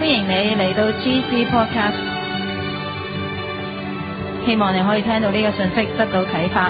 迎你嚟到 GC Podcast， 希望你可以聽到呢個信息得到啟發。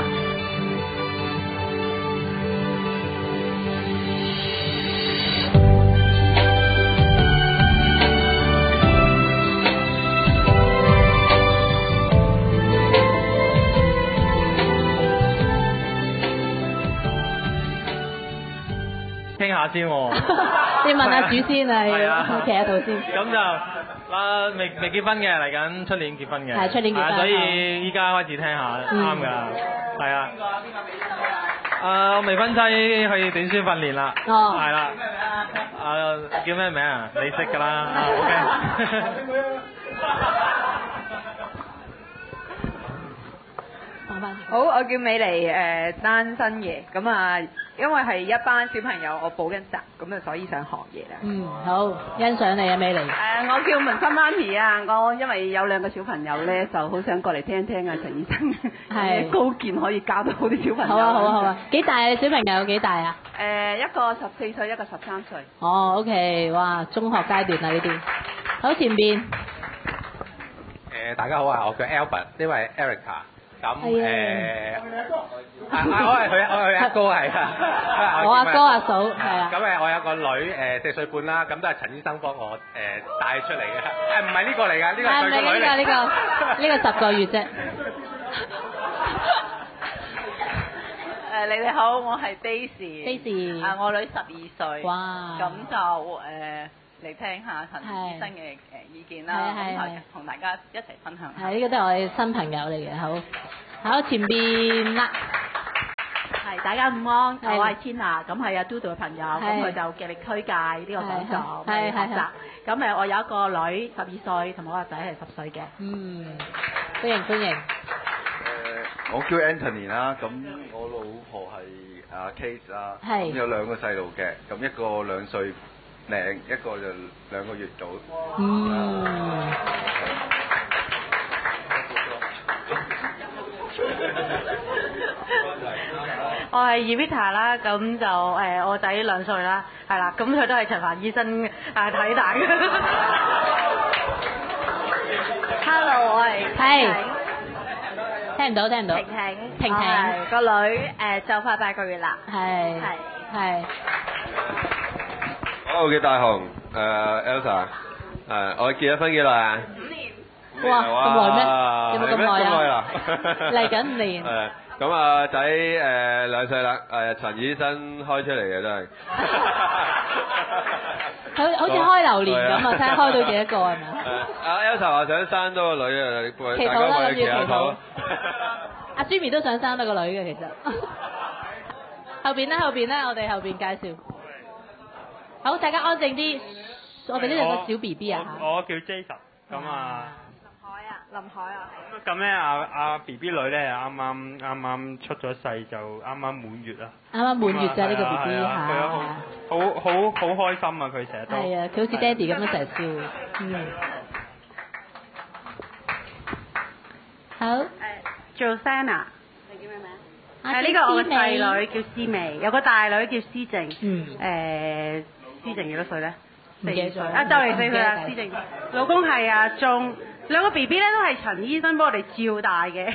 傾下先喎， 你問下主先啊， 係啊， 企喺度先。 咁就未結婚嘅，嚟緊出年結婚嘅， 係出年結婚， 所以依家開始聽下啱㗎，係啊。我未婚妻去短宣訓練啦，係啦。叫咩名啊？你識㗎啦，OK。 好，我叫美妮，單身嘅，咁啊，因為係一班小朋友，我補緊習，咁啊，所以想學嘢啦。 好，欣賞你啊，美妮。 我叫文心媽咪啊，我因為有2個小朋友咧，就好想過嚟聽聽啊陳醫生嘅高見可以教到好啲小朋友。 好啊，幾大啊？小朋友幾大啊？ 一個14歲，一個13歲。 OK，哇，中學階段啊呢啲。好，前邊。 大家好啊，我叫 Albert， 呢位 Erica。咁我係佢阿哥係啊， 我阿哥阿嫂係啊。 咁我有個女4歲半啦，咁都係陳醫生幫我帶出嚟嘅，唔係呢個嚟㗎，呢個係佢個女嚟。 呢個10個月啫。 你哋好，我係 Daisy。我女12歲。 哇！ 咁就嚟聽下陳醫生嘅意見啦，同大家一齊分享。 係呢個都係我哋新朋友嚟嘅，好前邊啦。 係大家午安，我係 Tina，咁係阿 Dodo 嘅朋友，咁佢就極力推介呢個講座嘅學習。咁我有一個女12歲，同我個仔係10歲嘅。 歡迎。 我叫 Anthony 啦，咁我老婆係阿 Kate 啦，咁有2個細路嘅，咁一個2歲零，一個就2個月到。 我係 Evita 啦，咁就我仔2歲啦，係啦，咁佢都係陳凡醫生睇大嘅。Hello， 我係聽唔到。 婷個女就快8個月啦。 係。 我叫大雄，Elsa， 我結咗婚幾耐啊 ？5年。 哇，咁耐咩？有冇咁耐啊？嚟緊5年。 咁啊仔2歲啦，陳醫生開出嚟嘅真係。 好似開流年咁啊！睇下開到幾多個係咪？ Elsa 話想生多個女啊， 祈禱啦，祈禱。阿 Jimmy 都想生多個女嘅其實。後邊咧，我哋後邊介紹。好，大家安靜啲。我哋呢度有個小 BB 啊。 我叫 Jason， 咁啊。 林海啊。 咁咧阿 BB 女咧啱啱出咗世就啱啱滿月啦。 啱啱滿月咋呢個 BB 嚇。 佢好開心啊！佢成日都。係啊，佢好似爹哋咁樣成日笑。好。 做 Sana。你叫咩名？呢個我個細女叫思美，有個大女叫思靜。思靜幾多歲咧？4歲。就嚟4歲啦，思靜。老公係阿鐘，2個 BB 咧都係陳醫生幫我哋照大嘅。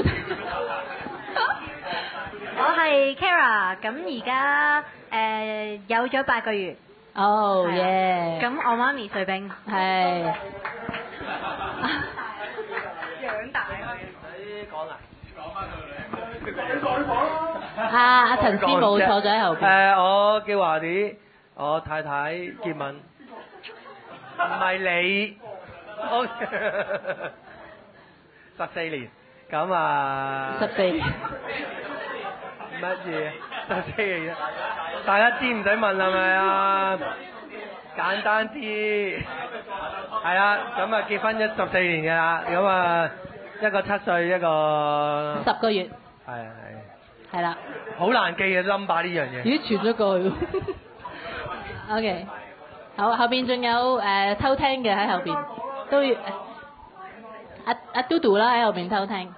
我係 Kara， 咁而家有咗8個月。 耶！ 咁我媽咪瑞冰。 係。 養大佢。 講啦。 阿陳師母坐咗喺後邊。 我叫華啲，我太太結吻，唔係你。14年，咁啊。 14年。 乜嘢？14年，大家知唔使問係咪啊？簡單啲。係啊，咁啊結婚咗14年㗎啦，咁啊一個7歲，一個 10個月。係啦。 好難記嘅 number 呢樣嘢。 咦，傳咗過去。OK， 好，後邊仲有偷聽嘅喺後邊，都要阿 Dodo 啦喺後邊偷聽。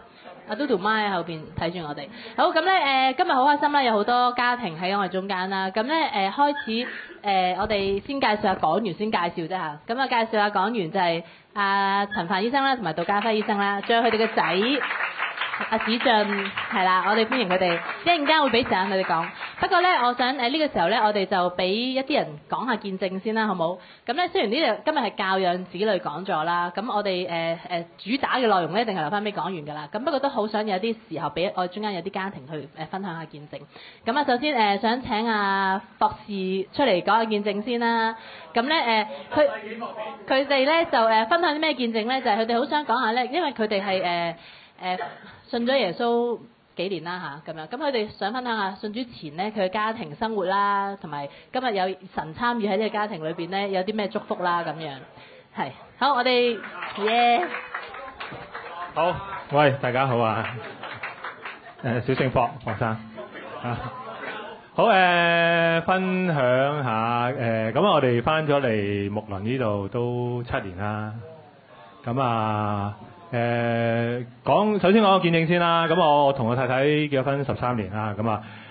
阿 Dodo 媽喺後邊睇住我哋。好，咁咧今日好開心啦，有好多家庭喺我哋中間啦。咁咧開始我哋先介紹下講員先介紹啫嚇。咁啊介紹下講員就係阿陳凡醫生啦，同埋杜家輝醫生啦，仲有佢哋嘅仔阿子俊係啦，我哋歡迎佢哋。一陣間會俾時間佢哋講。不過咧，我想呢個時候咧，我哋就俾一啲人講下見證先啦，好冇？咁咧，雖然呢度今日係教養子女講座啦，咁我哋主打嘅內容咧，一定係留翻俾講員㗎啦。咁不過都好想有啲時候俾我哋中間有啲家庭去分享下見證。咁啊，首先想請阿博士出嚟講下見證先啦。咁咧佢哋咧就分享啲咩見證咧？就係佢哋好想講下咧，因為佢哋係信咗耶穌幾年啦嚇咁樣，咁佢哋想分享下信主前咧佢嘅家庭生活啦，同埋今日有神參與喺呢個家庭裏邊咧有啲咩祝福啦咁樣。係，好，我哋耶。 好，喂，大家好啊。小聖博生啊，好分享下咁我哋翻咗嚟木倫呢度都7年啦。咁啊首先講個見證先啦。咁我同我太太結咗婚13年啦。咁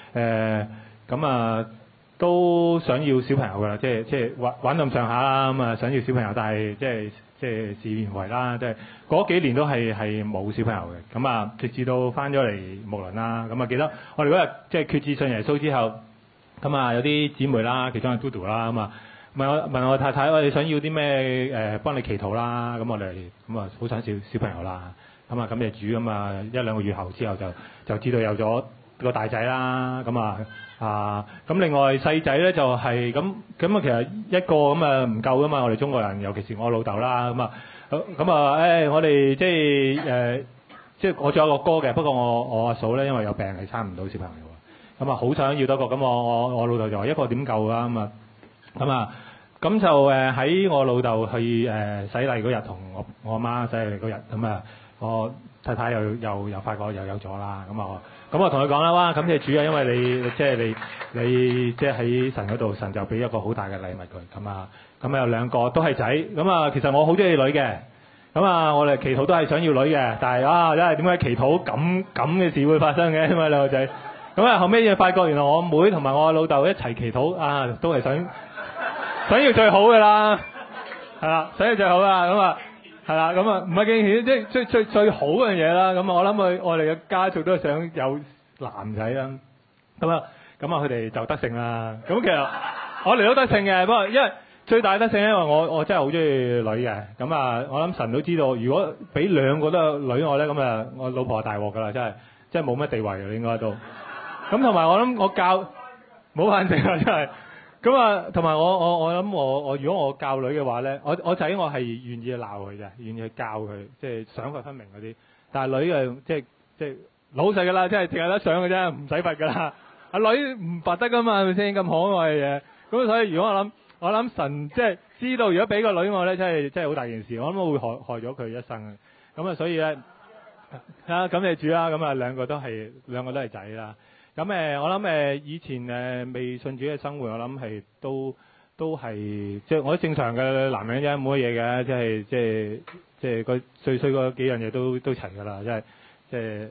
啊都想要小朋友噶啦，即係玩咁上下啦。咁啊想要小朋友，但係即係事與願違啦。即係嗰幾年都係冇小朋友嘅。咁啊直至到翻咗嚟木倫啦。咁啊記得我哋嗰日即係決志信耶穌之後，咁啊有啲姊妹啦，其中係 Dodo 啦，咁啊問我太太，我哋想要啲咩幫你祈禱啦。咁我哋咁啊好想小朋友啦。咁啊感謝主，咁啊1-2個月後之後就知道有咗個大仔啦。咁另外細仔咧就係咁啊，其實一個咁啊唔夠噶嘛。我哋中國人，尤其是我老豆啦。我哋即係我仲有個哥嘅，不過我阿嫂咧因為有病係生唔到小朋友。咁啊好想要多個，咁我老豆就話一個點夠啊。咁就喺我老豆去洗禮嗰日，同我阿媽洗禮嗰日，咁啊我太太又發覺又有咗啦。咁我同佢講啦，哇！感謝主啊，因為你即係喺神嗰度，神就俾一個好大嘅禮物佢。咁有2個都係仔。其實我好中意女嘅。我哋祈禱都係想要女嘅，但係因為點解祈禱咁嘅事會發生嘅？因為2個仔。後尾就發覺原來我妹同埋我老豆一齊祈禱都係想要最好嘅啦，係啦，想要最好啦。係啦，唔係驚險，即係最好嘅嘢啦。我諗我哋嘅家族都想有男仔啦。佢哋就得勝啦。其實我哋都得勝嘅，不過因為最大得勝，因為我真係好中意女嘅。我諗神都知道，如果俾2個都係女我咧，我老婆大鑊㗎啦，真係冇乜地位嘅應該都。同埋我諗我教冇反正啊，真係。同埋我諗如果我教女嘅話咧，我仔我係願意鬧佢嘅，願意去教佢，即係賞罰分明嗰啲。但係女嘅即係老實㗎啦，即係淨係得賞嘅啫，唔使罰㗎啦。阿女唔罰得㗎嘛，係咪先咁可愛嘅嘢？所以如果我諗神即係知道，如果俾個女我咧，真係好大件事。我諗我會害咗佢一生嘅。所以咧感謝主啦。2個都係仔啦。我諗以前未信主嘅生活，我諗係都係即係我正常嘅男人啫，冇乜嘢嘅，即係個最衰嗰幾樣嘢都齊㗎啦，即係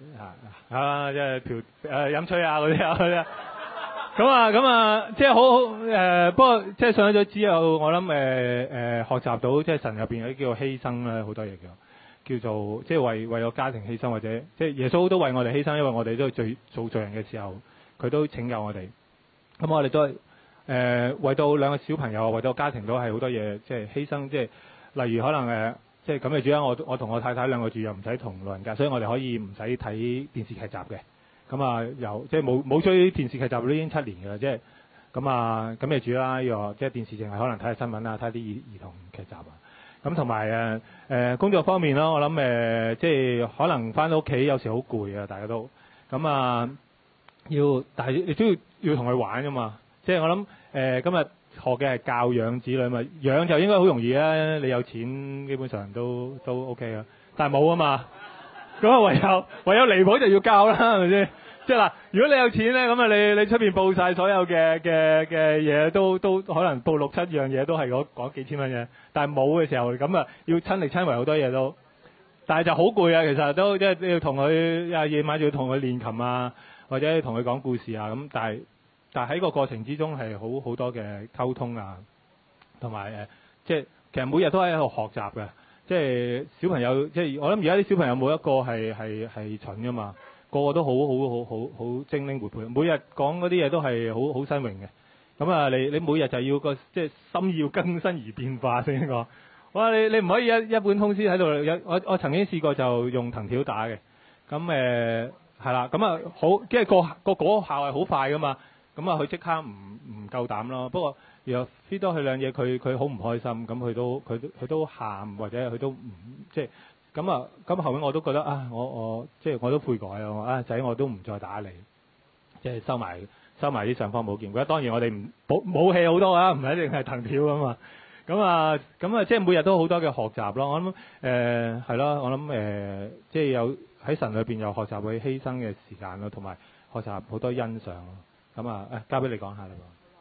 飲吹啊嗰啲啊，即係好不過即係上咗之後，我諗學習到即係神入邊有啲叫做犧牲啦，好多嘢叫做即係為個家庭犧牲，或者即係耶穌都為我哋犧牲，因為我哋都係做罪人嘅時候，佢都拯救我哋。我哋都係為到2個小朋友，為到家庭都係好多嘢，即係犧牲。即係例如可能即係咁嘅主要我同我太太2個住又唔使同老人家，所以我哋可以唔使睇電視劇集嘅。又即係冇追電視劇集都已經7年㗎啦，即係咁嘅主啦。即係電視淨係可能睇下新聞啊，睇下啲兒童劇集啊。同埋工作方面啦，我諗即係可能翻到屋企有時好攰啊，大家都但係亦都要同佢玩㗎嘛。即係我諗今日學嘅係教養子女嘛，養就應該好容易啊，你有錢基本上都 OK 啊，但係冇啊嘛。唯有離譜就要教啦，係咪先？即係嗱，如果你有錢咧，咁你出邊報晒所有嘅嘢，都可能報6-7樣嘢都係講幾千蚊嘅。但係冇嘅時候，咁要親力親為好多嘢都。 但係就好攰啊，其實都即係要同佢夜晚就要同佢練琴啊，或者同佢講故事啊咁，但係喺個過程之中係好多嘅溝通啊，同埋即係其實每日都喺度學習嘅，即係小朋友即係我諗而家啲小朋友冇一個係蠢噶嘛，個個都好精靈活潑，每日講嗰啲嘢都係好新穎嘅。咁啊，你每日就要個即係心要更新而變化先講。哇！你唔可以一本通書喺度，我曾經試過就用藤條打嘅。咁係啦，咁啊好，即係個果效係好快噶嘛。咁啊佢即刻唔夠膽咯。不過然後 feed 多佢兩嘢，佢好唔開心，咁佢都喊或者佢都唔即係咁啊。咁後面我都覺得啊，我即係我都悔改啊，仔我都唔再打你，即係收埋啲尚方寶劍。當然我哋武器好多啊，唔係一定係藤條啊嘛。咁啊，即係每日都好多嘅學習咯。我諗係咯，我諗即係有喺神裏邊有學習佢犧牲嘅時間咯，同埋學習好多欣賞咯。咁啊，交俾你講下啦。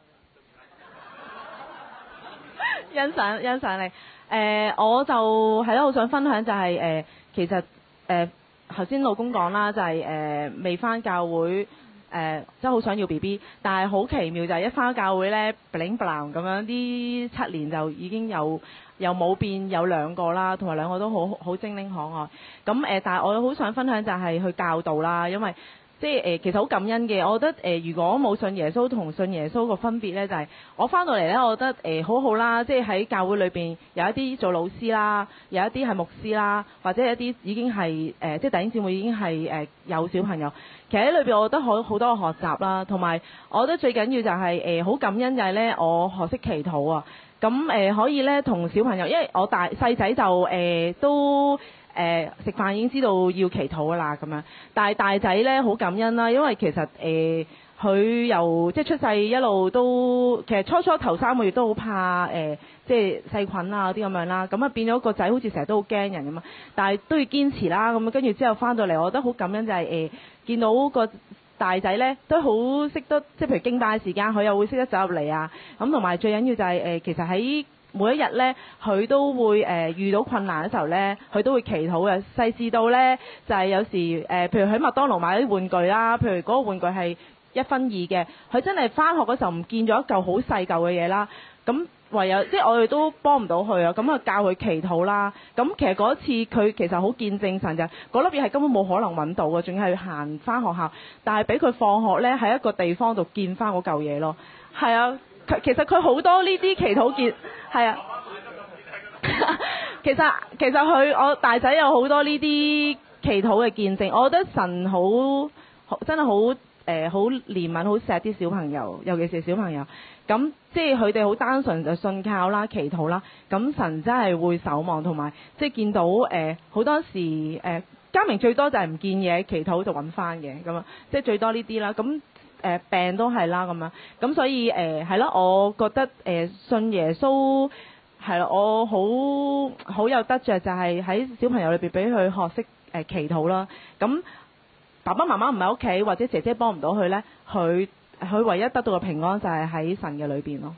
欣賞你。我就係咯，好想分享就係其實頭先老公講啦，就係未返教會。真係好想要 BB， 但係好奇妙就係一返教會咧 bling bling 咁樣，啲7年就已經又冇變，有2個啦，同埋2個都好精靈可愛。咁但係我好想分享就係去教導啦，因為即係其實好感恩嘅。我覺得如果冇信耶穌同信耶穌個分別咧，就係我返到嚟咧，我覺得好好啦。即係喺教會裏邊有一啲做老師啦，有一啲係牧師啦，或者有一啲已經係即係弟兄姊妹已經係有小朋友。其實喺裏邊，我覺得好多嘅學習啦，同埋我覺得最緊要就係好感恩就係咧，我學識祈禱啊。咁可以咧同小朋友，因為我細仔就都食飯已經知道要祈禱㗎啦咁樣，但係大仔咧好感恩啦，因為其實佢由即係出世一路都其實初頭3個月都好怕即係細菌啊嗰啲咁樣啦，咁啊變咗個仔好似成日都好驚人咁啊，但係都要堅持啦。咁跟住之後翻到嚟，我覺得好感恩就係見到個大仔咧都好識得，即係譬如敬拜時間佢又會識得走入嚟啊。咁同埋最緊要就係其實喺每一日咧，佢都會遇到困難嘅時候咧，佢都會祈禱嘅。細緻到咧就係有時譬如喺麥當勞買啲玩具啦，譬如嗰個玩具係1分2嘅，佢真係翻學嗰時候唔見咗一嚿好細嚿嘅嘢啦，咁唯有即係我哋都幫唔到佢啊，咁啊教佢祈禱啦。咁其實嗰次佢其實好見證神就係嗰粒嘢係根本冇可能揾到嘅，仲係行翻學校，但係俾佢放學咧喺一個地方度見翻嗰嚿嘢咯。係啊，其實佢好多呢啲祈禱見係啊。其實我大仔有好多呢啲祈禱嘅見證，我覺得神真係好憐憫，好錫啲小朋友，尤其是小朋友。咁即係佢哋好單純就信靠啦、祈禱啦。咁神真係會守望，同埋即係見到好多時家明最多就係唔見嘢，祈禱就揾翻嘅咁啊，即係最多呢啲啦。咁病都係啦咁樣。咁所以係咯，我覺得信耶穌係啦，我好有得着，就係喺小朋友裏邊俾佢學識祈禱啦。咁爸爸媽媽唔喺屋企，或者姐姐幫唔到佢咧，佢唯一得到嘅平安就係喺神嘅裏邊咯。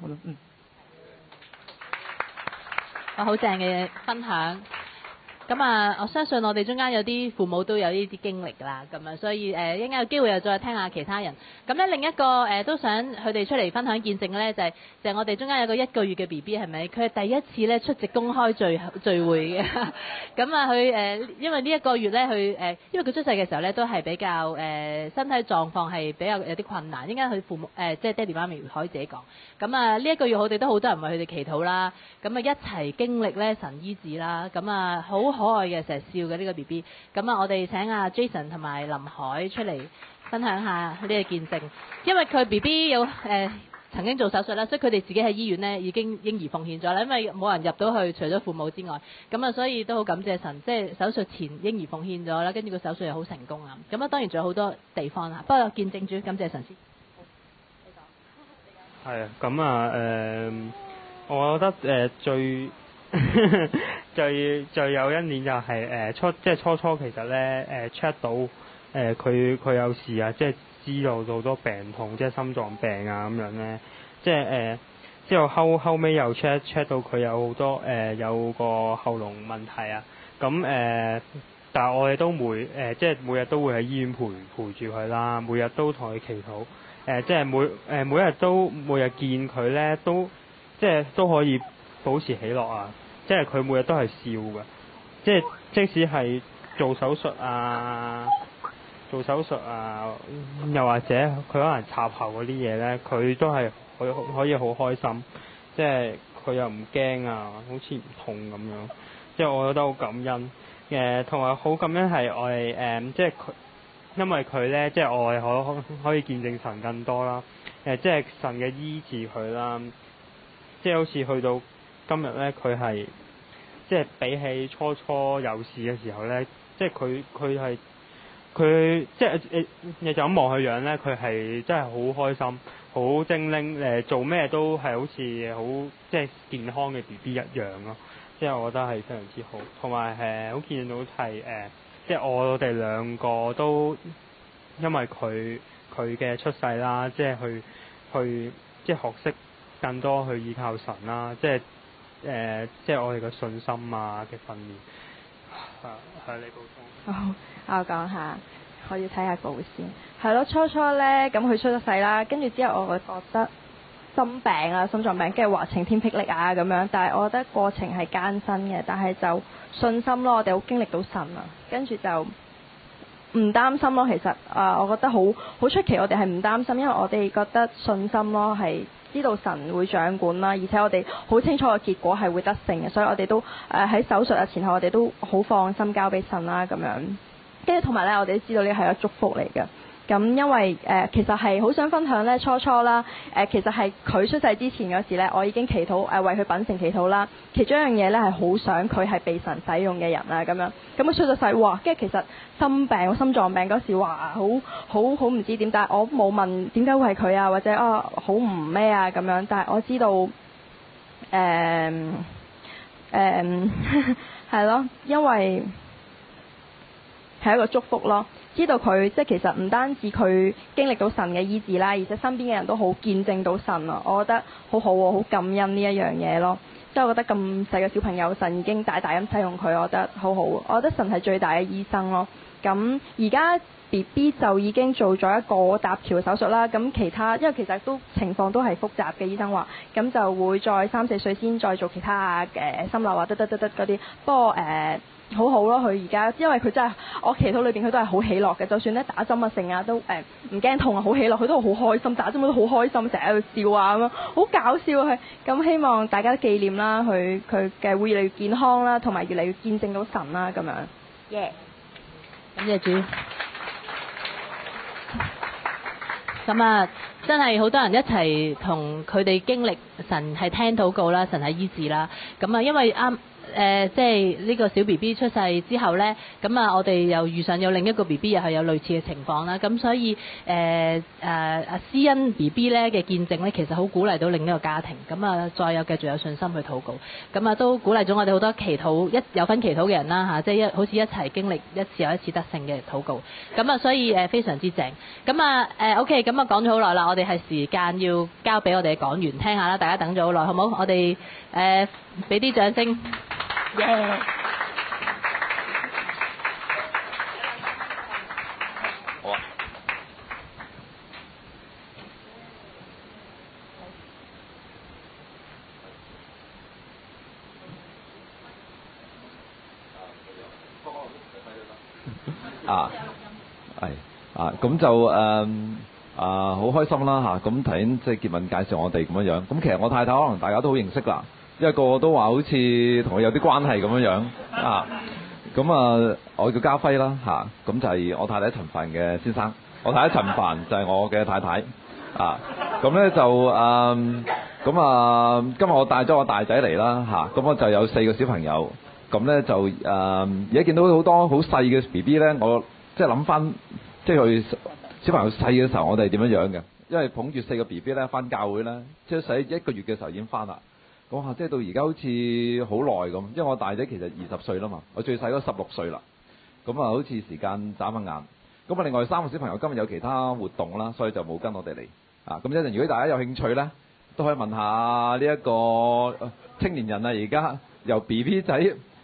好正嘅分享。咁啊，我相信我哋中間有啲父母都有呢啲經歷㗎啦，咁啊，所以一陣間有機會又再聽下其他人。咁咧另一個都想佢哋出嚟分享見證咧，就係我哋中間有個1個月嘅 BB 係咪？佢係第一次咧出席公開聚會嘅。咁啊，佢因為呢1個月咧，佢因為佢出世嘅時候咧都係比較身體狀況係比較有啲困難，應該佢父母即係爹哋媽咪可以自己講。咁啊，呢1個月我哋都好多人為佢哋祈禱啦，咁啊一齊經歷咧神醫治啦，咁啊好可愛嘅，成日笑嘅呢個 BB。咁啊，我哋請阿 Jason 同埋林海出嚟分享下呢個見證。因為佢 BB 有曾經做手術啦，所以佢哋自己喺醫院咧已經嬰兒奉獻咗啦。因為冇人入到去，除咗父母之外，咁啊，所以都好感謝神，即係手術前嬰兒奉獻咗啦，跟住個手術又好成功啊。咁啊，當然仲有好多地方啦。不過見證主，感謝神先。 係啊，咁啊我覺得最有一年就係初初其實咧check 到佢有事啊，即係知道到好多病痛，即係心臟病啊咁樣咧，即係之後後尾又 check 到佢有好多有個喉嚨問題啊， 咁但係我哋都即係每日都會喺醫院陪住佢啦，每日都同佢祈禱，即係每日見佢咧，都即係都可以保持喜樂啊！即係佢每日都係笑嘅，即係即使係做手術啊，又或者佢可能插喉嗰啲嘢咧，佢都係可以好開心，即係佢又唔驚啊，好似唔痛咁樣，即係我覺得好感恩。同埋好感恩係我哋即係佢，因為佢咧，即係我哋可以見證神更多啦。即係神嘅醫治佢啦，即係好似去到今日咧，佢係即係比起初有事嘅時候咧，即係佢即係你就咁望佢樣咧，佢係真係好開心、好精靈，做咩都係好似好即係健康嘅 BB 一樣咯。即係我覺得係非常之好，同埋好見到係即係我哋兩個都因為佢嘅出世啦，即係去即係學識更多去依靠神啦，即係即係我哋嘅信心啊嘅訓練。係你補充。 好，我講下，我要睇下稿先。係咯，初咧，咁佢出咗世啦，跟住之後我覺得心病啊，心臟病，跟住話晴天霹靂啊咁樣，但係我覺得過程係艱辛嘅，但係就信心咯，我哋好經歷到神啊，跟住就唔擔心咯。其實我覺得好出奇，我哋係唔擔心，因為我哋覺得信心咯，係知道神會掌管啦，而且我哋好清楚個結果係會得勝嘅，所以我哋都喺手術啊前後，我哋都好放心交俾神啦咁樣。跟住同埋咧，我哋都知道呢個係一個祝福嚟嘅。咁因為其實係好想分享咧，初啦，其實係佢出世之前嗰時咧，我已經祈禱為佢品成祈禱啦。其中一樣嘢咧係好想佢係被神使用嘅人啦咁樣。咁佢出咗世，哇！跟住其實心臟病嗰時，哇，好唔知點，但係我冇問點解會係佢啊，或者好唔咩啊咁樣。但係我知道係咯，因為係一個祝福咯。知道佢即係其實唔單止佢經歷到神嘅醫治啦，而且身邊嘅人都好見證到神啊！我覺得好好喎，好感恩呢一樣嘢咯。即係我覺得咁細嘅小朋友，神已經大咁使用佢，我覺得好好。我覺得神係最大嘅醫生咯。咁而家 BB 就已經做咗一個搭橋手術啦。咁其他因為其實都情況都係複雜嘅，醫生話咁就會再3-4歲先再做其他心瘤啊，嗰啲。不過好好咯，佢而家因為佢真係我祈禱裏邊佢都係好喜樂嘅，就算咧打針啊成啊都唔驚痛啊，好喜樂，佢都好開心，打針都好開心，成日喺度笑啊咁樣，好搞笑佢。咁希望大家都紀念啦，佢嘅會越嚟越健康啦，同埋越嚟越見證到神啦咁樣。耶！ 感謝主。咁啊，真係好多人一齊同佢哋經歷神係聽禱告啦，神係醫治啦。咁啊，因為即係呢個小 BB 出世之後呢，咁啊我哋又遇上有另一個 BB 又係有類似嘅情況啦，咁所以施恩 BB 呢嘅見證呢，其實好鼓勵到另一個家庭，咁啊再有繼續有信心去禱告，咁啊都鼓勵咗我哋好多祈禱有份祈禱嘅人啦嚇，即係好似一齊經歷一次又一次得勝嘅禱告，咁啊所以非常之正，咁啊OK，咁啊講咗好耐啦，我哋係時間要交俾我哋嘅講員聽下啦，大家等咗好耐，好唔好？我哋俾啲掌聲。Yeah. 好啊。咁就好開心啦嚇！咁頭先即係傑文介紹我哋咁樣樣，咁其實我太太可能大家都好認識啦。因為個個都話好似同佢有啲關係咁樣樣啊，咁我叫家輝啦嚇，咁就係我太太陳凡嘅先生，我太太陳凡就係我嘅太太啊，咁咧就今日我帶咗我大仔嚟啦嚇，咁我就有4個小朋友，咁咧就而家見到好多好細嘅 BB 咧，我即係諗翻即係佢小朋友細嘅時候，我哋係點樣樣嘅？因為捧住4個 BB 咧翻教會咧，即係使1個月嘅時候已經翻啦。即係到而家好似好耐咁，因為我大仔其實20歲啦嘛，我最細嗰16歲啦，咁好似時間眨下眼。咁另外3個小朋友今日有其他活動啦，所以就冇跟我哋嚟啊。咁一陣如果大家有興趣咧，都可以問下呢一個青年人啊，而家由 BB 仔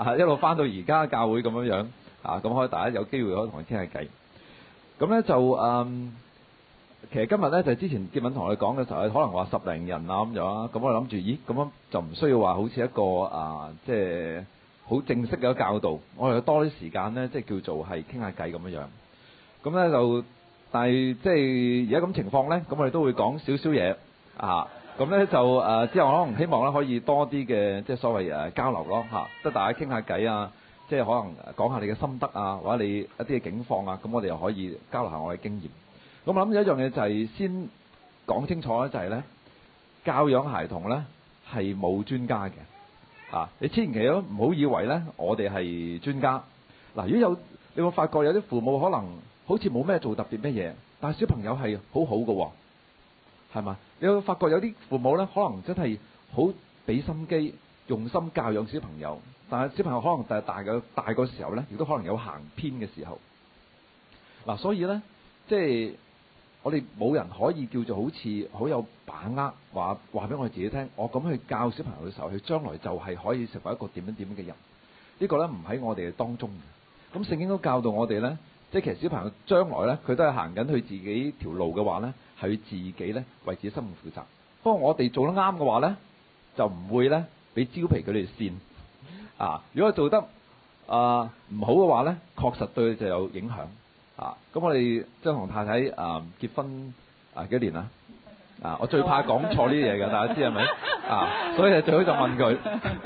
一路翻到而家教會咁樣咁可以大家有機會可以同佢傾下偈。咁咧就其實今日咧就之前傑敏同我哋講嘅時候，可能話10零人咁樣啊，咁我諗住，咦咁樣就唔需要話好似一個即係好正式嘅一個教導，我哋多啲時間咧，即係叫做係傾下偈咁樣。咁咧就，但係即係而家咁情況咧，咁我哋都會講少少嘢咁咧就之後可能希望咧可以多啲嘅即係所謂交流咯即係大家傾下偈啊，即係可能講下你嘅心得啊，或者你一啲嘅境況啊，咁我哋又可以交流下我嘅經驗。咁我諗有一樣嘢就係先講清楚咧，就係咧教養孩童咧係冇專家嘅你千祈都唔好以為咧我哋係專家。嗱，如果有你會發覺有啲父母可能好似冇咩做特別咩嘢，但係小朋友係好好嘅，係嘛？你會發覺有啲父母咧可能真係好俾心機用心教養小朋友，但係小朋友可能大個時候咧，亦都可能有行偏嘅時候。嗱，所以咧即係我哋冇人可以叫做好似好有把握話俾我哋自己聽，我咁去教小朋友嘅時候，佢將來就係可以成為一個點樣嘅人。呢個咧唔喺我哋嘅當中嘅。咁聖經都教導我哋咧，即係其實小朋友將來咧，佢都係行緊佢自己條路嘅話咧，係佢自己咧為自己生活負責。不過我哋做得啱嘅話咧，就唔會咧俾蕉皮佢哋跣如果做得唔好嘅話咧，確實對佢就有影響。咁我哋即係同太太結婚幾年啦？我最怕講錯呢啲嘢㗎，大家知係咪？所以最好就問佢。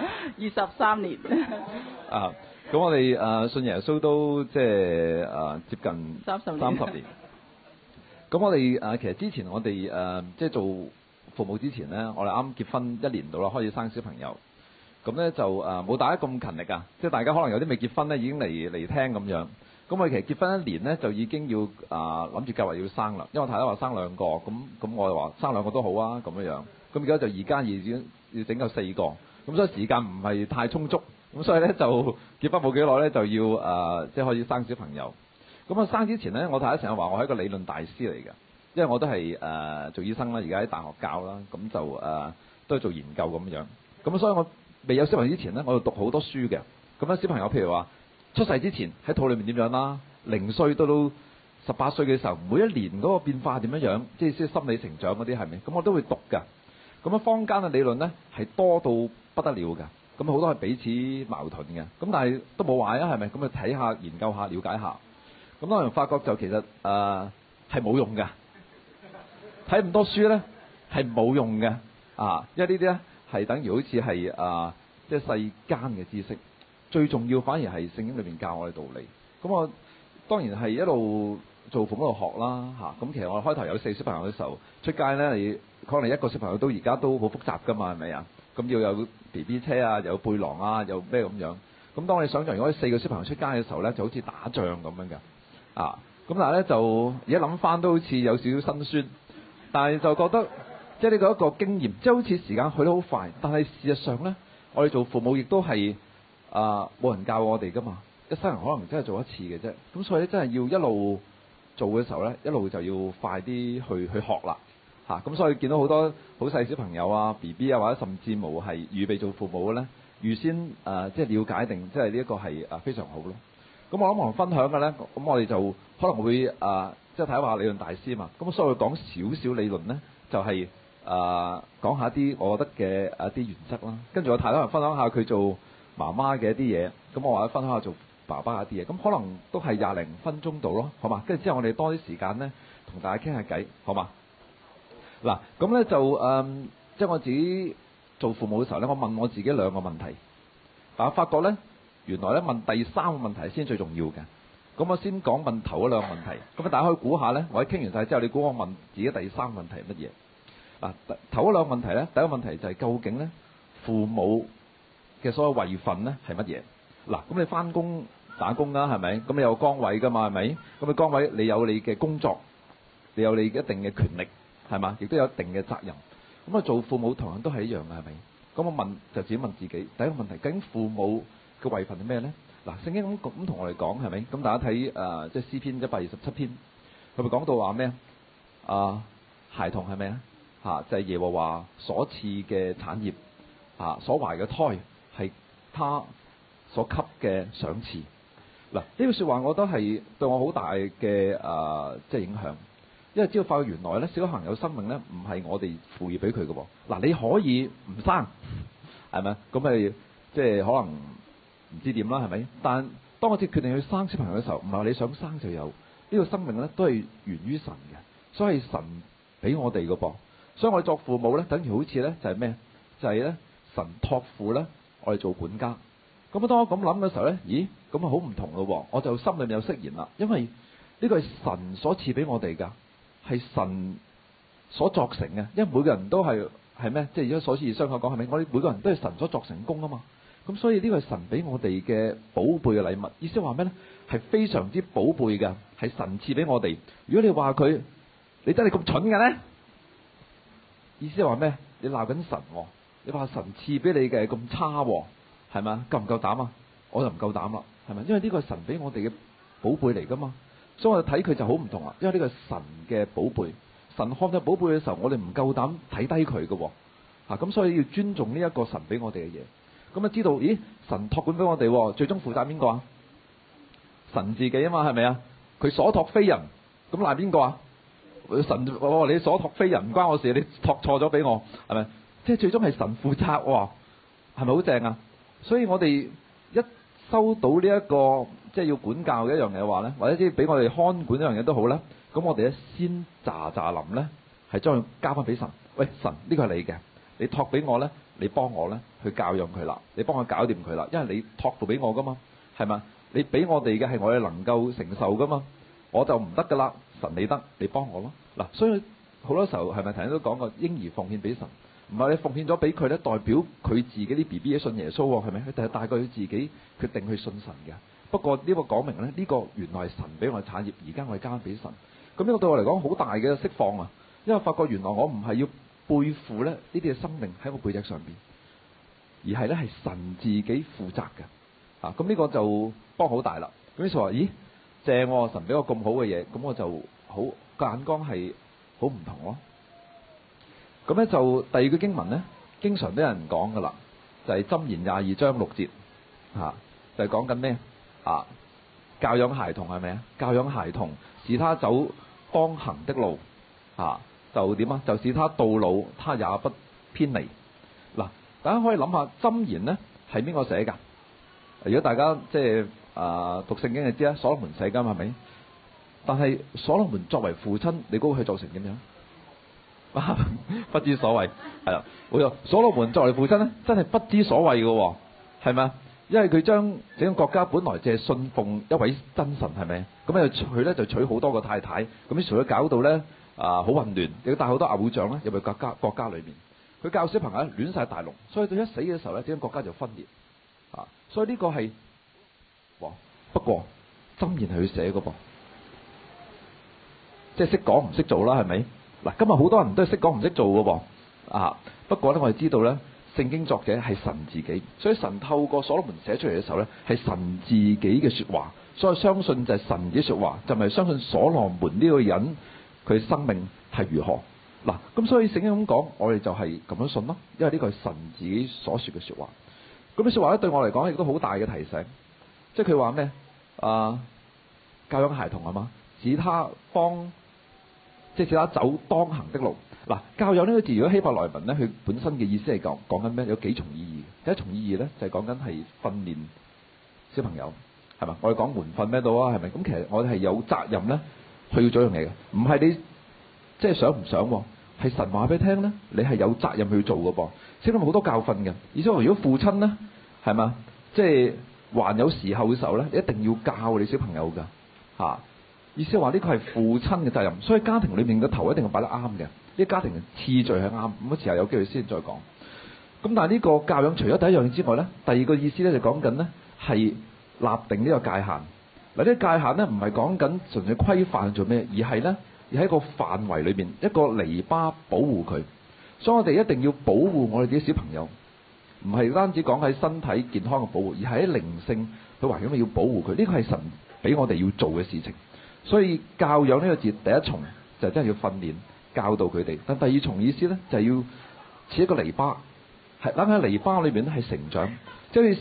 23年。 咁我哋信耶穌都即係接近30年。咁我哋其實之前我哋即係做父母之前咧，我哋啱結婚1年到啦，開始生小朋友。咁咧就冇大家咁勤力即係大家可能有啲未結婚咧已經嚟聽咁樣。咁我哋其實結婚1年咧就已經要諗住計劃要生啦，因為我太太話生2個，咁我就話生2個都好啊咁樣。咁而家就2加2已經要整夠4個，咁所以時間唔係太充足，咁所以咧就結婚冇幾耐咧就要即係開始生小朋友。咁生之前咧，我太太成日話我係一個理論大師嚟嘅，因為我都係做醫生啦，而家喺大學教啦，咁就都係做研究咁樣。咁所以我未有小朋友之前咧，我就讀好多書嘅。咁咧小朋友譬如話出世之前喺肚裏面點樣啦，0歲到18歲嘅時候，每一年嗰個變化點樣，即係心理成長嗰啲係咪？咁我都會讀㗎。咁坊間嘅理論咧係多到不得了㗎。咁好多係彼此矛盾嘅。咁但係都冇壞啊，係咪？咁啊睇下、研究下、了解下。咁當然發覺就其實係冇用㗎。睇咁多書咧係冇用嘅因為呢啲咧係等於好似係即係世間嘅知識。最重要反而係聖經裏面教我哋道理。咁我當然係一路做父母度學啦咁其實我開頭有4小朋友嘅時候出街咧，你可能1個小朋友都而家都好複雜㗎嘛，係咪啊？咁要有 BB 車啊，又有背囊啊，又咩咁樣。咁當你想象如果4個小朋友出街嘅時候咧，就好似打仗咁樣㗎咁但係咧就而家諗翻都好似有少少辛酸，但係就覺得即係呢個一個經驗，即係好似時間去得好快，但係事實上咧，我哋做父母亦都係冇人教我哋㗎嘛，一生人可能真係做一次嘅啫。咁所以咧真係要一路做嘅時候咧，一路就要快啲去學啦咁所以見到好多好細小朋友啊 BB 啊，或者甚至冇係預備做父母嘅咧，預先即係了解定即係呢一個係非常好咯。咁我諗我分享嘅咧，咁我哋就可能會即係睇下理論大師嘛。咁所以講少少理論咧，就係講下啲我覺得嘅一啲原則啦。跟住我太太分享下佢做媽媽嘅一啲嘢，咁我或者分享下做爸爸一啲嘢。咁可能都係20零分鐘度咯，好嘛？跟住之後我哋多啲時間咧，同大家傾下偈，好嘛？嗱，咁咧就即係我自己做父母嘅時候咧，我問我自己2個問題，但我發覺咧，原來咧問第3個問題先最重要嘅。咁我先講問頭嗰2個問題，咁大家可以估下咧，我喺傾完晒之後，你估我問自己第3個問題係乜嘢？嗱，頭嗰2個問題咧，第一個問題就係究竟咧父母嘅所有位份咧係乜嘢？嗱，咁你翻工打工啦，係咪？咁你有崗位㗎嘛，係咪？咁你崗位你有你嘅工作，你有你一定嘅權力，係嘛？亦都有一定嘅責任。咁做父母同樣都係一樣嘅，係咪？咁我問就自己問自己，第一個問題，究竟父母嘅位份係咩咧？嗱，聖經咁同我哋講係咪？咁大家睇即係詩篇127篇，佢咪講到話咩孩童係咩啊？就係耶和華所賜嘅產業所懷嘅胎係他所給嘅賞賜。嗱，呢句説話我覺得係對我好大嘅即係影響，因為只要發覺原來咧小朋友生命咧唔係我哋賦予俾佢嘅喎。嗱，你可以唔生，係咪？咁咪即係可能唔知點啦，係咪？但當我哋決定去生小朋友嘅時候，唔係話你想生就有，呢個生命咧都係源於神嘅，所以神俾我哋嘅噃。所以我哋作父母咧，等於好似咧就係咩？就係咧神託付咧我哋做管家。咁當我咁諗嘅時候咧，咦？咁啊好唔同咯喎！我就心裏面有釋然啦，因為呢個係神所賜俾我哋㗎，係神所作成嘅。因為每個人都係咩？即係而家所以相口講係咪？我哋每個人都係神所作成功啊嘛。咁所以呢個係神俾我哋嘅寶貝嘅禮物。意思話咩咧？係非常之寶貝㗎，係神賜俾我哋。如果你話佢，你真係咁蠢嘅咧？意思係話咩？你鬧緊神喎？你話神賜俾你嘅咁差喎？係咪？夠唔夠膽啊？我就唔夠膽啦，係咪？因為呢個係神俾我哋嘅寶貝嚟噶嘛，所以我哋睇佢就好唔同啦。因為呢個係神嘅寶貝，神看嘅寶貝嘅時候，我哋唔夠膽睇低佢嘅喎。咁所以要尊重呢一個神俾我哋嘅嘢。咁啊知道，咦？神託管俾我哋，最終負責邊個啊？神自己啊嘛，係咪啊？佢所託非人，咁賴邊個啊？神，你所託非人唔關我事，你託錯咗俾我，係咪？即係最終係神負責喎，係咪好正啊？所以我哋一收到呢一個即係要管教嘅一樣嘢話咧，或者即係俾我哋看管一樣嘢都好咧，咁我哋咧先喳臨咧，係將佢交翻俾神。喂，神，呢個係你嘅，你託俾我咧，你幫我咧去教養佢啦，你幫我搞掂佢啦，因為你託付俾我噶嘛，係嘛？你俾我哋嘅係我哋能夠承受噶嘛，我就唔得噶啦，神你得，你幫我咯。嗱，所以好多時候係咪頭先都講過，嬰兒奉獻俾神。唔係你奉獻咗俾佢咧，代表佢自己啲 BB 信耶穌喎，係咪？佢但係大概佢自己決定去信神嘅。不過呢個講明咧，呢個原來係神俾我嘅產業，而家我哋交翻俾神。咁呢個對我嚟講好大嘅釋放啊！因為發覺原來我唔係要背負咧呢啲嘅生命喺我背脊上邊，而係咧係神自己負責嘅。咁呢個就幫好大啦。咁於是話：咦，正喎！神俾我咁好嘅嘢，咁我就好個眼光係好唔同咯。咁咧就第二句經文咧，經常都有人講噶啦，就係箴言22章6節，就係講緊咩？教養孩童係咪啊？教養孩童，使他走當行的路，就點啊？就使他到老，他也不偏離。嗱，大家可以諗下箴言咧係邊個寫㗎？如果大家即係讀聖經就知啦，所羅門寫㗎係咪？但係所羅門作為父親，你估佢做成點樣？不知所謂，係啦，冇錯。所羅門作為父親咧，真係不知所謂嘅，係咪？因為佢將整個國家本來就係信奉一位真神，係咪？咁佢咧就娶好多個太太，咁於是佢搞到咧好混亂，亦都帶好多偶像咧入去國家裏面。佢教小朋友亂晒大龍，所以到一死嘅時候咧，整個國家就分裂。所以呢個係，不過箴言係佢寫嘅噃，即係識講唔識做啦，係咪？嗱，今日好多人都係識講唔識做嘅噃，不過咧我哋知道咧，聖經作者係神自己，所以神透過所羅門寫出嚟嘅時候咧，係神自己嘅説話，所以相信就係神嘅説話，就唔係相信所羅門呢個人佢生命係如何。嗱，咁所以聖經咁講，我哋就係咁樣信咯，因為呢個係神自己所説嘅説話。咁啲説話咧對我嚟講亦都好大嘅提醒，即係佢話咩？教養孩童係嘛，使他使他走當行的路。嗱，教養呢個字，如果希伯來文咧，佢本身嘅意思係講緊咩？有幾重意義。第一重意義咧，就係講緊係訓練小朋友，係嘛？我哋講門訓咩到啊？係咪？咁其實我哋係有責任咧，去要做一樣嘢嘅，唔係你即係想唔想喎？係神話俾你聽咧，你係有責任去做嘅噃。聖經好多教訓嘅，而且如果父親咧，係嘛？即係還有時候嘅時候咧，你一定要教你小朋友㗎，意思係話呢個係父親嘅責任，所以家庭裏面嘅頭一定係擺得啱嘅，呢個家庭嘅次序係啱。咁啊，遲下有機會先再講。咁但係呢個教養除咗第一樣之外咧，第二個意思咧就講緊咧係立定呢個界限。嗱，呢個界限咧唔係講緊純粹規範做咩，而係咧而喺個範圍裏邊一個籬笆保護佢。所以我哋一定要保護我哋啲小朋友，唔係單止講喺身體健康嘅保護，而係喺靈性嘅環境要保護佢。呢個係神俾我哋要做嘅事情。所以教養呢個字第一重就真係要訓練教導佢哋，但第二重意思咧就係要似一個籬笆，係喺籬笆裏邊咧係成長，即係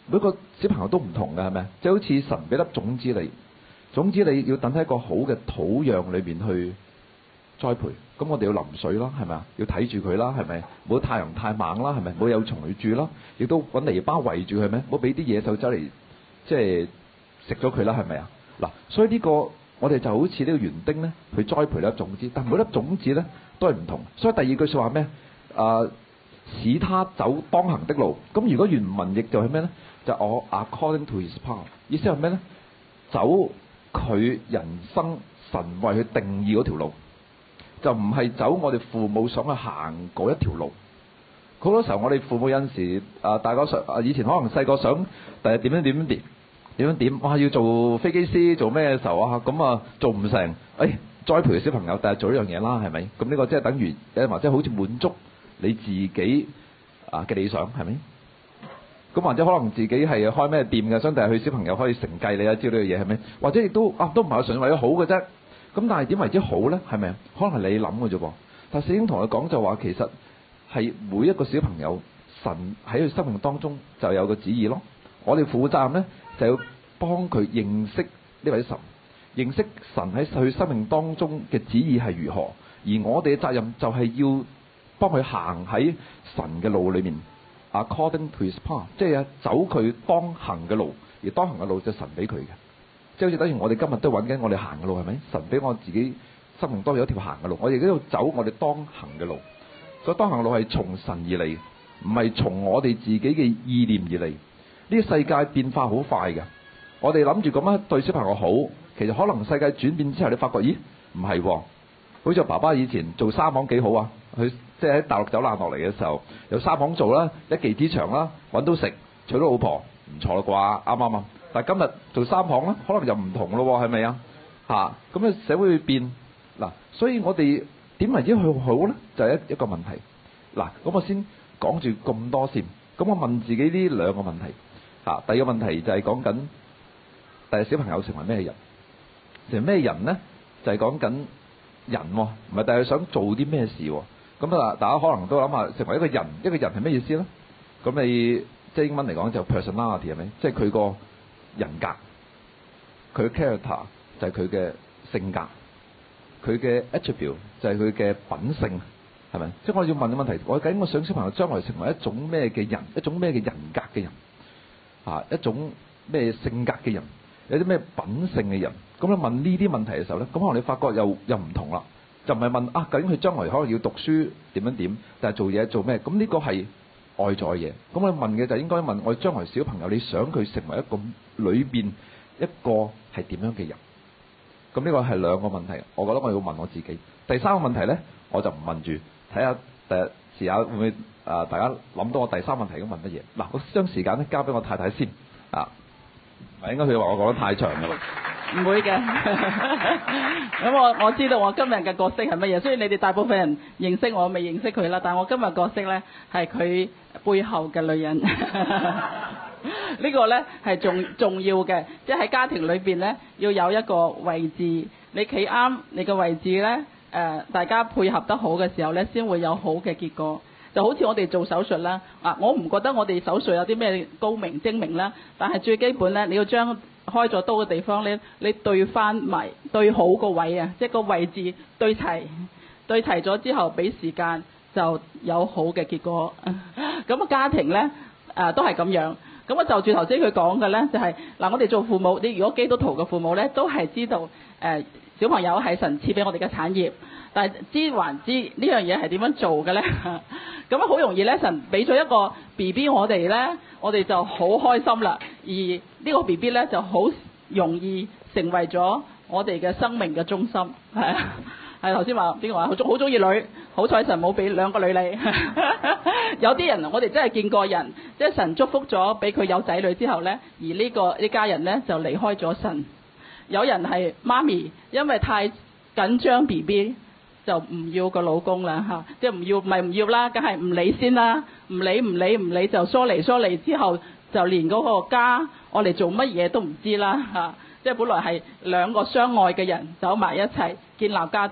每個小朋友都唔同嘅，係咪？即係好似神俾粒種子你，種子你要等喺一個好嘅土壤裏面去栽培。咁我哋要淋水啦，係咪啊？要睇住佢啦，係咪？唔好太陽太猛啦，係咪？唔好有蟲去住啦，亦都揾泥巴圍住佢咩？唔好俾啲野獸走嚟即係食咗佢啦，係咪啊？嗱，所以呢個我哋就好似呢個園丁咧，去栽培粒種子，但每粒種子咧都係唔同。所以第二句說話咩？使他走當行的路。咁如果原文譯就係咩咧？就我 according to his path， 意思係咩咧？走佢人生神為佢定義嗰條路，就唔係走我哋父母想去行嗰一條路。好多時候我哋父母有陣時大個以前可能細個想第日點樣點，哇要做飛機師做咩嘅時候啊，咁啊做唔成，栽培嘅小朋友第日做呢樣嘢啦，係咪？咁呢個即係等於或者好似滿足你自己嘅理想，係咪？咁或者可能自己係開咩店嘅，想第日佢小朋友可以承繼你啊之類嘅嘢，係咪？或者亦都都唔係純為咗好嘅啫。咁但係點為之好咧？係咪？可能係你諗嘅啫噃。但係聖經同佢講就話，其實係每一個小朋友，神喺佢生命當中就有個旨意咯。我哋負責任咧，就要幫佢認識呢位神，認識神喺佢生命當中嘅旨意係如何。而我哋嘅責任就係要幫佢行喺神嘅路裏面 ，according to his path， 即係走佢當行嘅路。而當行嘅路就係神俾佢嘅，即係好似等於我哋今日都揾緊我哋行嘅路，係咪？神俾我自己生命當中有一條行嘅路，我哋都要走我哋當行嘅路。所以當行嘅路係從神而嚟，唔係從我哋自己嘅意念而嚟。呢個世界變化好快嘅，我哋諗住咁樣對小朋友好，其實可能世界轉變之後，你發覺咦唔係喎。好似我爸爸以前做沙行幾好啊，佢即係喺大陸走難落嚟嘅時候，有沙行做啦，一技之長啦，揾到食，娶到老婆，唔錯啦啩，啱唔啱啊？但係今日做沙行啦，可能就唔同咯，係咪啊？咁社會會變嗱，所以我哋點為之去好咧，就係一個問題。嗱，咁我先講住咁多先，咁我問自己呢兩個問題。第二個問題就係講緊第日小朋友成為咩人？成為咩人咧？就係講緊人喎，唔係第日想做啲咩事喎。咁大家可能都諗下，成為一個人，一個人係咩意思咧？咁你即係英文嚟講就 personality 係咪？即係佢個人格，佢嘅 character 就係佢嘅性格，佢嘅 attribute 就係佢嘅品性，係咪？即係我要問個問題，我究竟我想小朋友將來成為一種咩嘅人，一種咩嘅人格嘅人？一種咩性格嘅人，有啲咩品性嘅人，咁你問呢啲問題嘅時候咧，咁可能你發覺又唔同啦，就唔係問究竟佢將來可能要讀書點樣點，但係做嘢做咩？咁呢個係外在嘢。咁我問嘅就應該問我將來小朋友，你想佢成為一個裏邊一個係點樣嘅人？咁呢個係兩個問題，我覺得我要問我自己。第三個問題咧，我就唔問住，睇下第日試下會唔會大家諗到我第三個問題咁問乜嘢？嗱，我將時間咧交俾我太太先唔係應該佢話我講得太長㗎啦。 唔會嘅。咁我知道我今日嘅角色係乜嘢，雖然你哋大部分人認識我未認識佢啦，但我今日角色咧係佢背後嘅女人。呢個咧係重要嘅，即係喺家庭裏邊咧要有一個位置，你企啱你嘅位置咧，大家配合得好嘅時候咧，先會有好嘅結果。就好似我哋做手術啦，我唔覺得我哋手術有啲咩高明精明啦，但係最基本咧，你要將開咗刀嘅地方咧，你對翻埋對好個位啊，即係個位置對齊咗之後，俾時間就有好嘅結果。咁家庭咧都係咁樣。咁我就住頭先佢講嘅咧，就係我哋做父母，你如果基督徒嘅父母咧，都係知道小朋友係神賜俾我哋嘅產業，但係知還知呢樣嘢係點樣做嘅咧？咁好容易咧，神俾咗一個 BB 我哋咧，我哋就好開心啦。而呢個 BB 咧就好容易成為咗我哋嘅生命嘅中心，係啊。係頭先話邊個話好中意女，好彩神冇俾兩個女你。有啲人我哋真係見過人，即係神祝福咗俾佢有仔女之後咧，而呢家人咧就離開咗神。有人係媽咪，因為太緊張 BB 就唔要個老公啦嚇，即係唔要啦，梗係唔理先啦，唔理就疏離之後就連嗰個家我哋做乜嘢都唔知啦嚇。即係本來係兩個相愛嘅人走埋一齊建立家庭，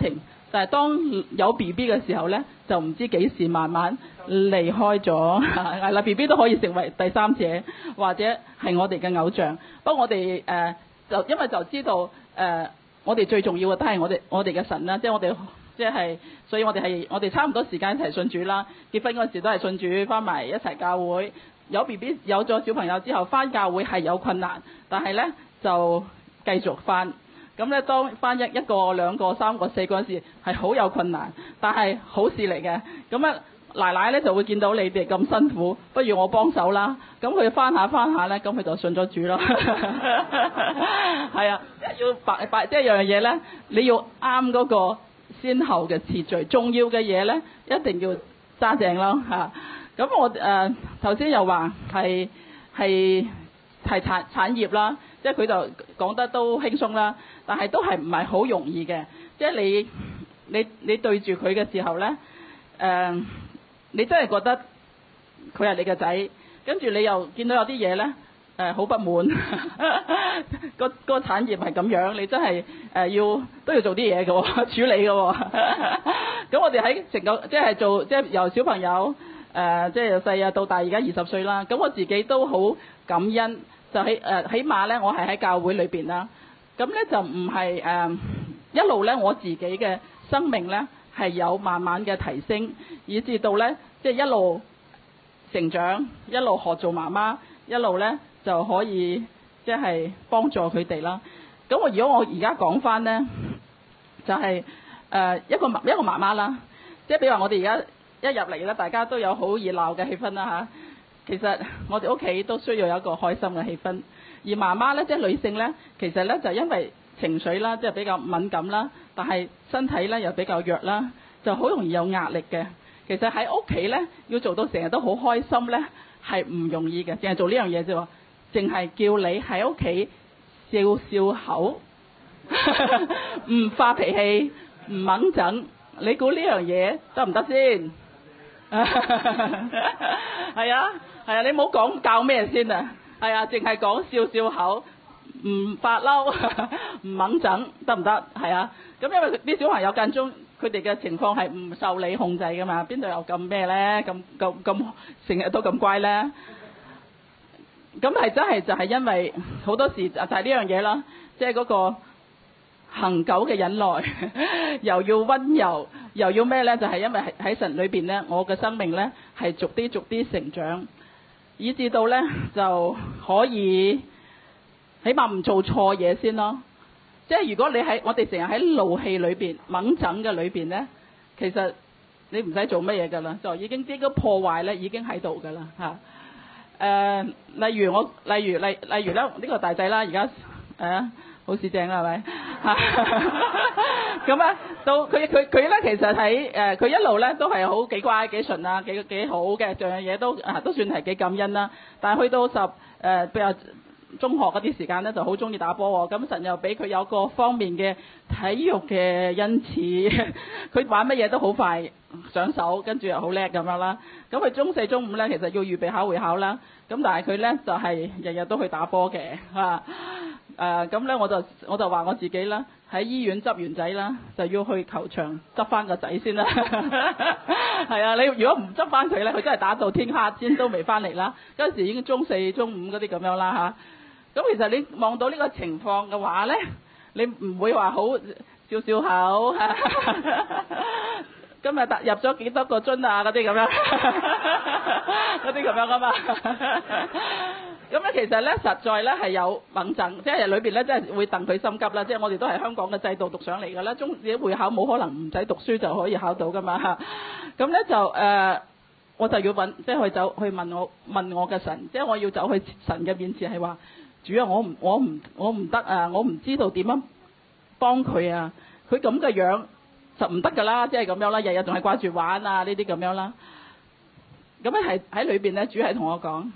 但係當有 BB 嘅時候咧，就唔知幾時慢慢離開咗。係啦，BB 都可以成為第三者，或者係我哋嘅偶像。不過我哋就因為就知道我哋最重要嘅都係我哋嘅神啦，即係我哋即係，所以我哋差唔多時間一齊信主啦。結婚嗰時都係信主，翻埋一齊教會。有 BB 有咗小朋友之後，翻教會係有困難，但係咧就繼續翻。咁咧當翻一個、兩個、三個、四個嗰時係好有困難，但係好事嚟嘅。咁啊奶奶咧就會見到你哋咁辛苦，不如我幫手啦。咁佢翻下咧，咁佢就信咗主咯。係啊，要即係樣嘢咧，你要啱嗰個先後嘅次序，重要嘅嘢咧一定要揸正咯嚇。咁我頭先又話係產業啦，即係佢就講得都輕鬆啦，但係都係唔係好容易嘅。即係你對住佢嘅時候咧，你真係覺得佢係你嘅仔，跟住你又見到有啲嘢咧好不滿，個產業係咁樣，你真係都要做啲嘢嘅喎，處理嘅喎。咁我哋喺成個即係由小朋友。即係由細啊到大，而家20歲啦。咁我自己都好感恩，就起碼咧，我係喺教會裏邊啦。咁咧就唔係一路咧，我自己嘅生命咧係有慢慢嘅提升，以至到咧即係一路成長，一路學做媽媽，一路咧就可以即係幫助佢哋啦。咁如果我而家講翻咧，就係一個媽媽啦，即係比如話我哋而家。一入嚟咧，大家都有好熱鬧嘅氣氛啦嚇。其實我哋屋企都需要有一個開心嘅氣氛。而媽媽咧，即係女性咧，其實咧就因為情緒啦，即係比較敏感啦，但係身體咧又比較弱啦，就好容易有壓力嘅。其實喺屋企咧，要做到成日都好開心咧，係唔容易嘅。淨係做呢樣嘢啫喎，淨係叫你喺屋企笑笑口，唔發脾氣，唔掹整，你估呢樣嘢得唔得先？係啊，你唔好講教咩先啊，係啊，淨係講笑笑口，唔發嬲，唔掹整，得唔得？係啊，咁因為啲小朋友間中佢哋嘅情況係唔受你控制噶嘛，邊度有咁咩咧？咁成日都咁乖咧？咁係真係就係因為好多時就係呢樣嘢啦，即係嗰個恆久嘅忍耐，又要溫柔，又要咩咧？就係因為喺神裏邊咧，我嘅生命咧係逐啲成長，以至到咧就可以起碼唔做錯嘢先咯。即係如果你我哋成日喺怒氣裏邊、猛整嘅裏邊咧，其實你唔使做乜嘢噶啦，就已經呢個破壞咧已經喺度噶啦嚇。例如咧呢個大仔啦，而家好似正啦，係咪？咁啊，到佢咧，其實喺佢一路咧都係好幾乖幾順啊，幾好嘅，樣樣嘢都算係幾感恩啦。但係去到比較中學嗰啲時間咧，就好中意打波喎。咁神又俾佢有各方面嘅體育嘅恩賜，佢玩乜嘢都好快上手，跟住又好叻咁樣啦。咁佢中4、中5咧，其實要預備考會考啦。咁但係佢咧就係日日都去打波嘅嚇。咁咧我就話我自己啦，喺醫院執完仔啦，就要去球場執翻個仔先啦。係啊，你如果唔執翻佢咧，佢真係打到天黑先都未翻嚟啦。嗰陣時已經中4、中5嗰啲咁樣啦嚇。咁其實你望到呢個情況嘅話咧，你唔會話好笑笑口。今日入咗幾多個樽啊？嗰啲咁樣，嗰啲咁樣啊嘛。咁咧其實咧實在咧係有猛陣，即係裏邊咧真係會戥佢心急啦。即係我哋都係香港嘅制度讀上嚟㗎啦，中自己會考冇可能唔使讀書就可以考到㗎嘛。咁咧就我就要揾，即係去問我嘅神，即係我要走去神嘅面前係話，主啊，我唔得啊，我唔知道點樣幫佢啊，佢咁嘅樣就唔得㗎啦，即係咁樣啦，日日仲係掛住玩啊呢啲咁樣啦。咁咧係喺裏邊咧，主係同我講。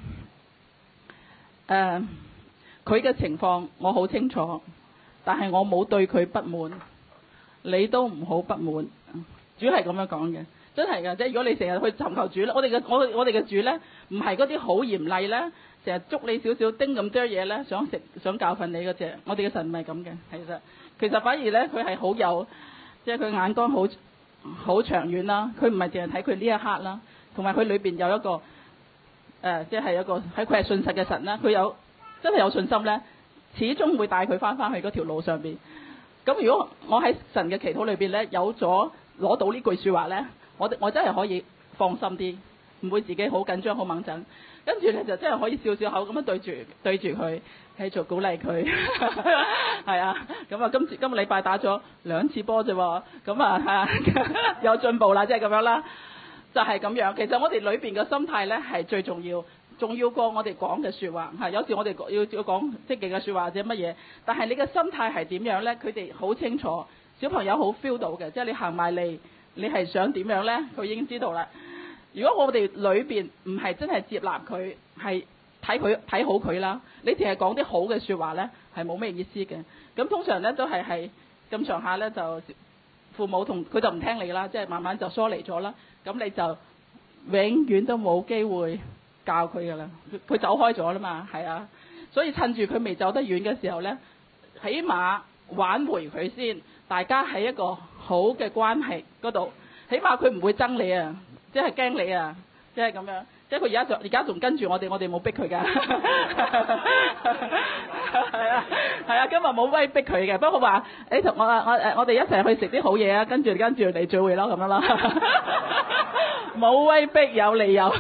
佢嘅情況我好清楚，但係我冇對佢不滿，你都唔好不滿。主係咁樣講嘅，真係㗎。即係如果你成日去尋求主咧，我哋嘅主咧，唔係嗰啲好嚴厲咧，成日捉你少少叮咁多嘢咧，想教訓你嗰隻。我哋嘅神唔係咁嘅，其實反而咧佢係好有即係佢眼光好長遠啦。佢唔係淨係睇佢呢一刻啦，同埋佢裏邊有一個即係一個喺佢係信實嘅神啦。佢真係有信心咧，始終會帶佢翻去嗰條路上邊。咁如果我喺神嘅祈禱裏邊咧，有咗攞到呢句説話咧，我真係可以放心啲，唔會自己好緊張好猛整。跟住咧就真係可以笑笑口咁樣對住佢，繼續鼓勵佢。係啊，咁啊今個禮拜打咗2次波啫喎，咁啊有進步啦，即係咁樣啦，就係咁樣。其實我哋裏邊嘅心態咧係最重要。重要過我哋講嘅説話，係有時我哋要講積極嘅説話或者乜嘢，但係你嘅心態係點樣咧？佢哋好清楚，小朋友好 feel 到嘅，即係你行埋嚟，你係想點樣咧？佢已經知道啦。如果我哋裏邊唔係真係接納佢，係睇好佢啦，你淨係講啲好嘅説話咧，係冇咩意思嘅。咁通常咧都係咁上下咧，就父母同佢就唔聽你啦，即係慢慢就疏離咗啦。咁你就永遠都冇機會教佢噶啦，佢走開咗啦嘛，係啊，所以趁住佢未走得遠嘅時候咧，起碼挽回佢先，大家喺一個好嘅關係嗰度，起碼佢唔會憎你啊，即係驚你啊，即係咁樣，即係佢而家仲跟住我哋冇逼佢噶，係啊，今日冇威逼佢嘅，不過話你同我哋一齊去食啲好嘢啊，跟住嚟聚會咯咁樣啦，冇威逼有理由。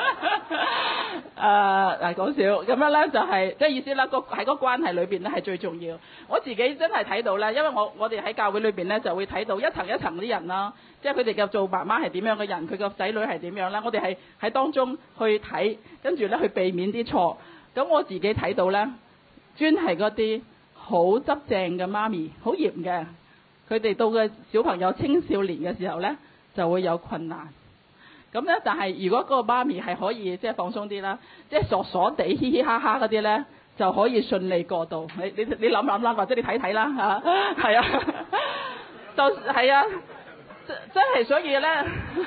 講笑咁樣咧，就係即係意思啦。喺個關係裏邊咧係最重要。我自己真係睇到咧，因為我哋喺教會裏邊咧就會睇到一層一層啲人啦，即係佢哋嘅做媽媽係點樣嘅人，佢個仔女係點樣咧。我哋係喺當中去睇，跟住咧去避免啲錯。咁我自己睇到咧，專係嗰啲好執正嘅媽咪，好嚴嘅，佢哋到嘅小朋友青少年嘅時候咧就會有困難。咁咧，但係如果嗰個媽咪係可以即係放鬆啲啦，即係傻傻地嘻嘻哈哈嗰啲咧，就可以順利過渡。你諗啦，或者你睇啦嚇，係啊，就係啊，真係所以咧，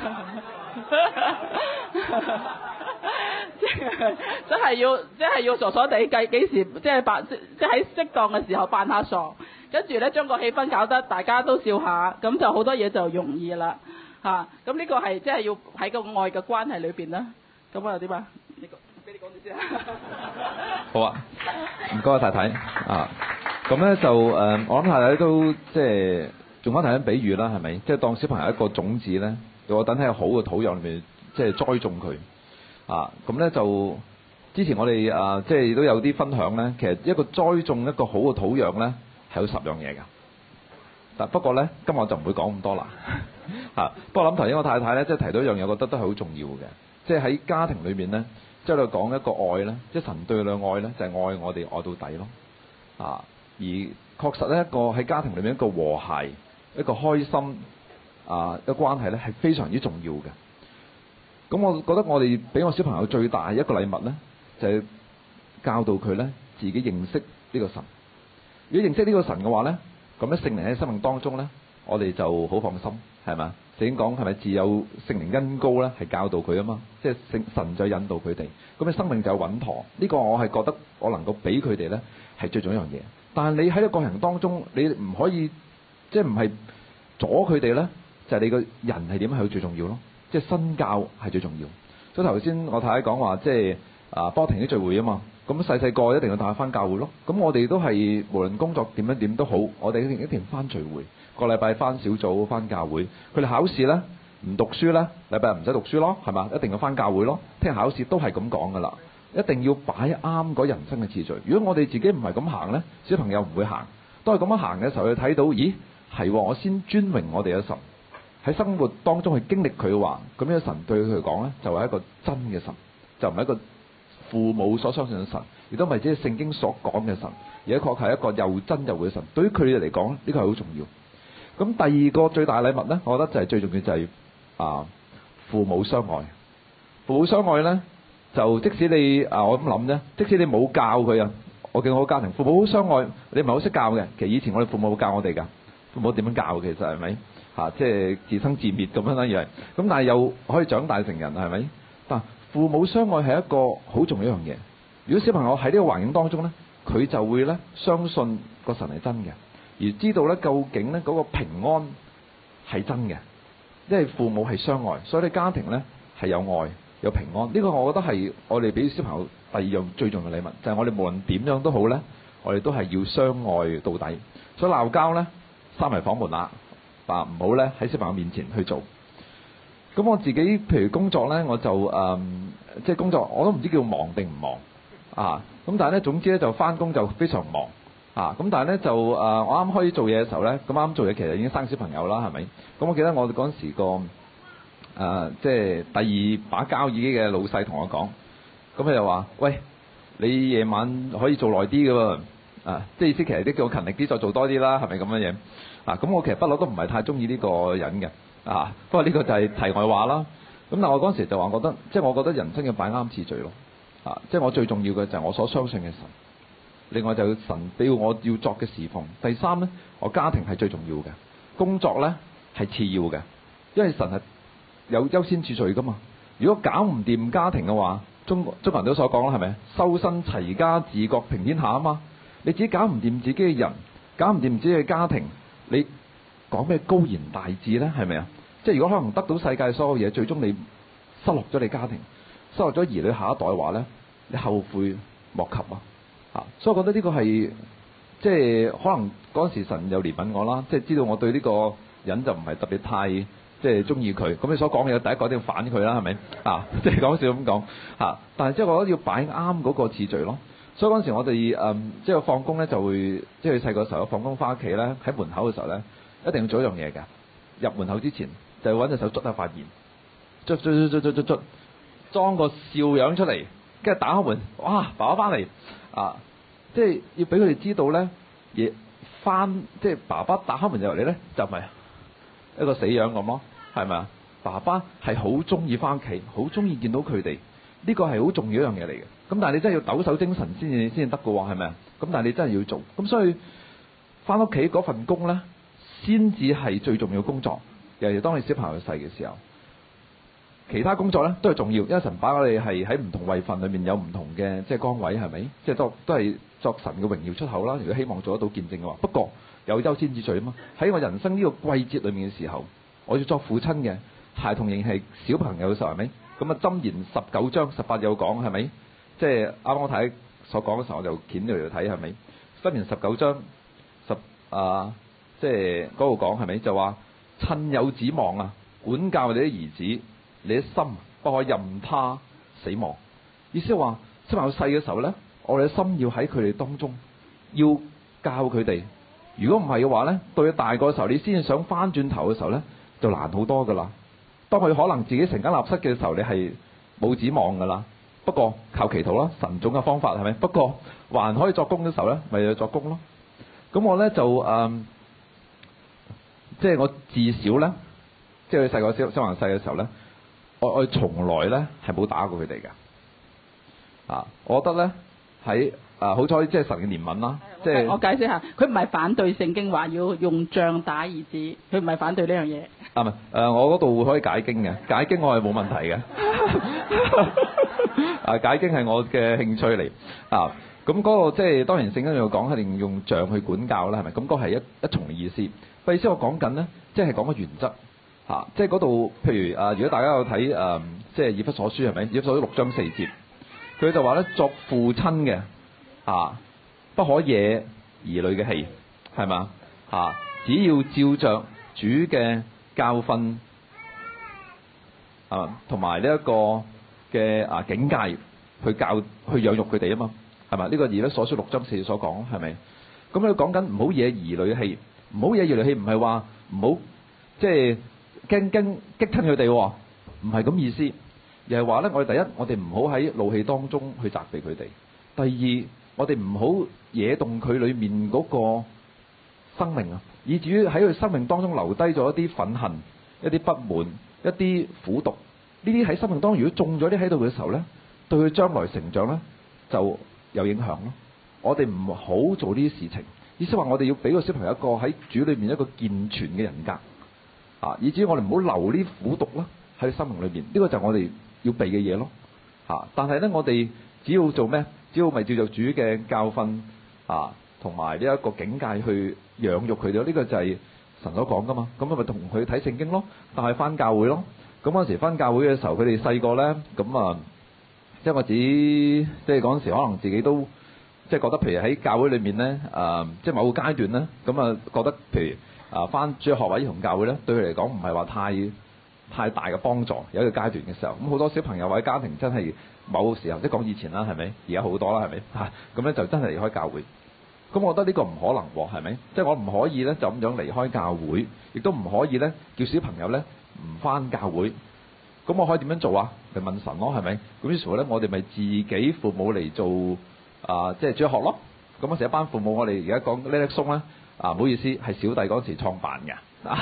真係要傻傻地幾時即係喺適當嘅時候扮下傻，跟住咧將個氣氛搞得大家都笑下，咁就好多嘢就容易啦。咁呢個係即係要喺個愛嘅關係裏邊啦。咁啊點啊？俾你講住先。 好啊，唔該太太啊。咁咧就我諗太太都即係仲可以提緊比喻啦，係咪？即係當小朋友一個種子咧，我等喺好嘅土壤裏面，即係栽種佢啊。咁咧就之前我哋即係都有啲分享咧，其實一個栽種一個好嘅土壤咧，係有10樣嘢㗎。但不過咧，今日我就唔會講咁多啦。不過我諗頭先我太太咧，即係提到一樣嘢，我覺得都係好重要嘅。即係喺家庭裏面咧，即係你講一個愛咧，即係神對你嘅愛咧，就係愛我哋愛到底咯。而確實咧，一個喺家庭裏面一個和諧、一個開心一個關係咧，係非常之重要嘅。咁我覺得我哋俾我小朋友最大一個禮物咧，就係教導佢咧自己認識呢個神。如果認識呢個神嘅話咧，咁咧聖靈喺生命當中咧，我哋就好放心，係嘛？聖經講係咪自有聖靈恩膏咧，係教導佢啊嘛，即係神就引導佢哋，咁你生命就穩妥。呢個我係覺得我能夠俾佢哋咧係最重要一樣嘢。但係你喺個過程當中，你唔可以即係唔係阻佢哋咧，就係你個人係點係最重要咯。即係身教係最重要。所以頭先我太太講話，即係波停啲聚會啊嘛。咁細細個一定要帶佢翻教會咯。咁我哋都係無論工作點樣點都好，我哋一定翻聚會，個禮拜翻小組翻教會。佢哋考試咧唔讀書咧，禮拜唔使讀書咯，係嘛？一定要翻教會咯。聽日考試都係咁講噶啦，一定要擺啱嗰人生嘅次序。如果我哋自己唔係咁行咧，小朋友唔會行。當係咁樣行嘅時候，佢睇到咦係，我先尊榮我哋嘅神喺生活當中去經歷佢嘅話，咁樣神對佢嚟講咧就係一個真嘅神，就唔係一個父母所相信嘅神，亦都唔係即係聖經所講嘅神，而且確係一個又真又活嘅神。對於佢哋嚟講，呢個係好重要。咁第二個最大禮物咧，我覺得就係最重要就係父母相愛。父母相愛咧，就即使你我咁諗啫，即使你冇教佢啊，我見我個家庭父母好相愛，你唔係好識教嘅。其實以前我哋父母教我哋㗎，父母點樣教其實係咪即係自生自滅咁樣一樣。咁但係又可以長大成人係咪？但父母相愛係一個好重要一樣嘢。如果小朋友喺呢個環境當中咧，佢就會咧相信個神係真嘅，而知道咧究竟咧嗰個平安係真嘅，因為父母係相愛，所以你家庭呢係有愛有平安。呢個我覺得係我哋俾小朋友第二樣最重要嘅禮物，就係我哋無論點樣都好呢，我哋都係要相愛到底。所以鬧交呢，閂埋房門啦，唔好呢喺小朋友面前去做。咁我自己譬如工作呢，我就即係工作我都唔知叫忙定唔忙啊。咁但係呢，總之呢，就翻工就非常忙啊。咁但係呢，就我啱開始做嘢嘅時候呢，咁啱做嘢其實已經生小朋友啦，係咪？咁我記得我哋嗰陣時個即係第二把交椅嘅老細同我講，咁佢就話：喂，你夜晚可以做耐啲㗎喎。即係意思其實啲叫我勤力啲，再做多啲啦，係咪咁樣嘢？咁我其實不嬲都唔係太中意呢個人嘅。不過呢個就係題外話啦。咁但係我嗰陣時就話覺得，即係我覺得人生要擺啱次序咯。即係我最重要嘅就係我所相信嘅神。另外就係神俾我要作嘅侍奉。第三呢，我家庭係最重要嘅，工作呢係次要嘅，因為神係有優先次序噶嘛。如果搞唔掂家庭嘅話，中國人都所講啦，係咪？修身齊家治國平天下啊嘛。你自己搞唔掂自己嘅人，搞唔掂自己嘅家庭，你講咩高言大志呢？係咪啊？即係如果可能得到世界所有嘢，最終你失落咗你家庭，失落咗兒女下一代嘅話呢，你後悔莫及啊！所以我覺得呢個係即係可能嗰陣時神又憐憫我啦，即係知道我對呢個人就唔係特別太即係中意佢，咁你所講嘅第一個一定要反佢啦，係咪即係講笑咁講但係即係我覺得要擺啱嗰個次序咯。所以嗰陣時我哋即係放工咧就會，即係細個時候放工翻屋企咧，喺門口嘅時候咧，一定要做一樣嘢㗎。入門口之前就揾隻手捽下塊面，捽，裝個笑樣出嚟，跟住打開門，哇！爸爸翻嚟即係要俾佢哋知道咧，即係爸爸打開門入嚟咧，就唔係一個死樣咁咯，係咪啊？爸爸係好中意翻屋企，好中意見到佢哋，呢個係好重要一樣嘢嚟嘅。咁但係你真係要抖擻精神先至得嘅喎，係咪啊？咁但係你真係要做，咁所以翻屋企嗰份工咧，先至係最重要嘅工作。尤其當你小朋友細嘅時候，其他工作咧都係重要，因為神把我哋係喺唔同位份裏面有唔同嘅即係崗位，係咪？即係都係作神嘅榮耀出口啦。如果希望做得到見證嘅話，不過有優先次序啊嘛。喺我人生呢個季節裏面嘅時候，我要作父親嘅，孩童仍係小朋友嘅時候，係咪？咁箴言19章18有講，係咪？即係啱啱我睇所講嘅時候，我就掀咗嚟睇，係咪？箴言19章即係嗰度講，係咪？就話趁有指望啊，管教你啲兒子，你的心不可任他死亡。意思係話小朋友細嘅時候咧，我哋嘅心要喺佢哋當中，要教佢哋。如果唔係嘅話咧，到佢大個嘅時候，你先至想翻轉頭嘅時候咧，就難好多噶啦。當佢可能自己成家立室嘅時候，你係冇指望噶啦。不過靠祈禱啦，神種嘅方法係咪？不過還可以作工嘅時候咧，咪要作工咯。咁我咧就即係我至少咧，即係佢細個小朋友細嘅時候咧，我從來咧係冇打過佢哋嘅。我覺得咧喺好彩即係神嘅憐憫啦。即係我解釋下，佢唔係反對聖經話要用杖打兒子，佢唔係反對呢樣嘢。 唔係我嗰度可以解經嘅，解經我係冇問題嘅。解經係我嘅興趣嚟咁嗰個即係當然聖經有講係定用杖去管教啦，係咪？咁嗰係一重嘅意思。意思我講緊咧，即係講個原則即係嗰度，譬如如果大家有睇即係以弗所書係咪？以弗所書6章4節，佢就話咧，作父親嘅不可惹兒女嘅氣，係嘛只要照着主嘅教訓同埋呢一個嘅警戒去養育佢哋啊嘛，係嘛？呢個以弗所書6章4節所講係咪？咁佢講緊唔好惹兒女嘅氣，唔好惹兒女氣，唔係話唔好即係驚激親佢哋，唔係咁意思，而係話咧，我哋第一，我哋唔好喺怒氣當中去責備佢哋；第二，我哋唔好惹動佢裏面嗰個生命啊，以至於喺佢生命當中留低咗一啲憤恨、一啲不滿、一啲苦毒。呢啲喺生命當中如果種咗啲喺度嘅時候咧，對佢將來成長咧就有影響咯。我哋唔好做呢啲事情，意思話我哋要俾個小朋友一個喺主裏面一個健全嘅人格以至於我哋唔好留呢苦毒啦喺生命裏面。呢個就係我哋要避嘅嘢咯但係咧，我哋只要做咩？只要咪照着主嘅教訓同埋呢一個境界去養育佢哋。呢個就係神所講噶嘛，咁咪同佢睇聖經咯，但係翻教會咯。咁嗰陣時翻教會嘅時候，佢哋細個咧，咁啊，即係我自己，即係嗰陣時可能自己都即係覺得，譬如喺教會裏面咧，即係某個階段咧，咁啊覺得譬如翻主日學或者同教會咧，對佢嚟講唔係話太大嘅幫助。有一個階段嘅時候，咁好多小朋友或者家庭真係某個時候，即係講以前啦，係咪？而家好多啦，係咪？咁咧就真係離開教會。咁我覺得呢個唔可能喎，係咪？即係我唔可以咧就咁樣離開教會，亦都唔可以咧叫小朋友咧唔翻教會。咁我可以點樣做啊？咪問神咯，係咪？咁於是乎咧，我哋咪自己父母嚟做即係主學咯。咁嗰時一班父母，我哋而家講叻叻鬆咧，唔好意思，係小弟嗰時創辦嘅。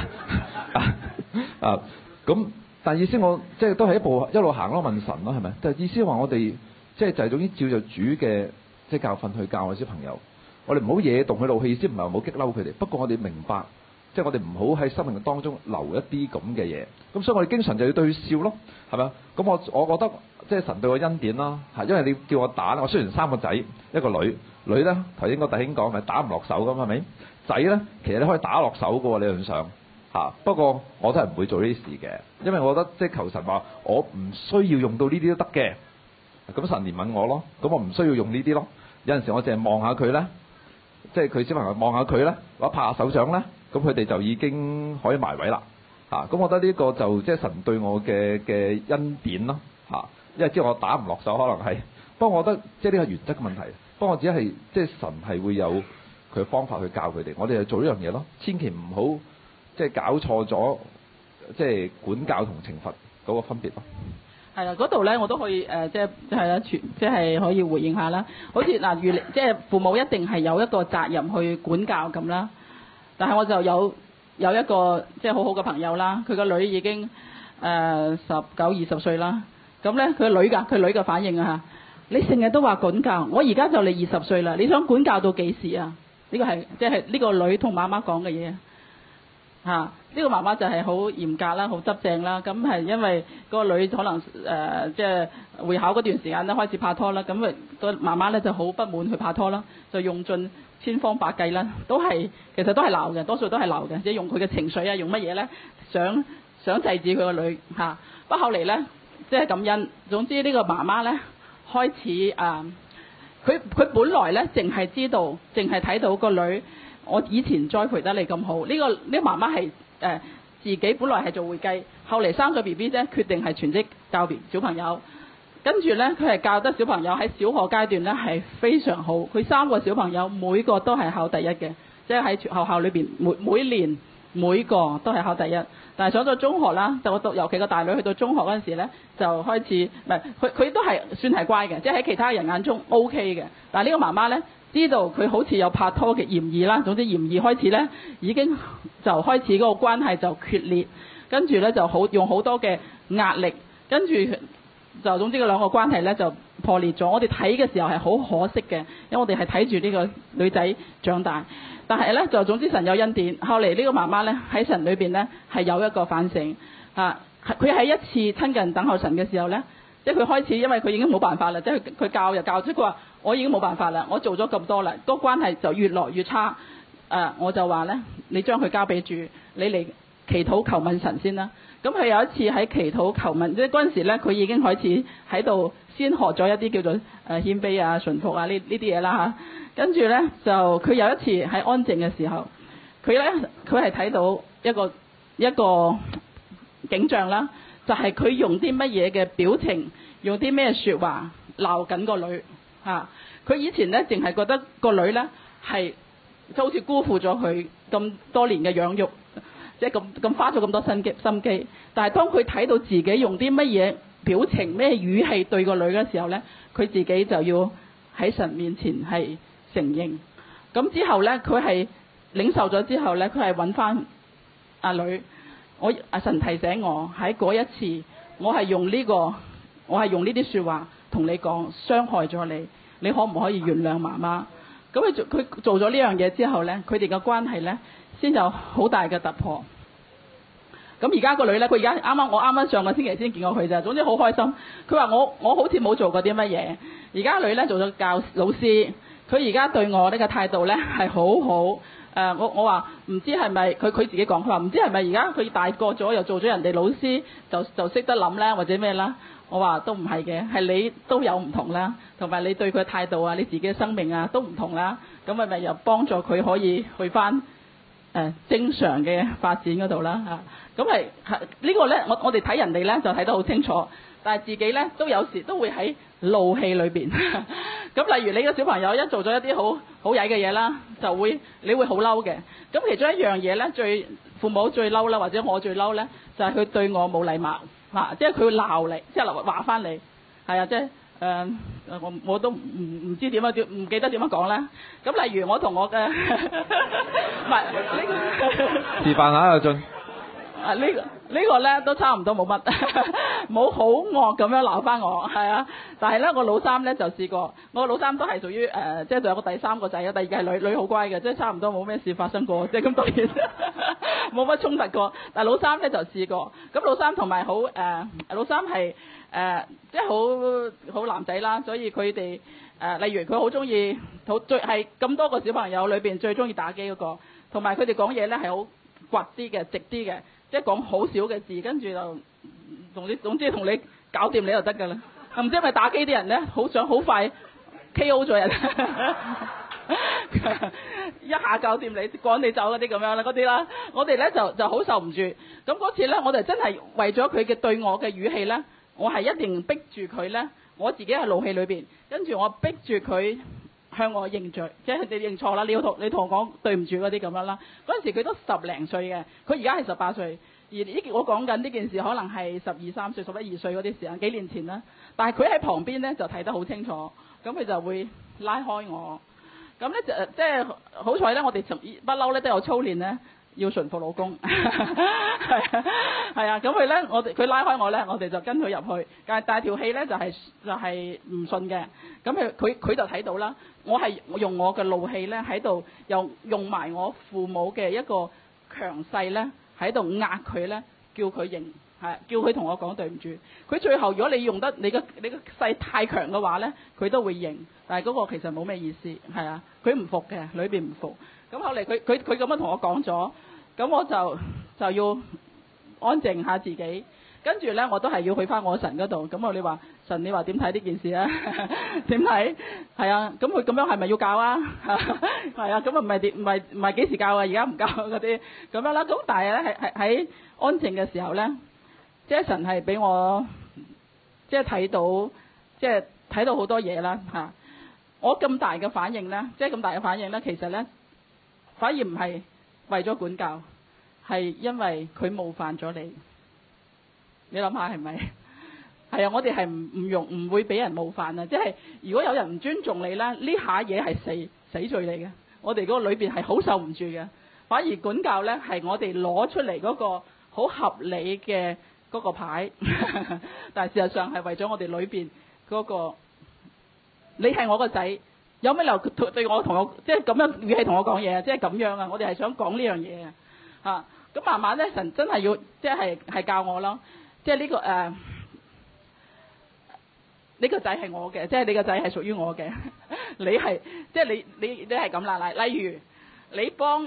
咁但係意思我即係都係一路行咯，問神咯，係咪？就意思話我哋即係就係總之照著主嘅即係教訓去教我小朋友。我哋唔好惹動佢怒氣，意思唔係唔好激嬲佢哋。不過我哋明白，即係我哋唔好喺生命當中留一啲咁嘅嘢。咁所以我哋經常就要對佢笑咯，係咪啊？咁我覺得即係神對我恩典啦，因為你叫我打，我雖然3個仔一個女，女咧頭先個弟兄講咪打唔落手咁係咪？仔咧其實你可以打落手嘅喎，理論上不過我都係唔會做呢啲事嘅，因為我覺得即係求神話我唔需要用到呢啲都得嘅。咁神憐憫我咯，咁我唔需要用呢啲咯。有陣時我淨係望下佢咧。即係佢小朋友望下佢咧，或者拍下手掌咧，咁佢哋就已經可以埋位啦。咁我覺得呢個就即係神對我嘅恩典咯。因為知道我打唔落手，可能係。不過我覺得即係呢個原則嘅問題。不過我只係即係神係會有佢嘅方法去教佢哋，我哋就做呢樣嘢咯。千祈唔好即係搞錯咗，即係管教同懲罰嗰個分別咯。 係啦，嗰度咧我都可以即係啦，即係可以回應下啦。好似嗱，即係父母一定係有一個責任去管教咁啦。但係我就有一個即係好好嘅朋友啦，佢個女已經19、20歲啦。咁咧佢女嘅反應啊嚇，你成日都話管教，我而家就嚟20歲啦，你想管教到幾時啊？呢個係即係呢個女同媽媽講嘅嘢嚇。呢個媽媽就係好嚴格啦，好執正啦。咁係因為個女可能即係會考嗰段時間咧開始拍拖啦。咁個媽媽咧就好不滿去拍拖啦，就用盡千方百計啦，其實都係鬧嘅，多數都係鬧嘅，即係用佢嘅情緒啊，用乜嘢咧，想制止佢個女嚇。不過後嚟咧，即係感恩。總之呢個媽媽咧開始佢本來咧淨係知道，淨係睇到個女，我以前栽培得你咁好。呢個媽媽係自己本來係做會計，後嚟生咗 BB 啫，決定係全職教別小朋友。跟住咧，佢係教得小朋友喺小學階段咧係非常好。佢3個小朋友每個都係考第一嘅，即係喺學校裏邊每年每個都係考第一。但係上咗中學啦，就尤其個大女去到中學嗰陣時咧，就開始唔係佢都係算係乖嘅，即係喺其他人眼中 OK 嘅。但係呢個媽媽咧，知道佢好似有拍拖嘅嫌疑啦，總之嫌疑開始咧，已經就開始嗰個關係就決裂，跟住咧就用好多嘅壓力，跟住就總之嗰兩個關係咧就破裂咗。我哋睇嘅時候係好可惜嘅，因為我哋係睇住呢個女仔長大，但係咧就總之神有恩典。後嚟呢個媽媽咧喺神裏邊咧係有一個反省佢喺一次親近等候神嘅時候咧，即係佢開始，因為佢已經冇辦法啦，即係佢教就教，即係佢話我已經冇辦法啦，我做咗咁多啦，個關係就越來越差。我就話咧，你將佢交俾主，你嚟祈禱求問神先啦。咁佢有一次喺祈禱求問，即係嗰陣時咧，佢已經開始喺度先學咗一啲叫做謙卑啊、順服啊呢啲嘢啦嚇。跟住咧就佢有一次喺安靜嘅時候，佢係睇到一個景象啦，就係佢用啲乜嘢嘅表情，用啲咩説話鬧緊個女嚇。佢以前咧淨係覺得個女咧係就好似辜負咗佢咁多年嘅養育，即係咁花咗咁多心機。但係當佢睇到自己用啲乜嘢表情、咩語氣對個女嘅時候咧，佢自己就要喺神面前係承認。咁之後咧，佢係領受咗之後咧，佢係揾翻阿女。神提醒我喺嗰一次，我係用呢啲説話同你講，傷害咗你，你可唔可以原諒媽媽？咁佢做咗呢樣嘢之後咧，佢哋嘅關係咧先有好大嘅突破。咁而家個女咧，佢而家我啱啱上個星期先見過佢咋，總之好開心。佢話我好似冇做過啲乜嘢。而家女咧做咗老師， 佢而家對我呢個態度咧係好好。我話唔知係咪佢自己講，佢話唔知係咪而家佢大個咗又做咗人哋老師就識得諗咧或者咩啦？我話都唔係嘅，係你都有唔同啦，同埋你對佢嘅態度啊，你自己嘅生命啊都唔同啦。咁咪又幫助佢可以去翻正常嘅發展嗰度啦嚇。咁係呢個咧，我哋睇人哋咧就睇得好清楚，但係自己咧都有時都會喺怒氣裏邊。咁例如你個小朋友一做咗一啲好曳嘅嘢啦，你會好嬲嘅。咁其中一樣嘢咧，父母最嬲啦，或者我最嬲咧，就係佢對我冇禮貌嚇，即係佢會鬧你，即係話翻你，係啊，即係我都唔知點樣，唔記得點樣講咧。咁例如我同我嘅唔係示範下阿俊。 呢個咧都差唔多冇乜，冇好惡咁樣鬧翻我，係啊。但係咧，我老三咧就試過，我老三都係屬於即係仲有個第三個仔啊，第二個係女好乖嘅，即係差唔多冇咩事發生過，即係咁當然冇乜衝突過。但係老三咧就試過，咁老三同埋老三係即係好男仔啦，所以佢哋例如佢好中意最係咁多個小朋友裏邊最中意打機嗰個，同埋佢哋講嘢咧係好倔啲嘅，直啲嘅。即係講好少嘅字，跟住就總之同你搞掂你就得㗎啦。唔知係咪打機啲人咧，好想好快 KO 咗人，一下搞掂你，趕你走嗰啲咁樣啦，嗰啲啦。我哋咧就好受唔住。咁嗰次咧，我哋真係為咗佢嘅對我嘅語氣咧，我係一定逼住佢咧，我自己喺怒氣裏邊，跟住我逼住佢向我認罪，即係你認錯啦，你同我講對唔住嗰啲咁樣啦。嗰陣時佢都10零歲嘅，佢而家係18歲，而我講緊呢件事可能係12、13歲、11、12歲嗰啲時間，幾年前啦。但係佢喺旁邊咧就睇得好清楚，咁佢就會拉開我。咁咧即係好彩咧，我哋不嬲咧都有操練咧，要順服老公。係啊，咁佢拉開我咧，我哋就跟佢入去。但係條氣咧就係唔順嘅。咁佢就睇到啦。我係用我嘅怒氣咧喺度，又用埋我父母嘅一個強勢咧喺度壓佢咧，叫佢認，叫佢同我講對唔住。佢最後如果你用得你個勢太強嘅話咧，佢都會認。但係嗰個其實冇咩意思，係啊，佢唔服嘅，裏邊唔服。咁後嚟佢咁樣同我講咗，咁我就要安靜下自己。跟住咧，我都係要去翻我神嗰度。咁你話神，你話點睇呢件事啊？點睇？係啊，咁佢咁樣係咪要教啊？係啊，咁啊唔係幾時教啊？而家唔教嗰啲咁樣啦。咁但係咧喺安靜嘅時候咧，即係神係俾我即係睇到好多嘢啦嚇。我咁大嘅反應咧，即係咁大嘅反應咧，其實咧反而唔係為咗管教，係因為佢冒犯咗你。你諗下係咪？係啊，我哋係唔會俾人冒犯啊！即係如果有人唔尊重你咧，呢下嘢係死罪嚟嘅。我哋嗰個裏邊係好受唔住嘅。反而管教咧係我哋攞出嚟嗰個好合理嘅嗰個牌，但係事實上係為咗我哋裏邊嗰個。你係我個仔，有咩理由對我同我即係咁樣語氣同我講嘢啊？即係咁樣啊！我哋係想講呢樣嘢啊！咁慢慢咧，神真係要即係教我咯。即係呢個仔係我嘅，即係你個仔係屬於我嘅。你係即係你係咁啦。例如你幫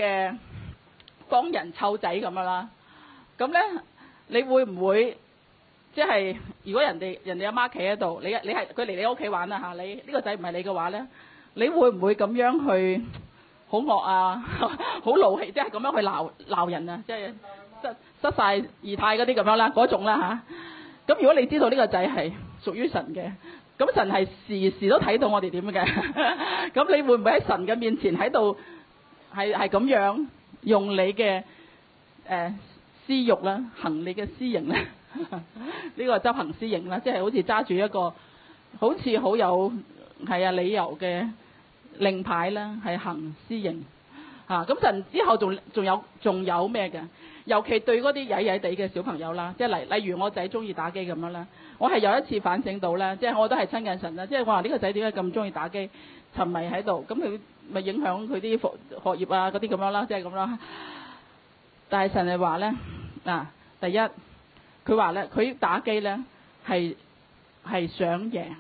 人湊仔咁樣啦，咁咧你會唔會即係如果人哋阿媽企喺度，你係佢嚟你屋企玩啦嚇，你呢個仔唔係你嘅話咧，你會唔會咁樣去好惡啊？好怒氣，即係咁樣去鬧人啊？即係失曬儀態嗰啲咁樣啦，嗰種啦嚇。咁如果你知道呢個仔係屬於神嘅，咁神係時時都睇到我哋點嘅。咁你會唔會喺神嘅面前喺度係咁樣用你嘅私欲啦，行你嘅私刑咧？呢個執行私刑啦，即係好似揸住一個好似好有理由嘅令牌啦，係行私刑嚇。咁神之後仲有咩嘅？尤其對嗰啲曳曳地嘅小朋友啦，即係例如我仔中意打機咁樣啦，我係有一次反省到啦，即係我都係親近神啦，即係我話呢個仔點解咁中意打機，沉迷喺度，咁佢咪影響佢啲學業啊嗰啲咁樣啦，即係咁啦。但係神係話咧第一，佢話咧佢打機咧係想贏，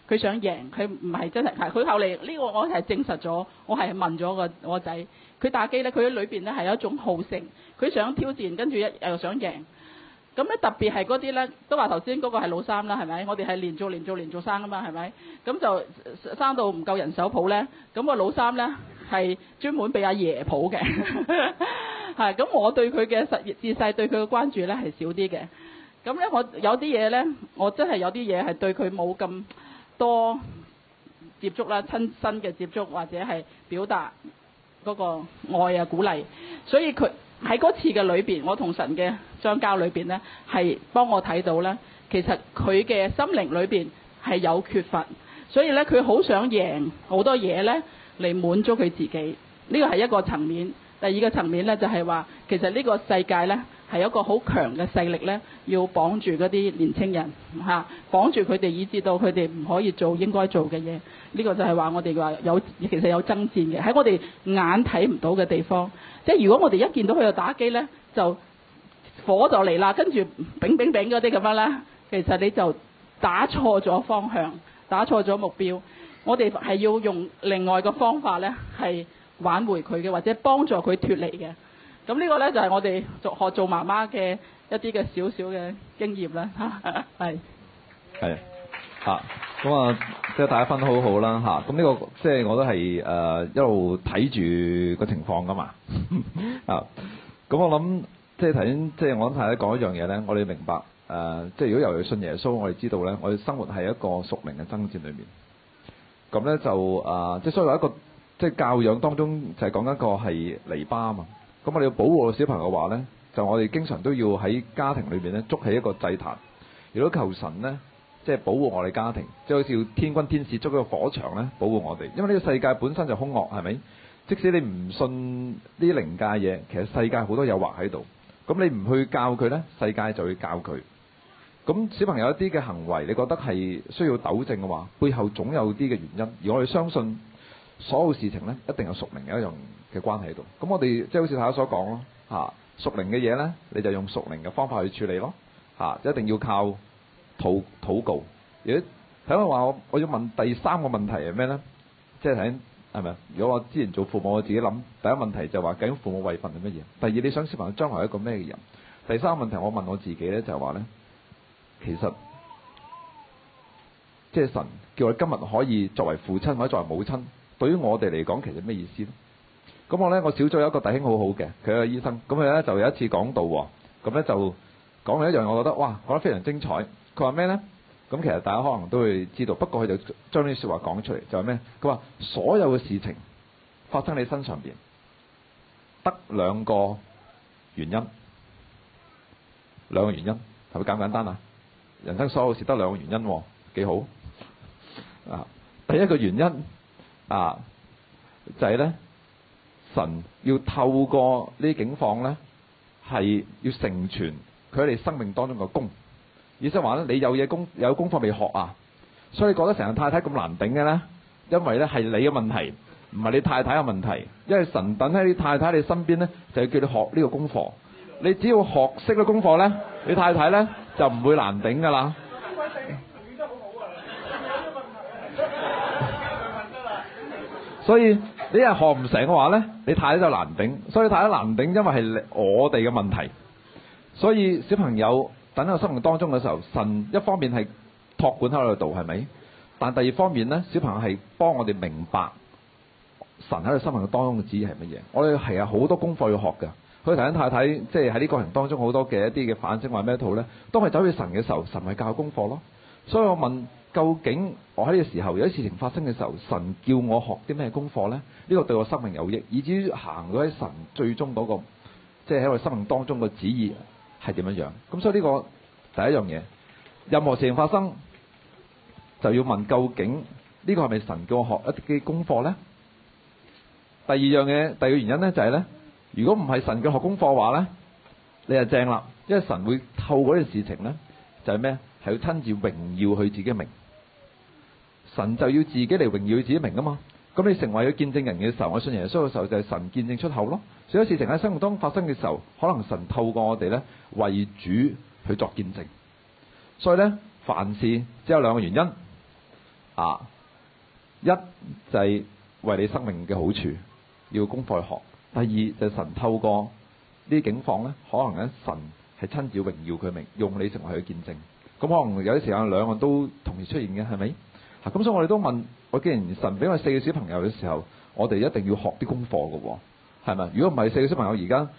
佢想贏，佢唔係真係係。佢後嚟呢個我係證實咗，我係問咗我個仔，佢打機咧，佢喺裏邊咧係有一種好勝，佢想挑戰，跟住又想贏。咁咧特別係嗰啲咧，都話頭先嗰個係老三啦，係咪？我哋係連續生啊嘛，係咪？咁就生到唔夠人手抱咧，咁個老三咧係專門俾阿爺抱嘅。係咁，我對佢嘅自細對佢嘅關注咧係少啲嘅。咁咧我有啲嘢咧，我真係有啲嘢係對佢冇咁多接觸啦，親身嘅接觸或者係表達嗰個愛啊鼓勵，所以佢喺嗰次嘅裏邊，我同神嘅相交裏邊咧，係幫我睇到咧，其實佢嘅心靈裏邊係有缺乏，所以咧佢好想贏好多嘢咧嚟滿足佢自己。呢個係一個層面。第二個層面咧就係話，其實呢個世界咧係一個好強嘅勢力咧，要綁住嗰啲年青人嚇，綁住佢哋，以至到佢哋唔可以做應該做嘅嘢。呢個就係話我哋話其實有爭戰嘅，喺我哋眼睇唔到嘅地方。即係如果我哋一見到佢喺度打機咧，就火就嚟啦，跟住丙嗰啲咁樣啦，其實你就打錯咗方向，打錯咗目標。我哋係要用另外嘅方法咧，係挽回佢嘅，或者幫助佢脫離嘅。咁呢個咧就係我哋學做媽媽嘅一啲嘅少少嘅經驗啦嚇，係嚇咁啊，即係大家分得好好啦嚇。咁呢個即係我都係一路睇住個情況噶嘛啊。咁我諗即係頭先即係我諗大家講一樣嘢咧，我哋明白即係如果由佢信耶穌，我哋知道咧，我哋生活係一個屬靈嘅爭戰裏面。咁咧就即係所以話一個即係教養當中就係講一個係籬笆啊嘛。咁我哋要保護個小朋友嘅話咧，就我哋經常都要喺家庭裏面咧築起一個祭壇，如果求神咧即係保護我哋家庭，即係好似天軍天使築一個火牆咧保護我哋。因為呢個世界本身就兇惡，係咪？即使你唔信呢啲靈界嘢，其實世界好多誘惑喺度。咁你唔去教佢咧，世界就會教佢。咁小朋友一啲嘅行為，你覺得係需要糾正嘅話，背後總有啲嘅原因。而我哋相信所有事情咧，一定有屬靈嘅一樣嘅關係喺度。咁我哋即係好似大家所講咯，屬靈嘅嘢咧，你就用屬靈嘅方法去處理咯，一定要靠禱告。如果睇我話我要問第三個問題係咩咧？即係睇係咪？如果我之前做父母，我自己諗第一問題就話究竟父母位份係乜嘢？第二，你想小朋友將來係一個咩嘅人？第三個問題我問我自己咧，就係話咧，其實即係神叫我今日可以作為父親或者作為母親，對於我哋嚟講其實咩意思咧？咁我小組有一個弟兄好好嘅，佢係個醫生，咁佢咧就有一次講道喎，咁咧就講咗一樣，我覺得哇講得非常精彩。佢話咩咧？咁其實大家可能都會知道，不過佢就將呢啲説話講出嚟，就係咩？佢話所有嘅事情發生喺你身上邊，得兩個原因，兩個原因係咪簡唔簡單啊？人生所有事得兩個原因，幾好啊！第一個原因就係咧，神要透過呢啲境況咧，係要成全佢喺你生命當中嘅功。意思係話咧，你有功課未學啊，所以你覺得成日太太咁難頂嘅咧，因為咧係你嘅問題，唔係你太太嘅問題。因為神等喺你太太你身邊咧，就係叫你學呢個功課。你只要學識咗功課咧，你太太咧就唔會難頂噶啦。所以你係學唔成嘅話咧，你太太就難頂。所以太太難頂，因為係我哋嘅問題。所以小朋友等喺個生命當中嘅時候，神一方面係託管喺度，係咪？但第二方面咧，小朋友係幫我哋明白神喺佢生命當中嘅旨意係乜嘢。我哋係有好多功課要學㗎。佢頭先太太即係喺呢個過程當中好多嘅一啲嘅反省，話咩套咧？當佢走去神嘅時候，神咪教功課咯。所以我問，究竟我喺呢個時候有啲事情發生嘅時候，神叫我學啲咩功課咧？呢個對我生命有益，以至於行到喺神最終嗰個，即係喺我生命當中嘅旨意係點樣樣。咁所以呢個第一樣嘢，任何事情發生就要問究竟呢個係咪神叫我學一啲嘅功課咧？第二樣嘢，第二個原因咧就係咧，如果唔係神嘅學功課嘅話咧，你就正啦，因為神會透過呢件事情咧，就係咩？係要親自榮耀佢自己名。神就要自己嚟榮耀佢自己名啊嘛。咁你成為佢見證人嘅時候，我信耶穌嘅時候，就係神見證出口咯。所有事情喺生活當中發生嘅時候，可能神透過我哋咧為主去作見證。所以咧，凡事只有兩個原因一就係為你生命嘅好處，要功課去學。第二就係神透過呢啲境況咧，可能咧神係親自榮耀佢名，用你成為佢嘅見證。咁可能有啲時間兩個都同時出現嘅，係咪？咁所以我哋都問，我既然神俾我4個小朋友嘅時候，我哋一定要學啲功課嘅喎，係咪？如果唔係4個小朋友而家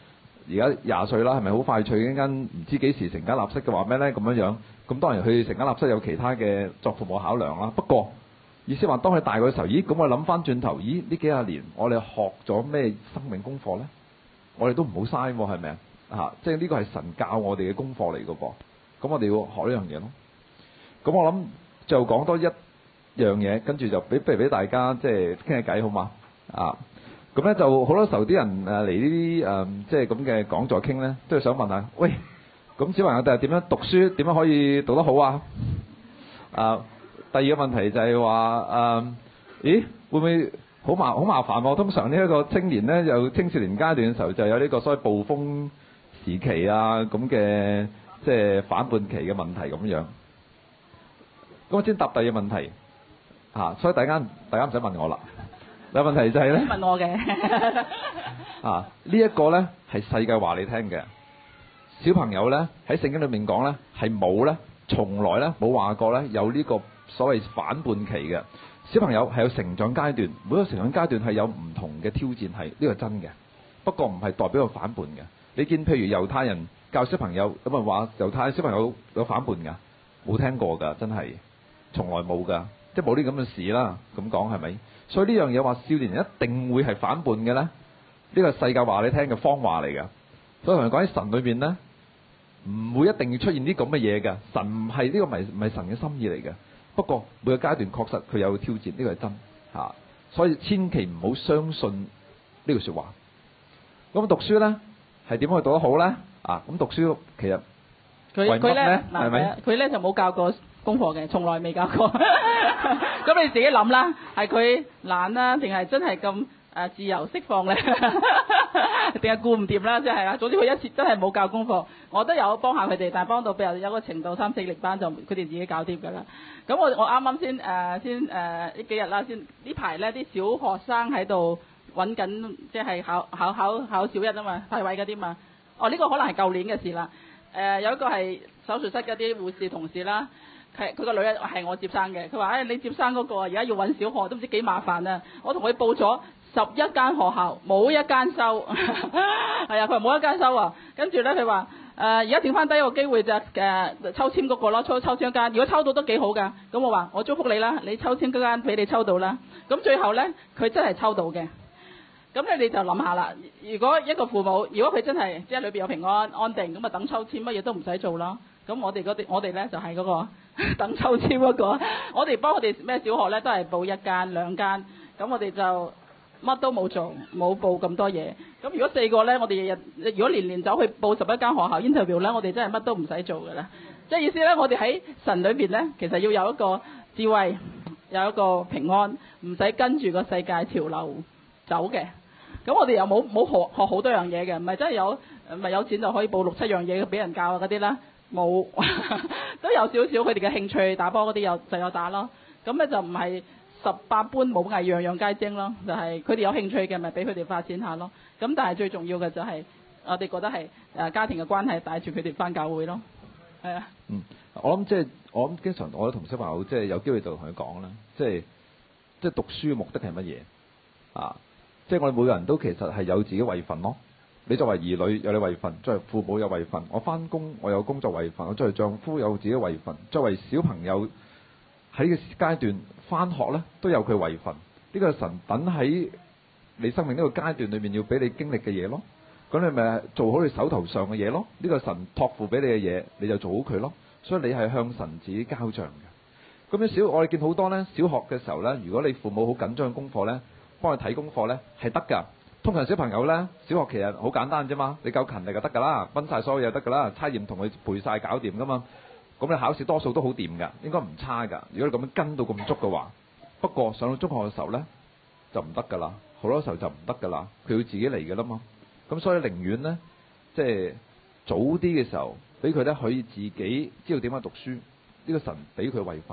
20歲啦，係咪好快脆？一間唔知幾時成家立室嘅話咩咧？咁樣，咁當然佢成家立室有其他嘅作父母考量啦。不過意思話，當佢大個嘅時候，咦？咁我諗翻轉頭，咦？呢幾廿年我哋學咗咩生命功課咧？我哋都唔好嘥喎，係咪啊？即係呢個係神教我哋嘅功課嚟嘅噃。咁我哋要學呢樣嘢咯。咁我諗就講多一樣嘢，跟住就不如俾大家即係傾下偈好嘛？咁咧就好多時候啲人嚟呢啲即係咁嘅講座傾咧，都係想問下，喂，咁小朋友第日點樣讀書？點樣可以讀得好啊？第二個問題就係話咦，會唔會好麻煩喎？通常呢一個青年咧，有青少年階段嘅時候，就有呢個所謂暴風時期啊咁嘅即係反叛期嘅問題咁樣。咁我先答第二個問題所以大家唔使問我啦。第二個問題就係咧， 問我嘅呢一個咧係世界話你聽嘅。小朋友咧喺聖經裏面講咧係冇咧，從來咧冇話過咧有呢個所謂反叛期嘅。小朋友係有成長階段，每個成長階段係有唔同嘅挑戰，係呢個真嘅。不過唔係代表佢反叛嘅。你見譬如猶太人教小朋友咁話猶太小朋友有反叛㗎？冇聽過㗎，真係從來冇㗎，即係冇啲咁嘅事啦。咁講係咪？所以呢樣嘢話少年人一定會係反叛嘅咧？呢個世界話你聽嘅謊話嚟㗎。所以同你講喺神裏面咧，唔會一定要出現啲咁嘅嘢㗎。神唔係呢個唔係神嘅心意嚟嘅。不過每個階段確實佢有挑戰，呢個係真嚇。所以千祈唔好相信呢句説話。咁讀書咧係點可以讀得好咧？咁讀書其實佢咧係咪？ 佢咧就冇教過功課嘅，從來未教過。咁你自己諗啦，係佢懶啦，定係真係咁自由釋放咧？定係顧唔掂啦？即係啦。總之佢一次真係冇教功課，我都有幫下佢哋，但係幫到譬如有個程度3、4年班就佢哋自己搞掂㗎啦。咁我啱啱先呢幾日啦，先呢排咧啲小學生喺度揾緊，即係考小一啊嘛，派位嗰啲嘛。呢個可能係舊年嘅事啦。有一個係手術室嗰啲護士同事啦，佢個女係我接生嘅。佢話：你接生嗰個而家要揾小學都唔知幾麻煩啊！我同佢報咗11間學校，冇一間收。係啊，佢話冇一間收啊。跟住咧，佢話而家調翻低一個機會就抽籤嗰個咯，抽籤一間。如果抽到都幾好㗎。咁我話我祝福你啦，你抽籤嗰間俾你抽到啦。咁最後咧，佢真係抽到嘅。咁你就諗下啦，如果一個父母，如果佢真係即係裏邊有平安安定，咁啊等抽籤乜嘢都唔使做啦。咁我哋咧就係嗰個等抽籤嗰個。我哋幫我哋咩小學咧都係報1間2間，咁我哋就乜都冇做，冇報咁多嘢。咁如果4個咧，我哋日日如果年走去報11間學校 interview 咧，我哋真係乜都唔使做㗎啦。即係意思咧，我哋喺神裏邊咧，其實要有一個智慧，有一個平安，唔使跟住個世界潮流走嘅。咁我哋又冇學好多樣嘢嘅，唔係真係唔係有錢就可以報6、7樣嘢俾人教啊嗰啲啦，冇都有少少佢哋嘅興趣，打波嗰啲就有打咯。咁咧就唔係18般武藝樣樣皆精咯，就係佢哋有興趣嘅咪俾佢哋發展下咯。咁但係最重要嘅就係我哋覺得係家庭嘅關係帶住佢哋返教會咯，係啊。 我諗經常我都同小朋友即係有機會就同佢講啦，即係讀書嘅目的係乜嘢？即係我哋每個人都其實係有自己位份咯。你作為兒女有你位份，作為父母有位份。我翻工我有工作位份，我作為丈夫有自己位份。作為小朋友喺呢個階段翻學咧都有佢位份。呢個係神等喺你生命呢個階段裏面要俾你經歷嘅嘢咯。咁你咪做好你手頭上嘅嘢咯。呢個神託付俾你嘅嘢，你就做好佢咯。所以你係向神自己交賬嘅。咁樣我哋見好多咧，小學嘅時候咧，如果你父母好緊張功課咧，幫佢睇功課咧係得㗎。通常小朋友咧，小學其實好簡單啫嘛，你夠勤力就得㗎啦，溫晒所有嘢得㗎啦，測驗同佢背晒搞掂㗎嘛。咁你考試多數都好掂㗎，應該唔差㗎。如果你咁樣跟到咁足嘅話，不過上到中學嘅時候咧就唔得㗎啦，好多時候就唔得㗎啦，佢要自己嚟㗎啦嘛。咁所以寧願咧，即係早啲嘅時候俾佢咧可以自己知道點樣讀書，呢個神俾佢位份。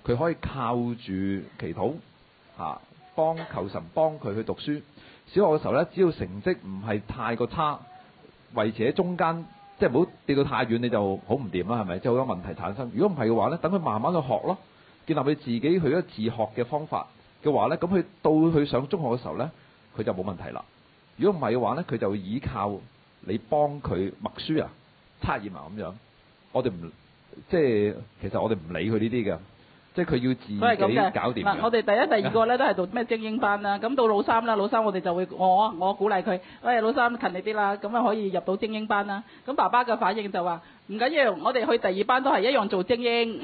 佢可以靠住祈禱求神幫佢去讀書。小學嘅時候呢，只要成績唔係太過差，維持喺中間，即係唔好跌到太遠，你就好唔掂啦，係咪？即係好多問題產生。如果唔係嘅話呢，等佢慢慢去學咯，建立佢自己去一個自學嘅方法嘅話呢，咁佢到佢上中學嘅時候呢，佢就冇問題啦。如果唔係嘅話呢，佢就會依靠你幫佢默書啊、測驗啊咁樣。我哋唔即係其實我哋唔理佢呢啲嘅。即係佢要自己搞掂。 嗱，我哋第一、第二個咧都係讀咩精英班啦。咁到老三啦，老三我哋就會我鼓勵佢，喂，老三勤力啲啦，咁啊可以入到精英班啦。咁爸爸嘅反應就話唔緊要，我哋去第二班都係一樣做精英。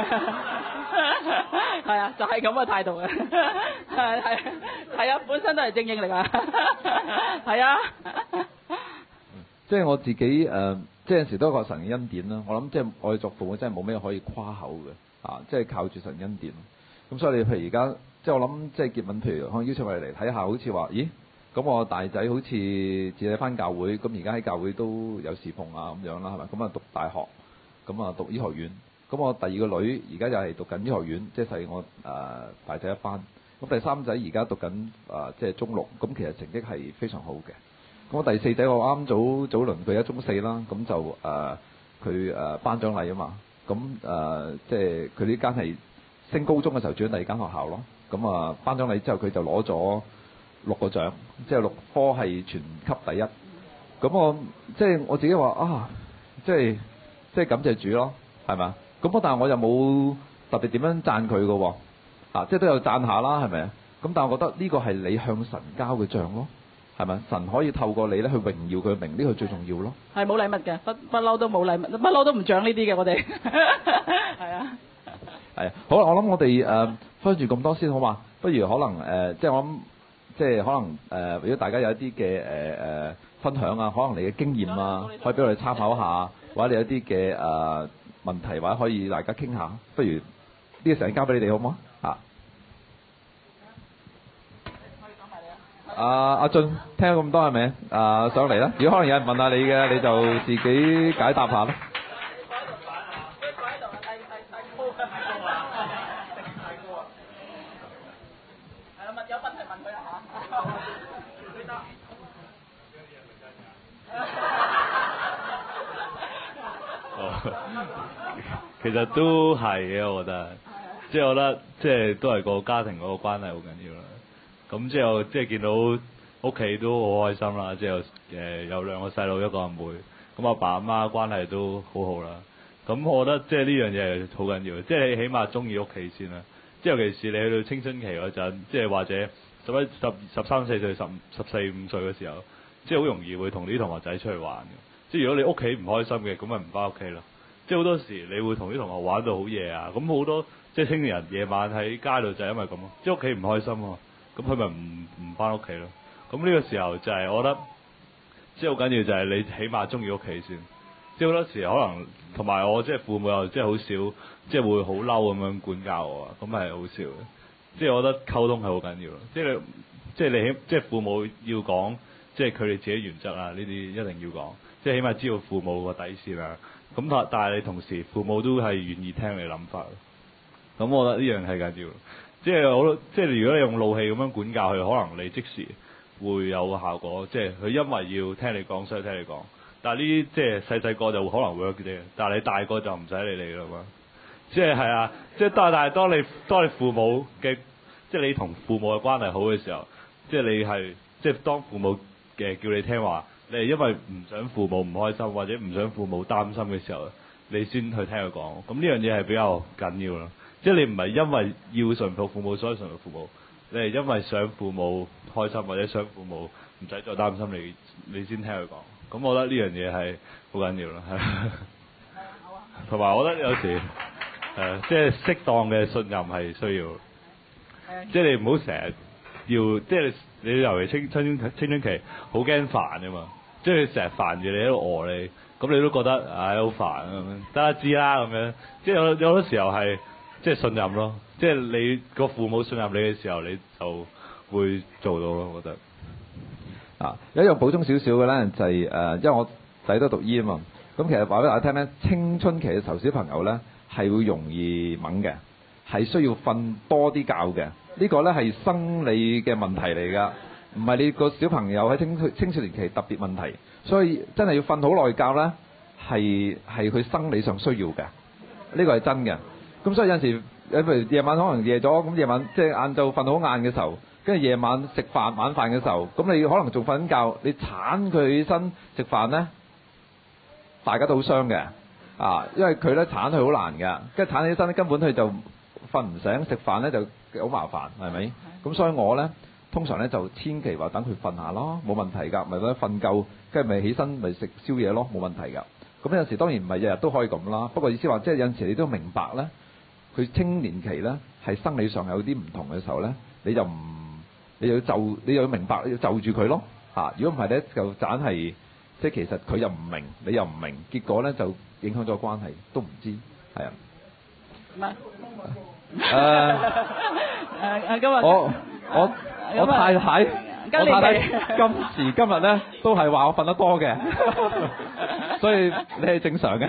係啊，就係咁嘅態度嘅。係啊，本身都係精英嚟㗎。係啊。 即係我自己即係有陣時都係神嘅恩典啦。我諗即係我哋作父母真係冇咩可以誇口嘅。即係靠住神恩典，咁所以你譬如而家，即係我諗，即係結吻，譬如可能邀請我哋嚟睇下，好似話，咦，咁我大仔好似自己返教會，咁而家喺教會都有侍奉啊咁樣啦，係咪？咁啊讀大學，咁啊讀醫學院，咁我第二個女而家又係讀緊醫學院，即係細我大仔一班，咁第三仔而家讀緊即係中六，咁其實成績係非常好嘅。咁我第四仔我啱早輪佢而家中四啦，咁就佢頒獎禮啊嘛。咁即係佢呢間係升高中嘅時候轉咗第二間學校咯。咁頒獎禮之後佢就攞咗6個獎，即係6科係全級第一。咁我即係我自己話即係感謝主咯，係咪？咁但係我又冇特別點樣讚佢嘅喎，即係都有讚下啦，係咪？咁但係我覺得呢個係你向神交嘅賬咯。係咪？神可以透過你咧去榮耀佢名，呢個最重要咯。係冇禮物嘅，不嬲都冇禮物，不嬲都唔獎呢啲嘅，我哋係啊。係啊，好啦，我諗我哋分住咁多先好嘛？不如可能即係我諗，即係可能如果大家有一啲嘅分享啊，可能你嘅經驗啊，可以俾我哋參考下，或者你有一啲嘅問題，或者可以大家傾下。不如呢個時間交俾你哋好唔好啊？阿俊聽咗咁多係咪？上嚟啦！如果可能有人問下你嘅，你就自己解答下啦。有問題問佢啦嚇。其實都係嘅，我覺得，即係我覺得，即係都係個家庭嗰個關係好緊要啦。咁之後即係見到屋企都好開心啦，即係有2個細路，1個阿妹，咁阿爸阿媽關係都好好啦。咁我覺得即係呢樣嘢係好緊要，即係你起碼中意屋企先啦。即係尤其是你去到青春期嗰陣，即係或者11、13、14歲、14、15歲嘅時候，即係好容易會同啲同學仔出去玩嘅。即係如果你屋企唔開心嘅，咁咪唔翻屋企咯。即係好多時你會同啲同學玩到好夜啊，咁好多即係青年人夜晚喺街度就係因為咁咯，即係屋企唔開心啊。咁佢咪唔翻屋企咯？咁呢個時候就係我覺得，即係好緊要就係你起碼中意屋企先。即係好多時可能同埋我即係父母又即係好少，即係會好嬲咁樣管教我啊，咁係好笑嘅。即係我覺得溝通係好緊要咯。即係你即係父母要講，即係佢哋自己原則啊，呢啲一定要講。即係起碼知道父母個底線啊。咁但係你同時父母都係願意聽你諗法。咁我覺得呢樣係緊要。即係如果你用怒氣咁樣管教佢，可能你即時會有個效果。即係佢因為要聽你講，所以聽你講。但係呢啲即係細個就可能會有啲，但係你大個就唔使理你啦嘛。即係係啊，即係但係當你父母嘅，即係你同父母嘅關係好嘅時候，即係你係即係當父母嘅叫你聽話，你係因為唔想父母唔開心或者唔想父母擔心嘅時候，你先去聽佢講。咁呢樣嘢係比較緊要咯。即係你唔係因為要順服父母所以順服父母，你係因為想父母開心或者想父母唔使再擔心你先聽佢講。咁我覺得呢樣嘢係好緊要咯。同埋我覺得有時即係適當嘅信任係需要。即係你唔好成日要，即係你尤其青春期好驚煩㗎嘛。即係成日煩住你喺度餓你，咁你都覺得唉好煩啊咁樣，得一知啦咁樣。即係有好多時候係。即係信任咯，即係你個父母信任你嘅時候，你就會做到咯。我覺得有一樣補充少少嘅咧，就係因為我仔都讀醫啊嘛。咁其實話俾大家聽咧，青春期嘅時候小朋友咧係會容易懵嘅， 係需要瞓多啲覺嘅。呢個呢係生理嘅問題嚟㗎，唔係你個小朋友喺青少年期特別問題。所以真係要瞓好耐覺呢，係佢生理上需要嘅，呢個係真嘅。咁所以有陣時，譬如夜晚可能夜咗，咁夜晚即係晏晝瞓好晏嘅時候，跟住夜晚食飯晚飯嘅時候，咁你可能仲瞓緊覺，你鏟佢起身食飯呢，大家都好傷嘅啊，因為佢呢鏟佢好難㗎，跟住鏟起身根本佢就瞓唔醒，食飯呢就好麻煩，係咪？咁所以我呢，通常呢就千祈話等佢瞓下咯，冇問題㗎，咪覺得瞓夠，跟住咪起身咪食宵夜咯，冇問題㗎。咁有陣時當然唔係日日都可以咁啦，不過意思話即係有陣時你都明白呢，佢青年期呢係生理上有啲唔同嘅時候呢，你就要明白，要就住佢咯嚇。如果唔係呢，就盞係即係其實佢又唔明，你又唔明，結果呢就影響咗關係，都唔知係啊。 唔係今日我太太今時今日咧都係話我瞓得多嘅，所以你係正常嘅。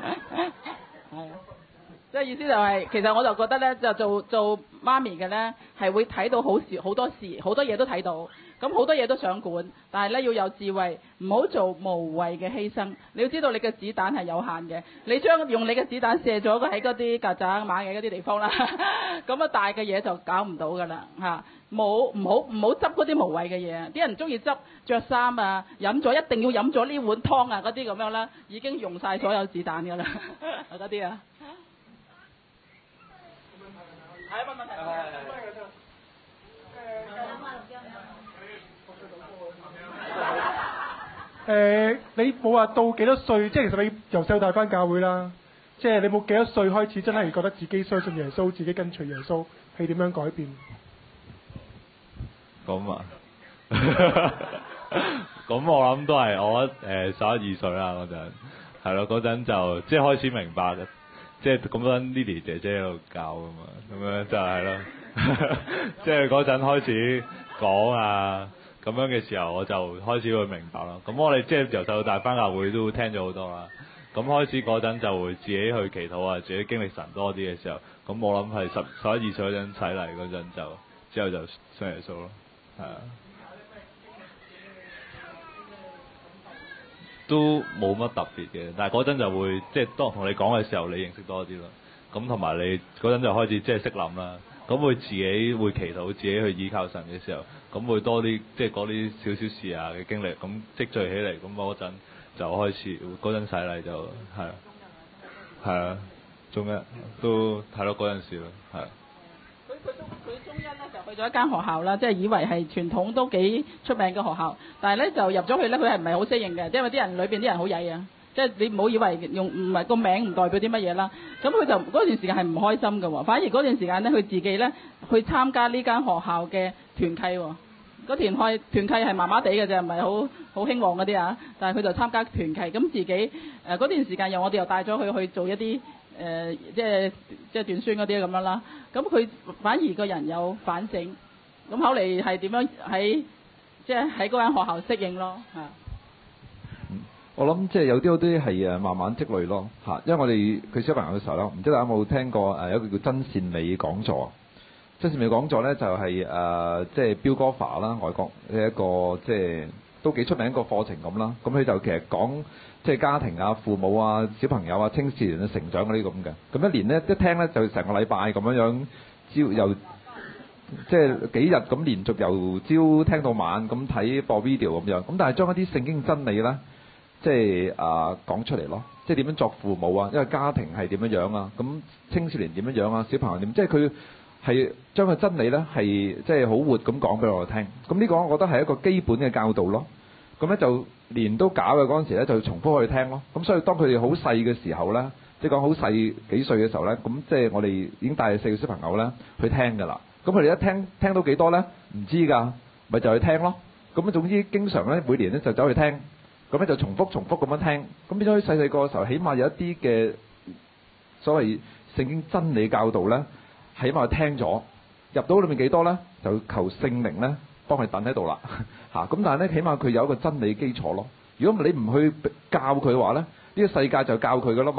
即係意思就係，其實我就覺得咧，就做媽咪嘅咧，係會睇到好多事，好多嘢都睇到。咁好多嘢都想管，但係咧要有智慧，唔好做無謂嘅犧牲。你要知道你嘅子彈係有限嘅，你將用你嘅子彈射咗喺嗰啲曱甴、螞蟻嗰啲地方啦，咁大嘅嘢就搞唔到㗎啦嚇。唔好執嗰啲無謂嘅嘢。啲人中意執着衫啊，飲咗一定要飲咗呢碗湯啊嗰啲咁樣啦，已經用晒所有子彈㗎啦嗰啲啊。係問題。 你冇話到幾多歲，即係其實你由細帶翻教會啦，即係你冇幾多歲開始真係覺得自己相信耶穌，自己跟隨耶穌，係點樣改變？ 咁啊，咁我諗都係我11、12歲啦嗰陣，係咯，嗰陣就即係開始明白嘅，即係咁樣 Lily 姐姐喺度教㗎嘛，咁樣就係咯，即係嗰陣開始講啊。咁樣嘅時候，我就開始會明白啦。咁我哋即係由細到大返教會都聽咗好多啦。咁開始嗰陣就會自己去祈禱啊，自己經歷神多啲嘅時候，咁我諗係11、12歲嗰陣洗禮嗰陣就之後就信耶穌咯，係啊。都冇乜特別嘅，但係嗰陣就會即係當同你講嘅時候，你認識多啲咯。咁同埋你嗰陣就開始即係識諗啦。咁會自己會祈禱，自己去依靠神嘅時候，咁會多啲即係嗰啲少少事啊嘅經歷，咁積聚起嚟，咁嗰陣就開始嗰陣洗禮就係啊，中一都睇到嗰陣時咯，係。 佢中一咧就去咗一間學校啦，即係以為係傳統都幾出名嘅學校，但係咧就入咗去咧，佢係唔係好適應嘅，因為啲人裏邊啲人好曳啊。即係你唔好以為用唔係個名唔代表啲乜嘢啦，咁佢就嗰段時間係唔開心嘅喎，反而嗰段時間咧佢自己咧去參加呢間學校嘅團契喎，嗰團契係麻麻地嘅啫，唔係好興旺嗰啲啊，但係佢就參加團契，咁自己嗰段時間我哋又帶咗佢去做一啲即係短宣嗰啲咁樣啦，咁佢反而個人有反省，咁後嚟係點樣喺嗰間學校適應咯嚇。 我諗即係有啲係慢慢積累咯嚇，因為我哋佢小朋友嘅時候咧，唔知大家有冇聽過有一個叫真善美講座。真善美講座咧就係即係 Bill Goffin 啦，外國嘅一個即係都幾出名一個課程咁啦。咁佢就其實講即係家庭啊、父母啊、小朋友啊、青少年嘅成長嗰啲咁嘅。咁一年咧一聽咧就成個禮拜咁樣由即係幾日咁連續由朝聽到晚咁睇播 video 咁樣。咁但係將一啲聖經真理咧。即係講出嚟咯，即係點樣作父母啊？因為家庭係點樣樣啊？咁青少年點樣樣啊？小朋友點？即係佢係將個真理咧係即係好活咁講俾我哋聽。咁呢個我覺得係一個基本嘅教導咯。咁咧就年都搞嘅嗰陣時咧就重複去聽咯。咁所以當佢哋好細嘅時候咧，即係講好細幾歲嘅時候咧，咁即係我哋已經帶4個小朋友咧去聽㗎啦。咁佢哋一聽到幾多咧？唔知㗎，咪就去聽咯。咁總之經常咧每年咧就走去聽。咁咧就重複咁樣聽，咁變咗佢細個嘅時候，起碼有一啲嘅所謂聖經真理教導咧，起碼聽咗入到裏面幾多咧，就求聖靈咧幫佢等喺度啦嚇。咁但係咧，起碼佢有一個真理基礎咯。如果你唔去教佢嘅話咧，呢個世界就教佢噶啦嘛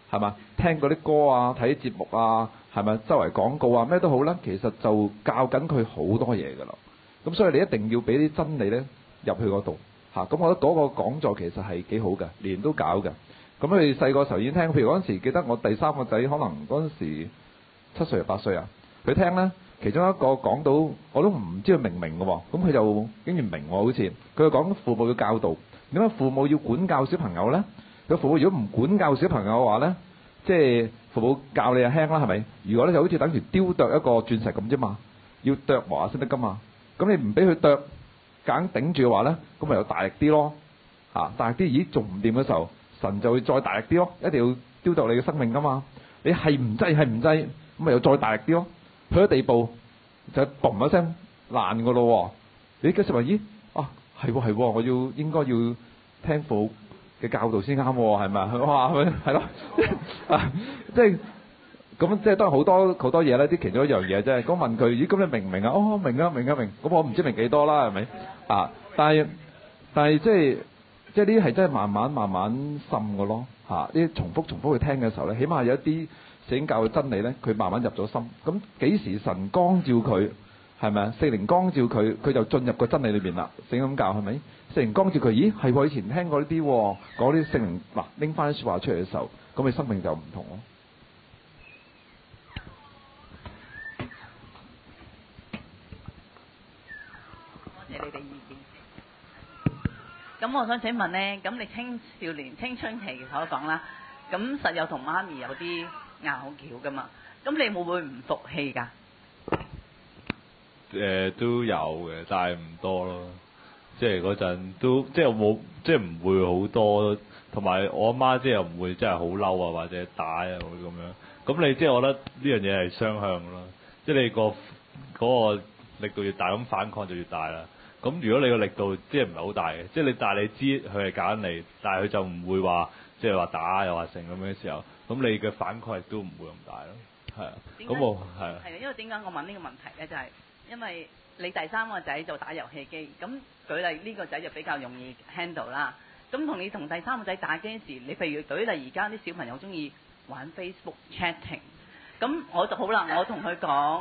係嘛？聽嗰啲歌啊，睇節目啊，係咪？周圍廣告啊，咩都好啦，其實就教緊佢好多嘢㗎啦。咁所以你一定要俾啲真理咧入去嗰度嚇。咁我覺得嗰個講座其實係幾好嘅，年都搞嘅。咁佢哋細個時候已經聽，譬如嗰陣時記得我第3個仔可能嗰陣時7歲8歲啊，佢聽咧。其中一個講到我都唔知佢明唔明嘅喎，咁佢就竟然明喎，好似佢就講父母嘅教導，點解父母要管教小朋友咧？佢父母如果唔管教小朋友嘅話咧，即係父母教你就輕啦，係咪？如果咧就好似等於雕琢一個鑽石咁啫嘛，要琢磨下先得噶嘛。咁你唔俾佢琢，硬頂住嘅話咧，咁咪有大力啲咯，大力啲，咦仲唔掂嘅時候，神就會再大力啲咯，一定要雕琢你嘅生命噶嘛。你係唔制，咁咪又再大力啲咯。去咗地步就嘣一聲爛㗎咯喎！你嗰時話咦係喎，我應該要聽父母嘅教導先啱喎，係咪啊？哇，係咯，即係咁，即係都係好多嘢咧。啲其中一樣嘢啫。咁問佢咦，咁你明唔明啊？哦，明啊。咁我唔知明幾多啦，係咪啊？但係即係呢啲係真係慢慢滲㗎咯嚇。呢啲重複去聽嘅時候咧，起碼有一啲聖經教嘅真理咧，佢慢慢入咗心。咁幾時神光照佢，係咪啊？聖靈光照佢，佢就進入個真理裏邊啦。聖經教係咪？聖靈光照佢，咦係喎，以前聽過呢啲，講啲聖靈嗱拎翻啲説話出嚟嘅時候，咁你生命就唔同咯。 多謝你哋意見。咁我想請問咧，咁你青少年青春期所講啦，咁實有同媽咪有啲拗撬噶嘛？咁你會唔會唔服氣㗎？ 都有嘅，但係唔多咯。即係嗰陣都即係冇，即係唔會好多。同埋我阿媽即係又唔會真係好嬲啊，或者打啊咁樣。咁你即係我覺得呢樣嘢係雙向咯。即係你嗰個力度越大，咁反抗就越大啦。咁如果你個力度即係唔係好大嘅，即係但係你知佢係揀你，但係佢就唔會話即係話打又話成咁樣嘅時候，咁你嘅反抗亦都唔會咁大咯。係啊，咁我係啊。係啊， 因為點解我問呢個問題咧？就係因為你第3個仔就打遊戲機，咁舉例呢個仔就比較容易 handle 啦。咁同第3個仔打機時，你譬如舉例而家啲小朋友中意玩 Facebook chatting，咁我就好啦，我同佢講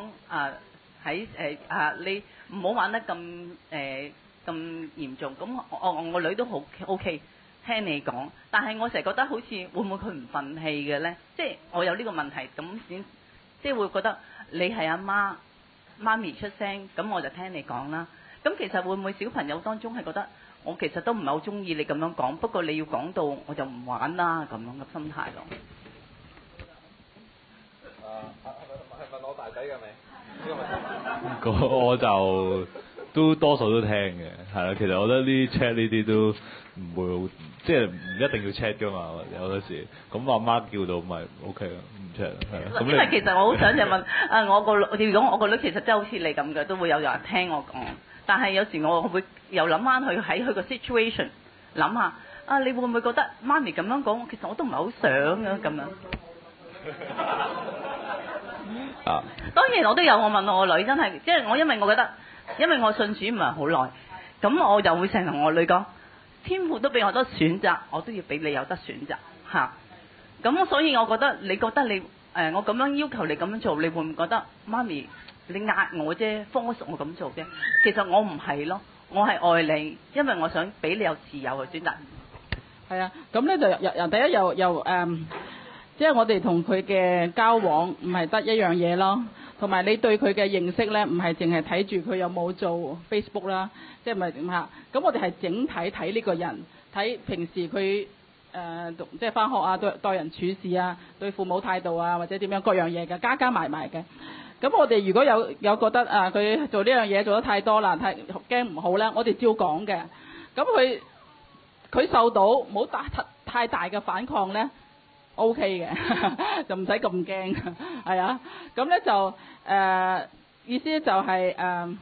你唔好玩得咁嚴重。咁我個女都好 OK 聽你講，但係我成日覺得好似會唔會佢唔憤氣嘅咧？即係我有呢個問題，咁先即係會覺得你係阿媽咪出聲，咁我就聽你講啦。咁其實會唔會小朋友當中係覺得我其實都唔係好中意你咁樣講，不過你要講到我就唔玩啦咁樣嘅心態咯。 係咪攞大仔嘅未？ 我就都多數都聽嘅，係啦。其實我覺得呢 check 呢啲都唔會好，即係唔一定要 check 噶嘛。有陣時咁阿媽叫到咪 OK 咯，唔 check 係。 因為其實我好想就問如果我個女其實真係好似你咁嘅，都會有人聽我講。但係有時我會又諗翻佢喺佢個 situation 諗下你會唔會覺得媽咪咁樣講，其實我都唔係好想嘅咁樣。當然我都有，我問我個女真係，即係因為我覺得，因為我信主唔係好耐，咁我就會成日同我女講，天父都俾我多選擇，我都要俾你有得選擇嚇。咁所以我覺得，你覺得你我咁樣要求你咁樣做，你會唔會覺得媽咪你壓我啫，force我咁做啫？其實我唔係咯，我係愛你，因為我想俾你有自由去選擇。 係啊，咁咧就第一又即係我哋同佢嘅交往唔係得一樣嘢咯，同埋你對佢嘅認識咧，唔係淨係睇住佢有冇做 Facebook 啦，即係咪點嚇？咁我哋係整體睇呢個人，睇平時佢即係返學啊，待人處事啊，對父母態度啊，或者點樣各樣嘢嘅，加埋嘅。咁我哋如果有覺得佢做呢樣嘢做得太多啦，太驚唔好咧，我哋照講嘅。咁佢受到冇太大嘅反抗咧。OK 嘅，就唔使咁驚，係啊。咁咧就意思就係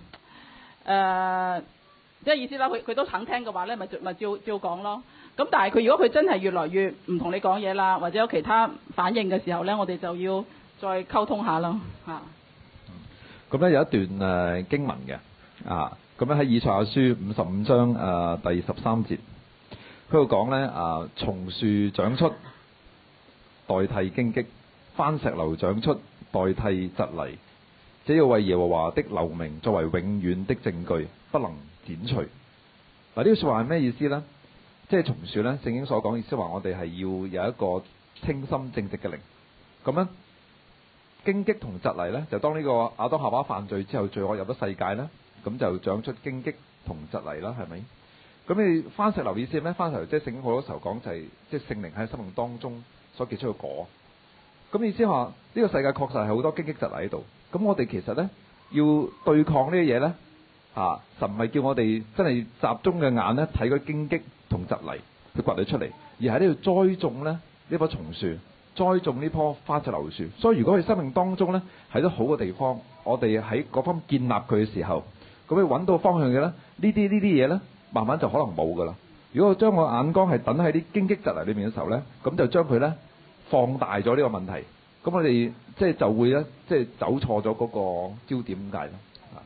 即係意思啦。佢都肯聽嘅話咧，咪照講咯。咁但係如果佢真係越來越唔同你講嘢啦，或者有其他反應嘅時候咧，我哋就要再溝通下咯嚇。 咁咧有一段經文嘅咁咧喺以賽亞書55章第13節，佢度講咧松樹長出， 代替荊棘，番石榴長出代替蒺藜。這要為耶和華的留名作為永遠的證據，不能剪除。嗱，呢句説話係咩意思呢？即係松樹呢，聖經所講意思話，我哋係要有一個清心正直嘅靈。咁呢，荊棘同蒺藜呢，就當呢個亞當夏娃犯罪之後，罪惡入咗世界呢，咁就長出荊棘同蒺藜啦，係咪？咁你番石榴意思係咩？番石榴即係聖經好多時候講就係即係聖靈喺生命當中所結出嘅果。咁意思話呢個世界確實係好多荊棘蒺藜喺度。咁我哋其實呢，要對抗呢啲嘢呢，神唔係叫我哋真係集中嘅眼呢睇嗰荊棘同蒺藜去掘佢出嚟，而係呢度栽種呢棵松樹，栽種呢棵番石榴樹。所以如果佢生命當中呢係都好嘅地方，我哋喺嗰方面建立佢嘅時候，咁你揾到方向嘅呢，呢啲嘢呢，慢慢就可能冇噶啦。如果我將我眼光係等喺啲荊棘蒺藜裏面嘅時候呢，咁就將佢呢放大咗呢個問題。咁我哋即係就會咧，即係走錯咗嗰個焦點咁解咯。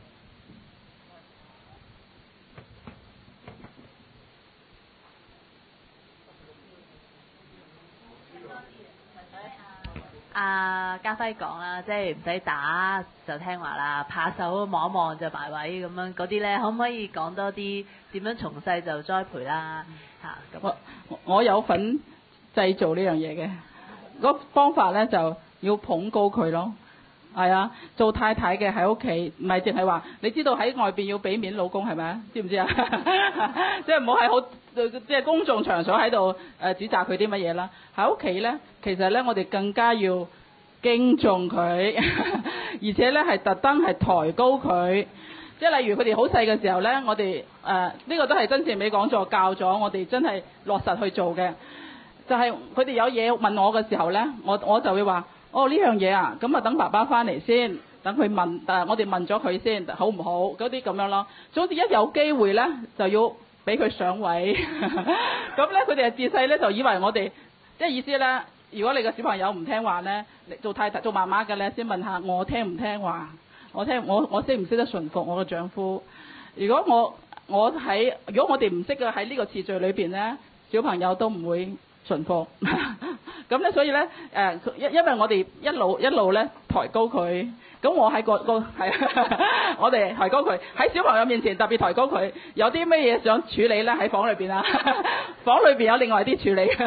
家輝講啦，即係唔使打就聽話啦，怕手望一望就埋位咁樣嗰啲咧，可唔可以講多啲點樣從細就栽培啦？咁我有份製造呢樣嘢嘅，個方法咧就要捧高佢咯。係啊，做太太嘅喺屋企，唔係淨係話，你知道喺外邊要俾面老公係咪啊？知唔知啊？即係唔好喺好即係公眾場所喺度指責佢啲乜嘢啦。喺屋企咧，其實咧我哋更加要敬重佢，而且咧係特登係抬高佢。即係例如佢哋好細嘅時候咧，我哋呢個都係真善美講座教咗我哋真係落實去做嘅。就係佢哋有嘢問我嘅時候咧，我就會話。哦，呢樣嘢啊，咁啊等爸爸翻嚟先，等佢問，我哋問咗佢先，好唔好？嗰啲咁樣咯。總之一有機會咧，就要俾佢上位。咁咧，佢哋自細咧就以為我哋，即係意思咧，如果你個小朋友唔聽話咧，做太太做媽媽嘅咧，先問下我聽唔聽話，我識唔識得順服我嘅丈夫？如果如果我哋唔識嘅喺呢個次序裏邊咧，小朋友都唔會順服。咁咧，所以咧，因為我哋一路咧抬高佢，咁我喺係我哋抬高佢喺小朋友面前特別抬高佢，有啲咩嘢想處理咧喺房裏邊啊？房裏邊有另外啲處理，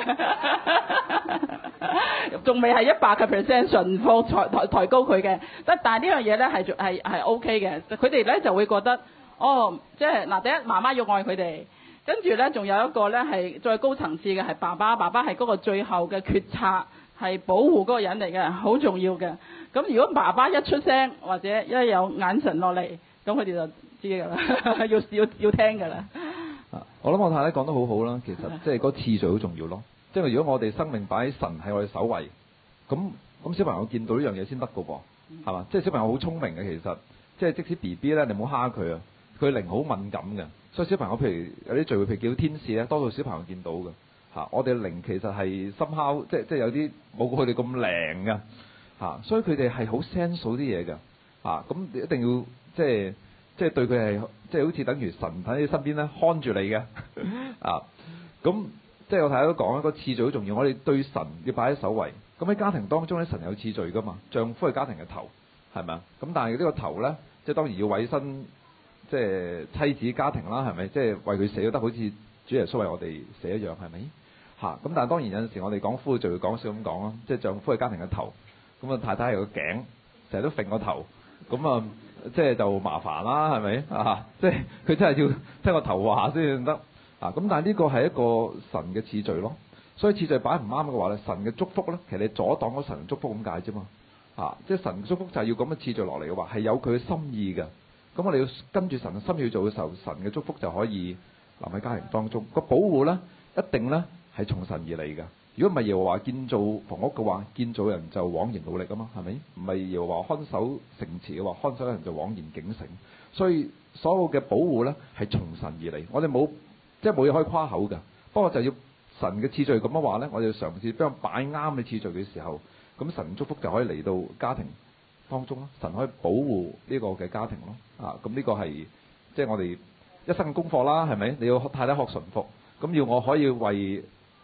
仲未係100% 順服抬高佢嘅，但係呢樣嘢咧係 OK 嘅，佢哋咧就會覺得即係嗱，第一媽媽要愛佢哋。跟住咧，仲有一個咧係再高層次嘅係爸爸係嗰個最後嘅決策，係保護嗰個人嚟嘅，好重要嘅。咁如果爸爸一出聲或者一有眼神落嚟，咁佢哋就知㗎啦，要聽㗎啦。 我諗我太太講得好好啦，其實即係嗰次序好重要咯。即係如果我哋生命擺喺神喺我哋首位，咁小朋友見到呢樣嘢先得㗎噃，係嘛？即係小朋友好聰明嘅，其實即係即使 BB 咧，你唔好蝦佢啊，佢靈好敏感嘅。所以小朋友譬如有啲聚會，譬如叫天使咧，多數小朋友見到嘅嚇。我哋靈其實係深敲，即係有啲冇佢哋咁靈嘅嚇。所以佢哋係好 sense 到啲嘢嘅嚇。咁一定要即係對佢係即係好似等於神喺你身邊咧看住你嘅啊。咁即係我睇到講一個次序好重要，我哋對神要擺喺首位。咁喺家庭當中咧，神有次序噶嘛，丈夫係家庭嘅頭，係咪啊？咁但係呢個頭咧，即係當然要委身。即係妻子家庭啦，係咪？即係為佢死都得，好似主耶穌為我哋死一樣，係咪？嚇！咁但係當然有陣時我哋講夫就會講笑咁講咯，即係丈夫係家庭嘅頭，咁啊太太係個頸，成日都揈個頭，咁啊即係就麻煩啦，係咪？啊！即係佢真係要聽個頭話先得啊！咁但係呢個係一個神嘅次序咯，所以次序擺唔啱嘅話咧，神嘅祝福咧，其實你阻擋咗神嘅祝福咁解啫嘛。啊！即係神嘅祝福就係要咁嘅次序落嚟嘅話，係有佢嘅心意嘅。咁我哋要跟住神嘅心意去做嘅時候，神嘅祝福就可以臨喺家庭當中。個保護咧，一定咧係從神而嚟嘅。如果唔係耶和華建造房屋嘅話，建造人就枉然努力啊嘛，係咪？唔係耶和華看守城池嘅話，看守人就枉然警醒。所以所有嘅保護咧係從神而嚟。我哋冇嘢可以誇口嘅。不過就要神嘅次序咁樣話咧，我哋要嘗試將擺啱嘅次序嘅時候，咁神祝福就可以嚟到家庭當中咯，神可以保護呢個嘅家庭咯，咁呢個係即係我哋一生嘅功課啦，係咪？你要太太學順服，咁要我可以為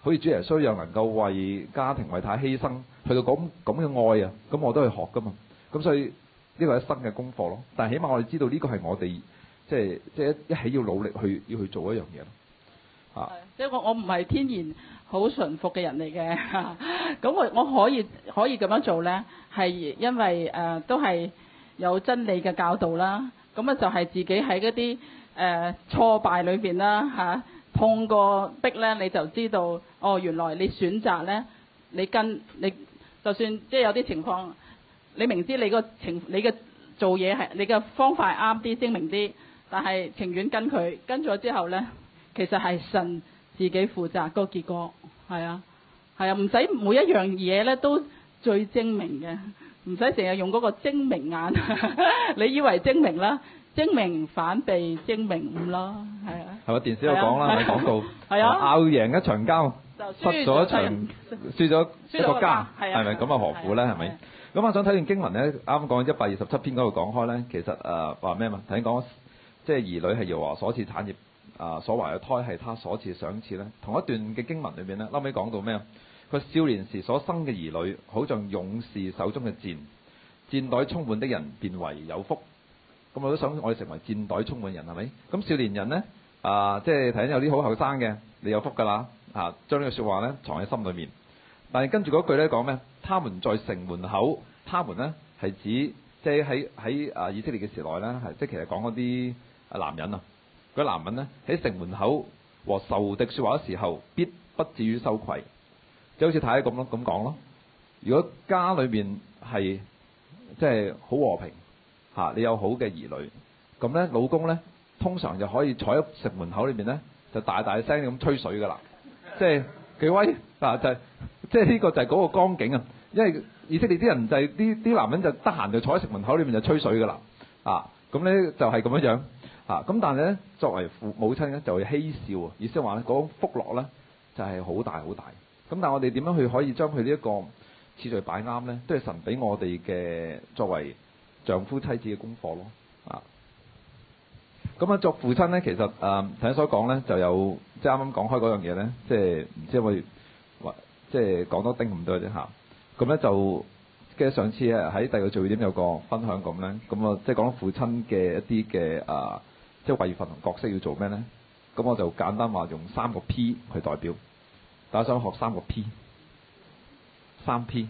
好似主耶穌一樣能夠為家庭為太犧牲，去到咁嘅愛啊，咁我都去學噶嘛。咁所以呢個係一生嘅功課咯。但係起碼我哋知道呢個係我哋即係一起要努力要去做一樣嘢咯。啊， 即係我唔係天然好順服嘅人嚟嘅，咁我可以咁樣做咧，係因為都係有真理嘅教導啦。咁啊就係自己喺嗰啲挫敗裏邊啦嚇，碰過壁咧，你就知道哦，原來你選擇咧，你就算即係有啲情況，你明知你嘅做嘢係你嘅方法係啱啲精明啲，但係情願跟咗之後咧，其實係神自己負責個結果，係啊，唔使每一樣嘢咧都最精明嘅，唔使成日用嗰個精明眼，你以為精明啦，精明反被精明誤咯，係啊。係咪電視有講啦？係咪廣告？係啊。拗贏一場交，失咗一場，輸咗一個家，係咪咁啊？何苦咧？係咪？咁我想睇段經文咧，啱啱講127篇嗰度講開咧，其實話咩嘛？頭先講即係兒女係耶和華所賜產業。所懷嘅胎係他所賜賞賜咧，同一段嘅經文裏邊咧，後尾講到咩啊？佢少年時所生嘅兒女，好像勇士手中嘅箭，箭袋充滿的人便為有福。咁我都想我哋成為箭袋充滿人，係咪？咁少年人咧，即係睇有啲好後生嘅，你有福㗎啦，將呢個説話咧藏喺心裏面。但係跟住嗰句咧講咩？他們在城門口，他們咧係指即係喺以色列嘅時代咧，係即係其實講嗰啲男人啊。嗰男人咧喺城門口和仇敵説話嘅時候，必不至於羞愧，就好似太太咁講咯。如果家裏面係即係好和平你有好嘅兒女，咁咧老公咧通常就可以坐喺城門口裏面咧，就大大聲咁吹水噶啦，即係幾威即係呢個就係嗰個光景啊！因為以色列啲人就係啲男人就得閒就坐喺城門口裏面就吹水噶啦，咁咧就係咁樣。咁但係咧，作為母親咧，就會嬉笑啊！意思係話咧，嗰種福樂咧就係好大好大。咁但係我哋點樣去可以將佢呢一個次序擺啱咧？都係神俾我哋嘅作為丈夫妻子嘅功課咯。咁啊，作父親咧，其實頭先所講咧，就有即係啱啱講開嗰樣嘢咧，即係唔知可以即係講多丁咁多啫嚇。咁咧就記得上次喺第二個聚會點有個分享咁咧，咁啊即係講到父親嘅一啲嘅即係位份同角色要做咩咧？咁我就簡單話用3個 P 去代表，大家想學3個 P，3 P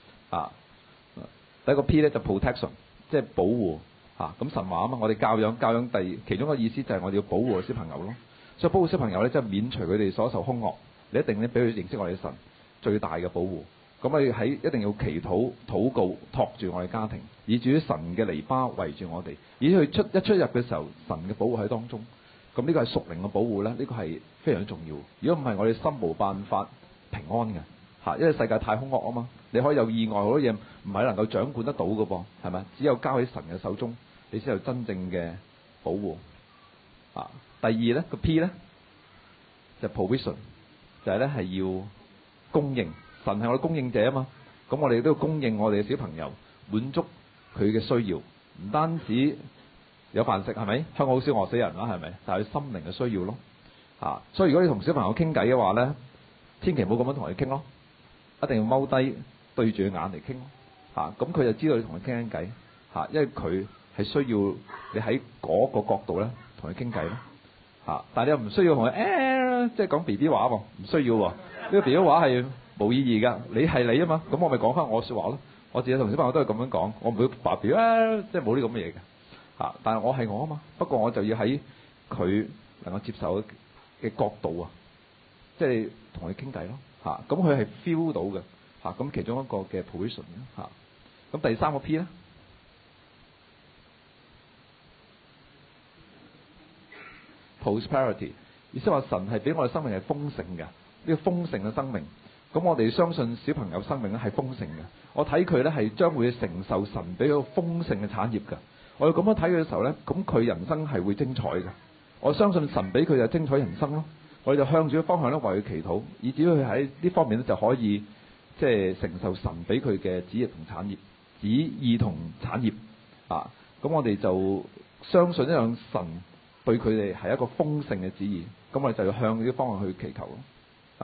第一個 P 咧就 protection， 即係保護咁神話啊嘛，我哋教養其中一個意思就係我哋要保護小朋友咯。所以保護小朋友咧，即係免除佢哋所受兇惡，你一定咧俾佢認識我哋神最大嘅保護。咁我哋一定要祈禱、禱告、托住我哋家庭，以至於神嘅籬笆圍住我哋，以至佢一出入嘅時候，神嘅保護喺當中。咁呢個係屬靈嘅保護咧，呢個係非常重要。如果唔係，我哋心無辦法平安嘅因為世界太兇惡啊嘛，你可以有意外，好多嘢唔係能夠掌管得到嘅噃，係咪？只有交喺神嘅手中，你先有真正嘅保護。第二咧個 P 咧就 provision， 就係咧係要供應。神係我哋供應者啊嘛，咁我哋都要供應我哋嘅小朋友，滿足佢嘅需要，唔單止有飯食係咪？香港好少餓死人啦係咪？但係佢心靈嘅需要咯，所以如果你同小朋友傾偈嘅話咧，千祈唔好咁樣同佢傾咯，一定要踎低對住佢眼嚟傾咯，咁佢就知道你同佢傾緊偈，因為佢係需要你喺嗰個角度咧同佢傾偈咯，但係你又唔需要同佢即係講 BB 話喎，唔需要喎，呢個 BB 話係冇意義㗎，你係你啊嘛，咁我咪講翻我說話咯。我自己同小朋友都係咁樣講，我唔會發表即係冇呢咁嘅嘢嘅，但係我係我啊嘛，不過我就要喺佢能夠接受嘅角度即係同佢傾偈咯，咁佢係 feel 到嘅，咁其中一個嘅 position 咁第3個 P 咧，prosperity， 意思話神係俾我哋生命係豐盛嘅，呢個豐盛嘅生命。咁我哋相信小朋友生命咧係豐盛嘅，我睇佢咧係將會承受神俾佢豐盛嘅產業嘅。我哋咁樣睇佢嘅時候咧，咁佢人生係會精彩嘅。我相信神俾佢就精彩人生咯。我哋就向住個方向咧為佢祈禱，以至於佢喺呢方面咧就可以即係承受神俾佢嘅旨意同產業。咁我哋就相信一樣神對佢哋係一個豐盛嘅旨意，咁我哋就要向呢啲方向去祈求咯。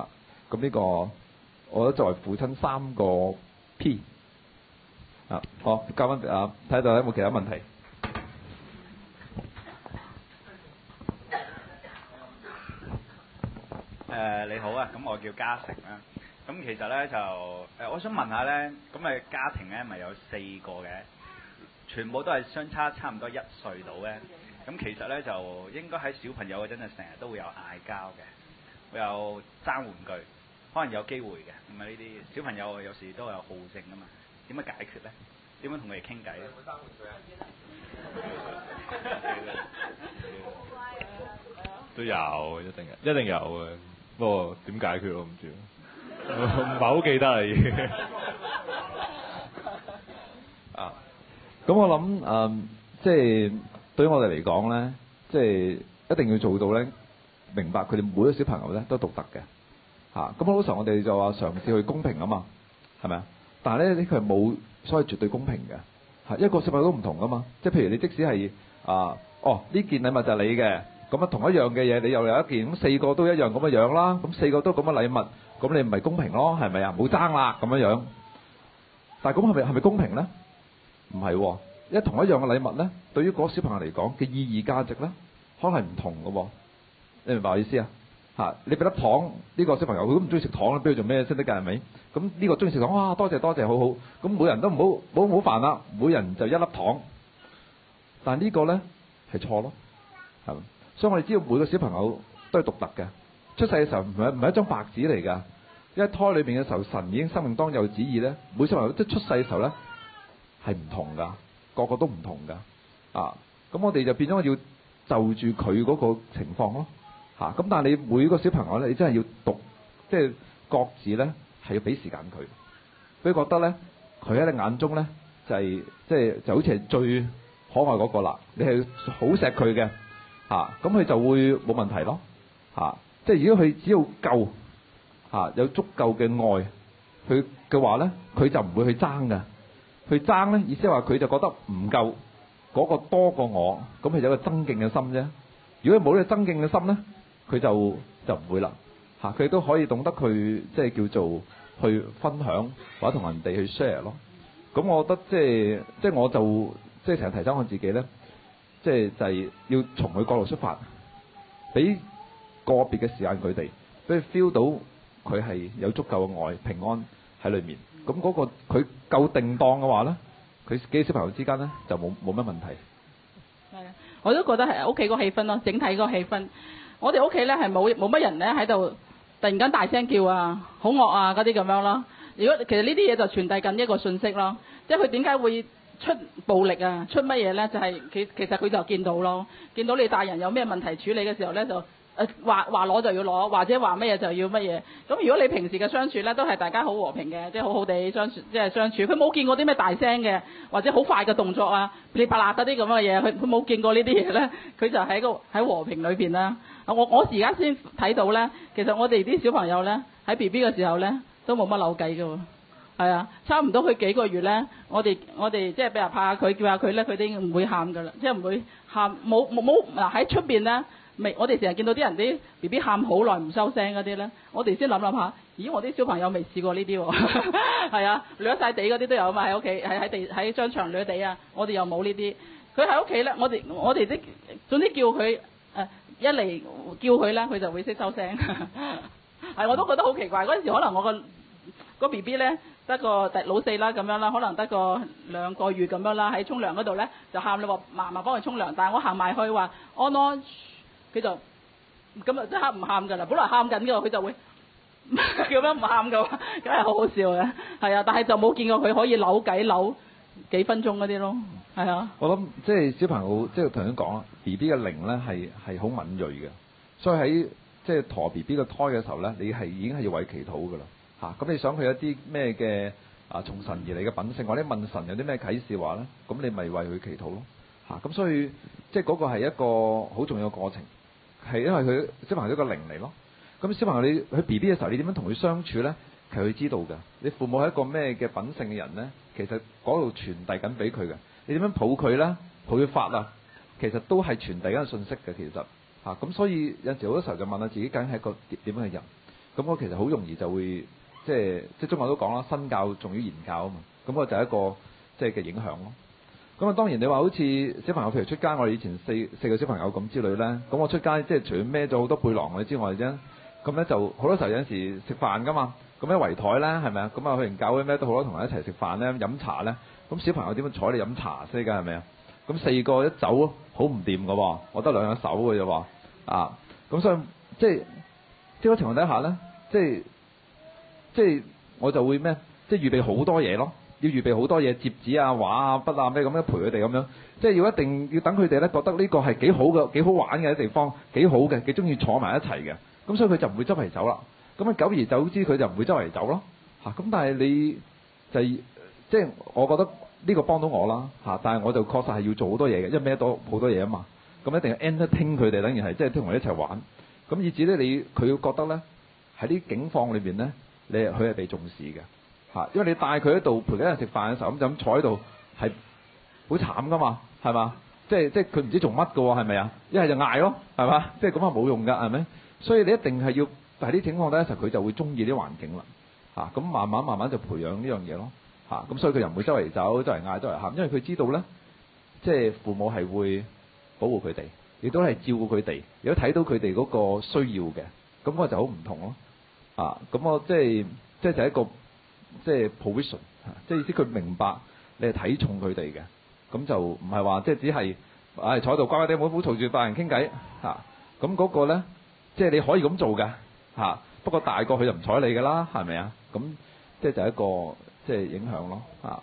咁呢個我覺得作為父親3個 P 啊，好交翻啊，睇下有冇其他問題。 你好啊，咁我叫嘉誠啦。咁其實咧就我想問下咧，咁家庭咧咪有4個嘅，全部都係相差差唔多1歲到嘅。咁其實咧就應該喺小朋友嗰陣就成日都會有嗌交嘅，會有爭玩具，可能有機會嘅。咁啊呢啲小朋友有時都有好勝啊嘛，點樣解決咧？點樣同佢哋傾偈咧？爭玩具啊！ 都有，一定有嘅。不過點解決我唔知，唔係好記得啦已經。 啊，咁我諗即係對於我哋嚟講咧，即係一定要做到咧，明白佢哋每個小朋友咧都獨特嘅嚇。咁好多時候我哋就話嘗試去公平啊嘛，係咪啊？但係咧呢佢係冇所謂絕對公平嘅嚇，一個小朋友都唔同噶嘛。即係譬如你即使係呢件禮物就係你嘅。咁啊，同一樣嘅嘢，你又有一件，咁4個都一樣咁嘅樣啦，咁4個都咁嘅禮物，咁你唔係公平咯，係咪啊？冇爭啦咁樣樣。但係咁係咪公平咧？唔係喎，因為同一樣嘅禮物咧，對於嗰個小朋友嚟講嘅意義價值咧，可能係唔同嘅喎。你明白我意思啊？嚇，你俾粒糖，呢個小朋友佢都唔中意食糖啦，俾佢做咩先得㗎？係咪？咁呢個中意食糖，哇！多謝好好。咁每人都唔好煩啦，每人就1粒糖。但係呢個咧係錯咯，係咪？所以我哋知道每個小朋友都係獨特嘅，出世嘅時候唔係一張白紙嚟㗎。因為胎裏邊嘅時候，神已經生命當有旨意咧，每小朋友即係出世嘅時候咧係唔同㗎，個個都唔同㗎。啊，咁我哋就變咗要就住佢嗰個情況咯。嚇，咁但係你每個小朋友咧，你真係要讀，即係各自咧係要俾時間佢，俾佢覺得咧佢喺你眼中咧就係即係就好似係最可愛嗰個啦。你係好錫佢嘅。咁佢就會冇問題咯，即係如果佢只要夠有足夠嘅愛，佢嘅話咧，佢就唔會去爭㗎。去爭咧，意思係話佢就覺得唔夠嗰個多過我，咁佢有個爭競嘅心啫。如果冇呢個爭競嘅心咧，佢就唔會啦。佢都可以懂得去即係叫做去分享或者同人哋去 share 咯。咁我覺得即係我就即係成日提醒我自己咧。即係就係要從佢角度出發，俾個別嘅時間佢哋，俾佢 feel 到佢係有足夠嘅愛、平安喺裏面。咁嗰個佢夠定當嘅話咧，佢幾個小朋友之間咧就冇乜問題。 係啊，我都覺得係屋企個氣氛咯，整體個氣氛。我哋屋企咧係冇乜人咧喺度突然間大聲叫啊、好惡啊嗰啲咁樣咯。如果其實呢啲嘢就傳遞緊一個信息咯，即係佢點解會出暴力啊？出乜嘢咧？就係其實佢就見到咯，見到你大人有咩問題處理嘅時候咧，就話攞就要攞，或者話乜嘢就要乜嘢。咁如果你平時嘅相處咧，都係大家好和平嘅，即係好好地相處，佢冇見過啲咩大聲嘅，或者好快嘅動作啊，噼里啪啦嗰啲咁嘅嘢，佢冇見過呢啲嘢咧，佢就喺和平裏邊啦。我而家先睇到咧，其實我哋啲小朋友咧喺 BB 嘅時候咧，都冇乜扭計㗎喎。係啊，差唔多佢幾個月咧，我哋即係譬如拍下佢，叫下佢咧，佢哋唔會喊㗎啦，即係唔會喊，冇嗱喺出邊咧，我哋成日見到啲人啲 BB 喊好耐唔收聲嗰啲咧，我哋先諗下，咦，我啲小朋友未試過呢啲喎，係啊，掠晒地嗰啲都有啊嘛，喺屋企喺張床掠地啊，我哋又冇呢啲，佢喺屋企咧，我哋啲總之叫佢一嚟叫佢咧，佢就會識收聲，係我都覺得好奇怪，嗰陣時可能我個 BB 咧。得個老4啦咁樣啦，可能得個2個月咁樣啦，喺沖涼嗰度咧就喊你話嫲嫲幫佢沖涼，但係我行埋去話安佢就咁啊即刻唔喊㗎啦，本來喊緊㗎，佢就會咁樣唔喊㗎，梗係好好笑嘅，係啊，但係就冇見過佢可以扭計扭幾分鐘嗰啲咯，係啊。我諗即係小朋友即係頭先講啦 ，BB 嘅靈咧係好敏鋭嘅，所以喺即係陀 BB 嘅胎嘅時候咧，你係已經係要為祈禱㗎啦。咁你想佢有啲咩嘅從神而嚟嘅品性，或者問神有啲咩啟示話咧，咁你咪為佢祈禱咯。咁所以即係嗰個係一個好重要嘅過程，係因為佢小朋友一個靈嚟咯。咁小朋友你佢 BB 嘅時候，你點樣同佢相處咧？其實佢知道嘅。你父母係一個咩嘅品性嘅人咧？其實嗰度傳遞緊俾佢嘅。你點樣抱佢啦？抱佢法啊？其實都係傳遞緊信息嘅。其實咁所以有陣時好多時候就問下自己，究竟係一個點樣嘅人？ 咁我其實好容易就會即係中國都講啦，身教重於言教啊嘛。咁我就係一個即係嘅影響咯。咁啊當然你話好似小朋友譬如出街，我哋以前四個小朋友咁之類咧，咁我出街即係除咗孭咗好多背囊之外啫，咁咧就好多時候有陣時食飯噶嘛，咁喺圍台咧係咪啊？咁啊去完教會咩都好多同人一齊食飯咧飲茶咧，咁小朋友點樣坐你飲茶先㗎係咪啊？咁4個一走好唔掂㗎喎，我得2隻手嘅啫喎，啊咁所以即係嗰個情況底下咧，即係我就會咩？即係預備好多嘢咯，要預備好多嘢，摺紙啊、畫啊、筆啊咩咁樣陪佢哋咁樣，即係要一定要等佢哋咧覺得呢個係幾好嘅、幾好玩嘅地方，幾好嘅、幾中意坐埋一齊嘅，咁所以佢就唔會周圍走啦。咁啊久而久之佢就唔會周圍走咯，嚇咁但係你就即係我覺得呢個幫到我啦，嚇，但係我就確實係要做好多嘢嘅，因為孭到好多嘢啊嘛，咁一定要 entertain 佢哋，等於係即係同佢一齊玩，咁以至咧佢要覺得咧喺啲境況裏邊咧，佢係被重視嘅。因為你帶佢喺度陪緊人食飯嘅時候，咁就咁坐喺度係好慘噶嘛，係嘛？即係佢唔知做乜嘅喎，係咪啊？一係就嗌咯，係嘛？即係咁啊冇用㗎，係咪？所以你一定係要喺啲情況底下，佢就會中意啲環境啦。咁慢慢就培養呢樣嘢咯。咁所以佢又唔會周圍走、周圍嗌、周圍喊，因為佢知道咧，即係父母係會保護佢哋，亦都係照顧佢哋，亦都睇到佢哋嗰個需要嘅，咁我就好唔同咯。咁我即係就係一個。即係 provision， 即係意思佢明白你係睇重佢哋嘅，咁就唔係話即係只係坐喺度乖乖地冇好嘈住大人傾偈嚇，咁嗰個咧即係你可以咁做嘅嚇，不過大個佢就唔睬你㗎啦，係咪啊？咁即係就係一個即係影響咯嚇。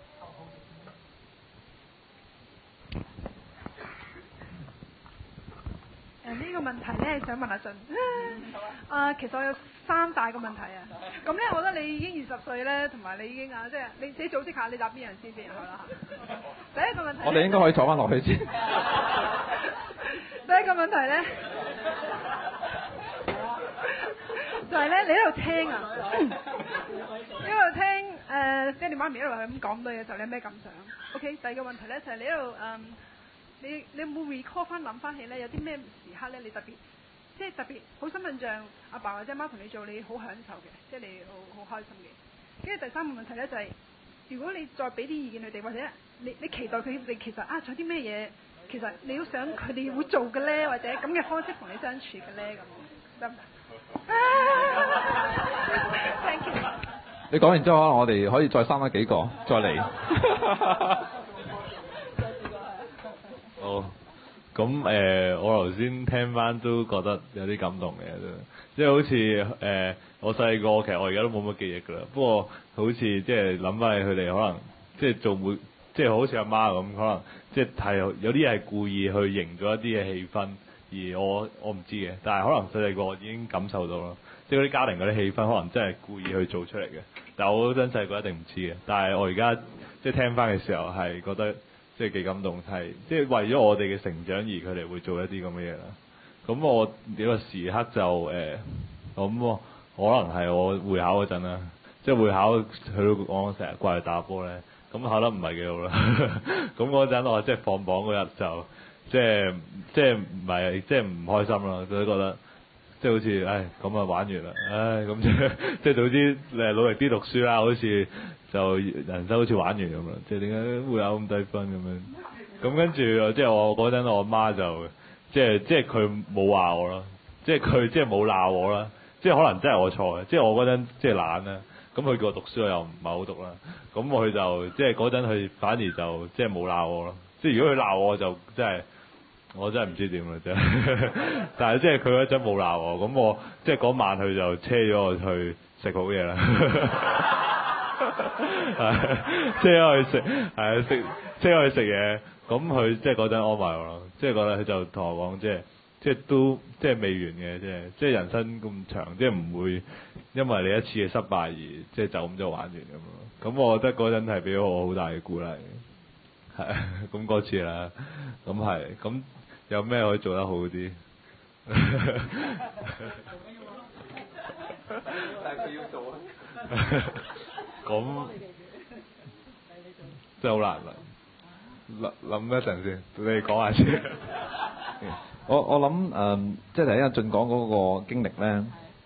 呢個問題咧，想問阿俊。其實我有3大個問題啊。咁咧，我覺得你已經20歲咧，同埋你已經即係你自己組織下，你答邊人先，邊人去啦。第一個問題。我哋應該可以坐翻落去先。 第一個問題咧，就係咧，你喺度聽啊，一路聽爹哋媽咪一路係咁講多嘢，就你有咩感想 ？OK。第二個問題咧就係你一路你有冇 recall 翻諗翻起咧？有啲咩時刻咧？你特別好深印象，阿爸或者媽同你做，你好享受嘅，即係你好開心嘅。跟住第3個問題咧就係、如果你再俾啲意見佢哋，或者你期待佢哋其實仲有啲咩嘢，其實你都想佢哋會做嘅咧，或者咁嘅方式同你相處嘅咧，咁得唔得？Thank you。 你講完之後，可能我哋可以再生多幾個，再嚟。 好，咁我頭先聽翻都覺得有啲感動嘅，即係好似我細個其實我而家都冇乜記憶㗎啦。不過好似即係諗翻起佢哋可能即係做即係好似阿媽咁，可能即係有啲嘢係故意去營造一啲嘅氣氛，而我唔知嘅，但係可能細個已經感受到啦。即係嗰啲家庭嗰啲氣氛，可能真係故意去做出嚟嘅。但係我嗰陣細個一定唔知嘅，但係我而家即係聽翻嘅時候係覺得。即係幾感動，係即係為咗我哋嘅成長而佢哋會做一啲咁嘅嘢啦。咁我呢個時刻就咁可能係我會考嗰陣啦，即係會考去到我成日掛去打波咧，咁考得唔係幾好啦。咁嗰陣我即係放榜嗰日就即係唔係即係唔開心啦，就覺得即係好似咁啊玩完啦，咁即係總之努力啲讀書啦，好似。就人生好似玩完咁啦，即係點解會有咁低分咁樣？咁跟住即係我嗰陣我媽就即係佢冇話我啦，即係佢即係冇鬧我啦，即係可能真係我錯嘅，即係我嗰陣即係懶啦，咁佢叫我讀書我又唔係好讀啦，咁佢就即係嗰陣佢反而就即係冇鬧我咯，即係如果佢鬧我就真係我真係唔知點啦真係，但係即係佢嗰陣冇鬧我，咁我即係嗰晚佢就車咗我去食好嘢啦。即係去食，即係去食嘢。咁佢即係嗰陣安慰我咯，即係覺得佢就同我講，即係都即係未完嘅，即係人生咁長，即係唔會因為你一次嘅失敗而即係就咁就玩完咁咯。咁我覺得嗰陣係俾我好大嘅鼓勵，係咁嗰次啦。咁係咁有咩可以做得好啲？但係佢要做啊。咁真係好難諗一陣先，你哋講下先。 我諗即係頭先阿俊講嗰個經歷咧，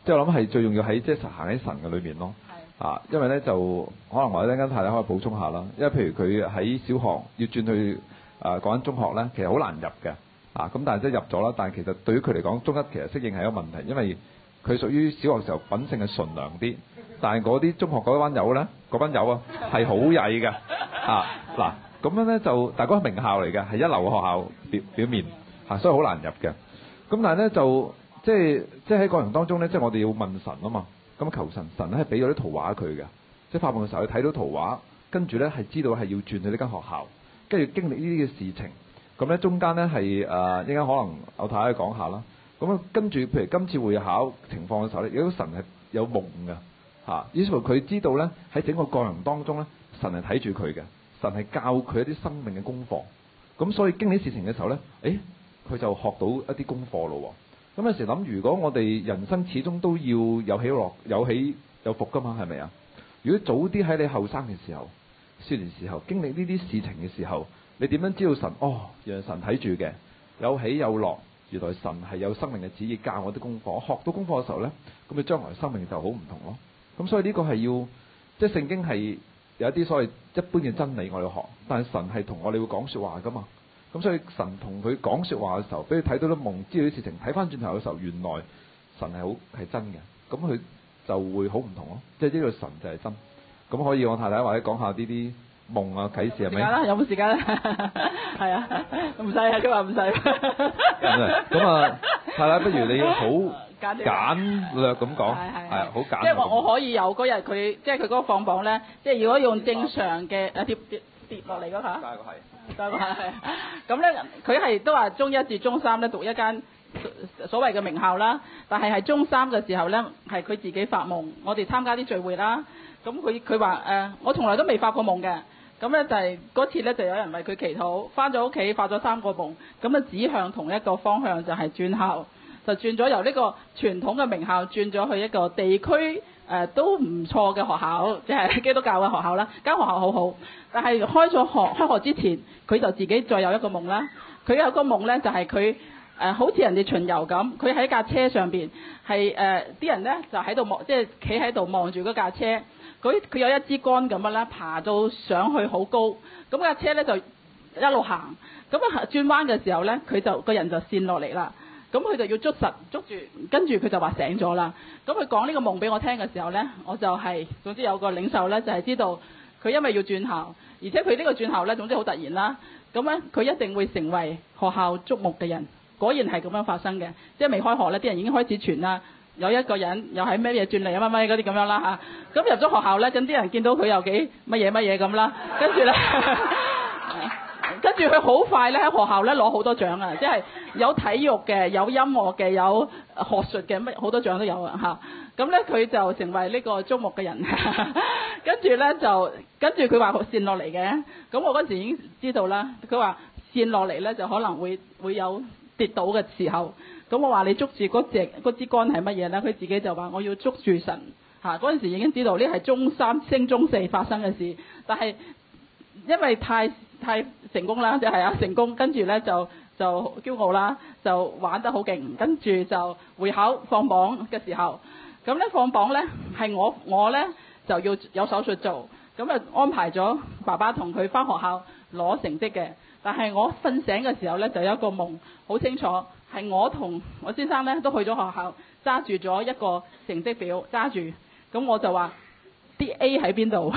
即係我諗係最重要喺即係行喺神嘅裏面咯。因為咧就可能我一陣間太太可以補充下啦。因為譬如佢喺小學要轉去講緊中學咧，其實好難入嘅。咁但係即係入咗啦。但係其實對於佢嚟講，中一其實適應係一個問題，因為佢屬於小學時候品性係純良啲，但係嗰啲中學嗰班友咧，嗰班友係好曳嘅。嗱咁樣咧就，但係嗰係名校嚟嘅，係一流嘅學校表面所以好難入嘅。咁但係咧就即係喺過程當中咧，即係我哋要問神啊嘛。咁求神咧係俾咗啲圖畫佢嘅，即係發夢嘅時候佢睇到圖畫，跟住咧係知道係要轉去呢間學校，跟住經歷呢啲嘅事情。咁咧中間咧係一陣間可能我太太講下啦。咁跟住譬如今次會考情況嘅時候咧，如果神係有夢嘅於是乎佢知道咧喺整個過程當中咧，神係睇住佢嘅，神係教佢一啲生命嘅功課。咁所以經歷事情嘅時候咧，佢就學到一啲功課咯。咁有時諗，如果我哋人生始終都要有起落、有起有伏噶嘛，係咪啊？如果早啲喺你後生嘅時候、少年時候經歷呢啲事情嘅時候，你點樣知道神？原來神睇住嘅，有起有落。原來神係有生命嘅旨意教我啲功課。我學到功課嘅時候咧，咁你將來生命就好唔同咯。咁所以呢個係要，即係聖經係有一啲所謂一般嘅真理我哋學，但係神係同我哋會講說話噶嘛。咁所以神同佢講說話嘅時候，俾佢睇到啲夢，知道啲事情，睇翻轉頭嘅時候，原來神係真嘅，咁佢就會好唔同咯。即係呢個神就係真。咁可以我太太或者講下呢啲夢啊啟示係咪？ 時間啦，有冇時間咧？係啊，唔使啊，佢話唔使。 咁太太不如你好簡略咁講，係好簡。 即係我可以有嗰日佢，即係佢嗰個放榜咧，即係如果用正常嘅跌落嚟嗰下。咁咧，佢係都話中一至中三咧讀一間所謂嘅名校啦，但係中三嘅時候咧係佢自己發夢，我哋參加啲聚會啦，咁佢話我從來都未發過夢嘅，咁咧就係嗰次咧就有人為佢祈禱，翻咗屋企發咗3個夢，咁啊指向同一個方向就係轉校，就轉咗由呢個傳統嘅名校轉咗去一個地區都唔錯嘅學校，即係基督教嘅學校啦，間學校好好。但係開學之前，佢就自己再有一個夢啦。佢有個夢咧，就係佢好似人哋巡遊咁，佢喺架車上邊係啲人咧就喺度望，即係企喺度望住嗰架車。佢有一支竿咁樣啦，爬到上去好高，咁架車咧就一路行。咁轉彎嘅時候咧，佢就個人就跣落嚟啦。咁佢就要捉住，跟住佢就話醒咗啦。咁佢講呢個夢俾我聽嘅時候咧，我就總之有個領袖咧就係知道佢因為要轉校，而且佢呢個轉校咧總之好突然啦。咁咧佢一定會成為學校矚目嘅人。果然係咁樣發生嘅，即係未開學咧，啲人已經開始傳啦。有一個人又係咩嘢轉嚟啊乜嗰啲咁樣啦嚇。咁入咗學校咧，咁啲人見到佢又幾乜嘢咁啦，跟住咧。跟住佢好快咧喺學校咧攞好多獎啊！即係有體育嘅，有音樂嘅，有學術嘅，乜好多獎都有啊嚇！咁咧佢就成為呢個矚目嘅人，跟住佢話跣落嚟嘅，咁我嗰時已經知道啦。佢話跣落嚟咧就可能會有跌倒嘅時候，咁我話你捉住嗰支竿係乜嘢咧？佢自己就話我要捉住神嚇。嗰陣時已經知道呢係中3升中4發生嘅事，但係因為太成功啦，就係成功，跟住咧就驕傲啦，就玩得好勁，跟住就會考放榜嘅時候，咁咧放榜咧係我咧就要有手術做，咁啊安排咗爸爸同佢返學校攞成績嘅，但係我瞓醒嘅時候咧就有一個夢好清楚，係我同我先生咧都去咗學校，揸住咗一個成績表揸住，咁我就話啲 A 喺邊度？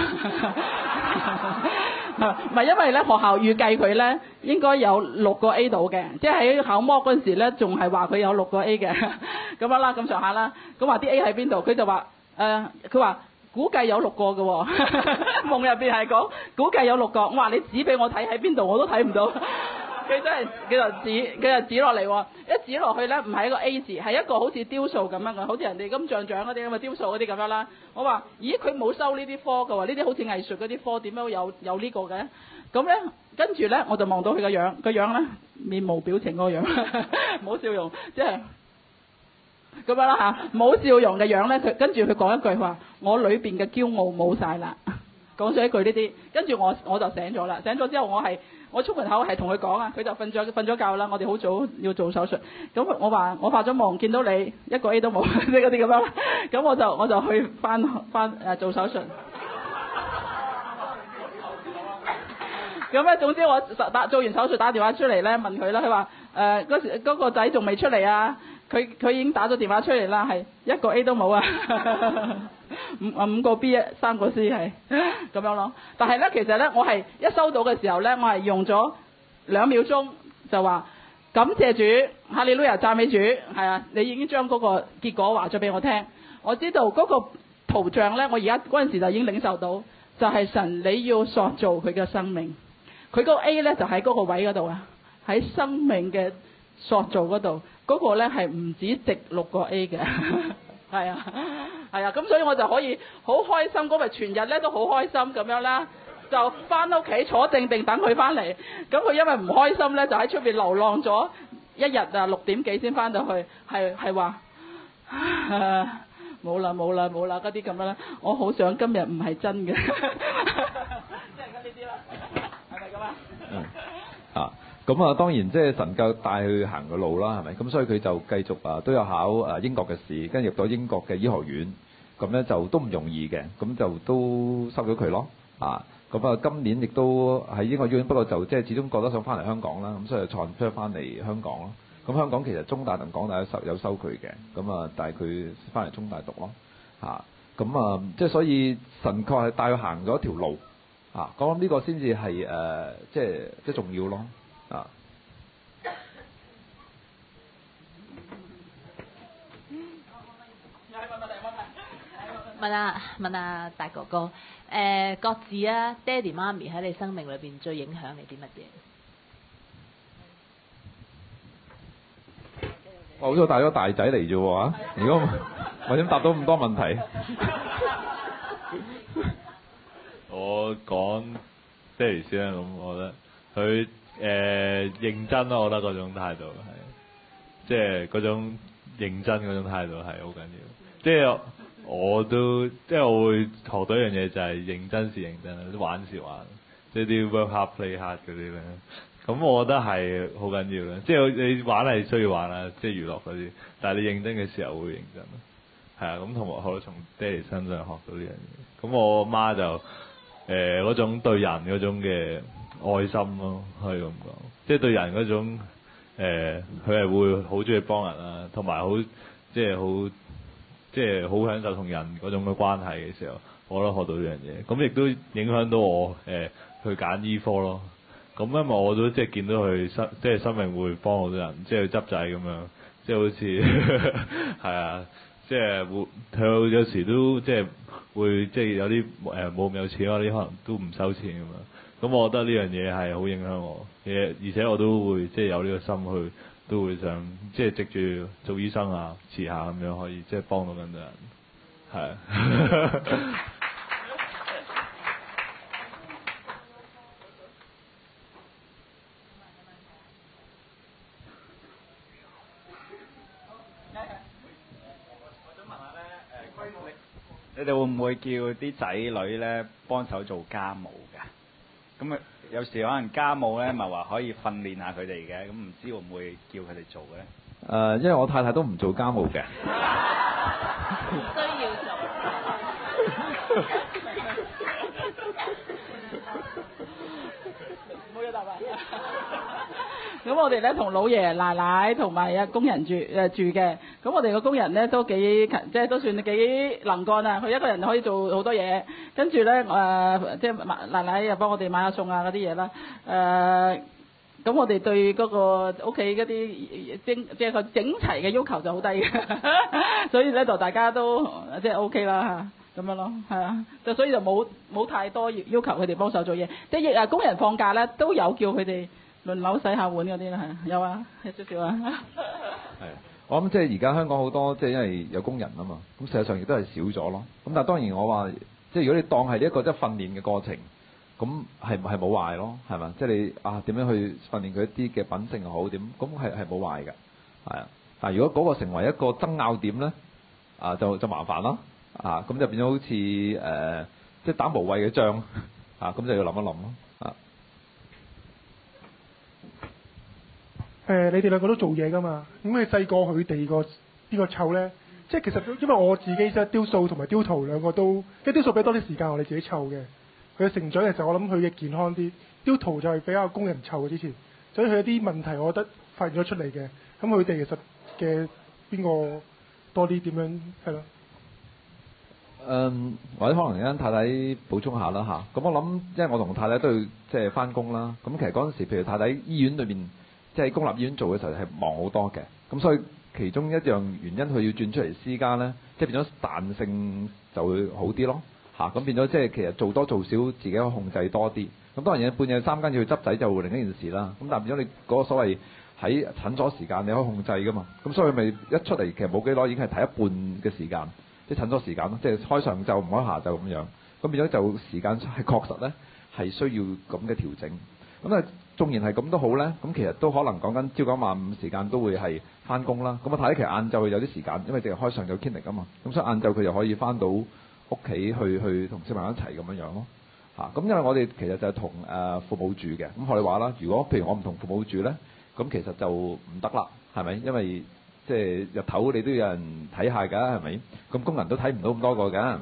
唔係因為咧學校預計佢咧應該有6個 A 到嘅，即係喺考模嗰陣時咧仲係話佢有6個 A 嘅咁樣啦，咁上下啦。咁話啲 A 喺邊度？佢就話佢話估計有6個嘅喎，夢入邊係講估計有6個。我話你指俾我睇喺邊度，我都睇唔到。佢真係佢就指落嚟喎，一指落去咧唔係一個 A 字，係一個好似雕塑咁樣嘅，好似人哋金像獎嗰啲咁嘅雕塑嗰啲咁樣啦。我話咦佢冇收呢啲科嘅喎，呢啲好似藝術嗰啲科點樣有呢個嘅？咁咧跟住咧我就望到佢個樣咧面無表情嗰個樣，冇笑容，即係咁樣啦嚇，冇笑容嘅樣咧。佢跟住佢講一句話：我裏邊嘅驕傲冇晒啦。 講咗一句呢啲，跟住我就醒咗啦。醒咗之後我出門口係同佢講啊，佢就瞓咗覺啦。我哋好早要做手術，咁我話我發咗夢見到你一個 A 都冇，即係嗰啲咁樣。咁我就去翻做手術。咁咧，總之我做完手術打電話出嚟咧問佢啦，佢話嗰時嗰個仔仲未出嚟啊，佢已經打咗電話出嚟啦，係一個 A 都冇啊，5個 B 3個 C 係咁樣咯。但係咧其實咧我係一收到嘅時候咧，我係用咗2秒鐘就話感謝主，哈利路亞讚美主，係啊，你已經將嗰個結果話咗俾我聽，我知道嗰個圖像咧，我而家嗰陣時就已經領受到，就係神你要塑造佢嘅生命。佢個 A 咧就喺嗰個位嗰度啊，喺生命嘅塑造嗰度，嗰個咧係唔止值6個 A 嘅，係啊，咁所以我就可以好開心，嗰日全日咧都好開心咁樣啦，就翻屋企坐定定等佢翻嚟。咁佢因為唔開心咧，就喺出邊流浪咗一日啊，6點幾先翻到去，係話冇啦嗰啲咁樣啦。我好想今日唔係真嘅，即係呢啲啦。 咁啊，當然即係神教帶佢行嘅路啦，係咪？咁所以佢就繼續都有考英國嘅試，跟住入到英國嘅醫學院，咁咧就都唔容易嘅，咁就都收咗佢咯。咁啊，今年亦都喺英國醫院，不過就即係始終覺得想翻嚟香港啦，咁所以就 transfer 翻嚟香港咯。咁香港其實中大同港大有收佢嘅，咁啊，但係佢翻嚟中大讀咯。咁啊，即係所以神確係帶佢行咗一條路。講呢個先至係即係重要咯。 問下大哥哥，各自啊，爹哋媽咪喺你生命裏邊最影響你啲乜嘢？ 我好似帶咗大仔嚟啫喎，如果我點答到咁多問題？ 我講爹哋先啦，咁我覺得佢認真咯，我覺得嗰種態度係，即係嗰種認真嗰種態度係好緊要。即係我都即係我會學到一樣嘢，就係認真是認真，玩是玩，即係啲 work hard play hard 嗰啲咧。咁我覺得係好緊要啦。即係你玩係需要玩啦，即係娛樂嗰啲，但係你認真嘅時候會認真。係啊，咁同埋我從爹哋身上學到呢樣嘢。咁我媽就嗰種對人嗰種嘅愛心咯，可以咁講，即係對人嗰種佢係會好中意幫人啦，同埋好即係好享受同人嗰種嘅關係嘅時候，我都學到呢樣嘢。咁亦都影響到我去揀醫科咯。咁因為我都即係見到佢即係生命會幫好多人，即係去執仔咁樣，即係好似係啊，即係會佢有時都即係會即係有啲冇咁有錢嗰啲可能都唔收錢咁樣。咁我覺得呢樣嘢係好影響我，而且我都會即係有呢個心去，都會想即係藉住做醫生啊，遲下咁樣可以即係幫到更多人，係。 你哋會唔會叫啲仔女咧幫手做家務㗎？咁啊，有時可能家務咧咪話可以訓練下佢哋嘅，咁唔知會唔會叫佢哋做嘅咧？ 因為我太太都唔做家務嘅。 需要做。 冇嘢答啊！咁我哋咧同老爺奶奶同埋工人住嘅，咁我哋個工人咧都幾即係都算幾能幹啊！佢一個人可以做好多嘢，跟住咧即係奶奶又幫我哋買下餸啊嗰啲嘢啦。咁我哋對嗰個屋企嗰啲即係個整齊嘅要求就好低嘅，所以咧就大家都即係 OK 啦嚇，咁樣咯，係啊，就所以就冇太多要求佢哋幫手做嘢。即係工人放假咧都有叫佢哋輪流洗下碗嗰啲啦，係有啊，有少少啊。 係，我諗即係而家香港好多即係因為有工人啊嘛，咁事實上亦都係少咗咯。咁但係當然我話即係如果你當係一個即係訓練嘅過程，咁係冇壞咯，係嘛？即係你點樣去訓練佢一啲嘅品性又好點，咁係冇壞嘅，係啊。但係如果嗰個成為一個爭拗點咧，就麻煩咯，咁就變咗好似即係打無謂嘅仗咁就要諗一諗咯你哋兩個都做嘢㗎嘛？咁你細個佢哋個邊個湊咧？即係其實因為我自己即係雕塑同埋雕圖兩個都，即係雕塑俾多啲時間我哋自己湊嘅。佢成長嘅時候，我諗佢嘅健康啲。雕圖就係比較工人湊嘅之前，所以佢有啲問題，我覺得發現咗出嚟嘅。咁佢哋其實嘅邊個多啲點樣係咯？ 或者可能間太太補充下啦嚇。咁我諗，因為我同太太都要即係翻工啦。咁其實嗰陣時，譬如太太醫院裏面，即係公立醫院做嘅時候係忙好多嘅。咁所以其中一樣原因佢要轉出嚟私家咧，即係變咗彈性就會好啲咯嚇。咁變咗即係其實做多做少自己可以控制多啲。咁當然有半夜3更要去執仔就會另一件事啦。咁但係變咗你嗰個所謂喺診所時間你可以控制㗎嘛。咁所以咪一出嚟其實冇幾耐已經係睇一半嘅時間。即係診所時間咯，即係開上晝唔開下晝咁樣，咁變咗就時間係確實咧係需要咁嘅調整。咁啊，縱然係咁都好咧，咁其實都可能講緊朝9晚5時間都會係翻工啦。咁我睇其實晏晝有啲時間，因為淨係開上晝 clinic 啊嘛，咁所以晏晝佢就可以翻到屋企去同小朋友一齊咁樣樣咯。咁因為我哋其實就係同父母住嘅，咁學你話啦，如果譬如我唔同父母住咧，咁其實就唔得啦，係咪？因為即係日頭你都有人睇下㗎，係咪？咁工人都睇唔到咁多個㗎。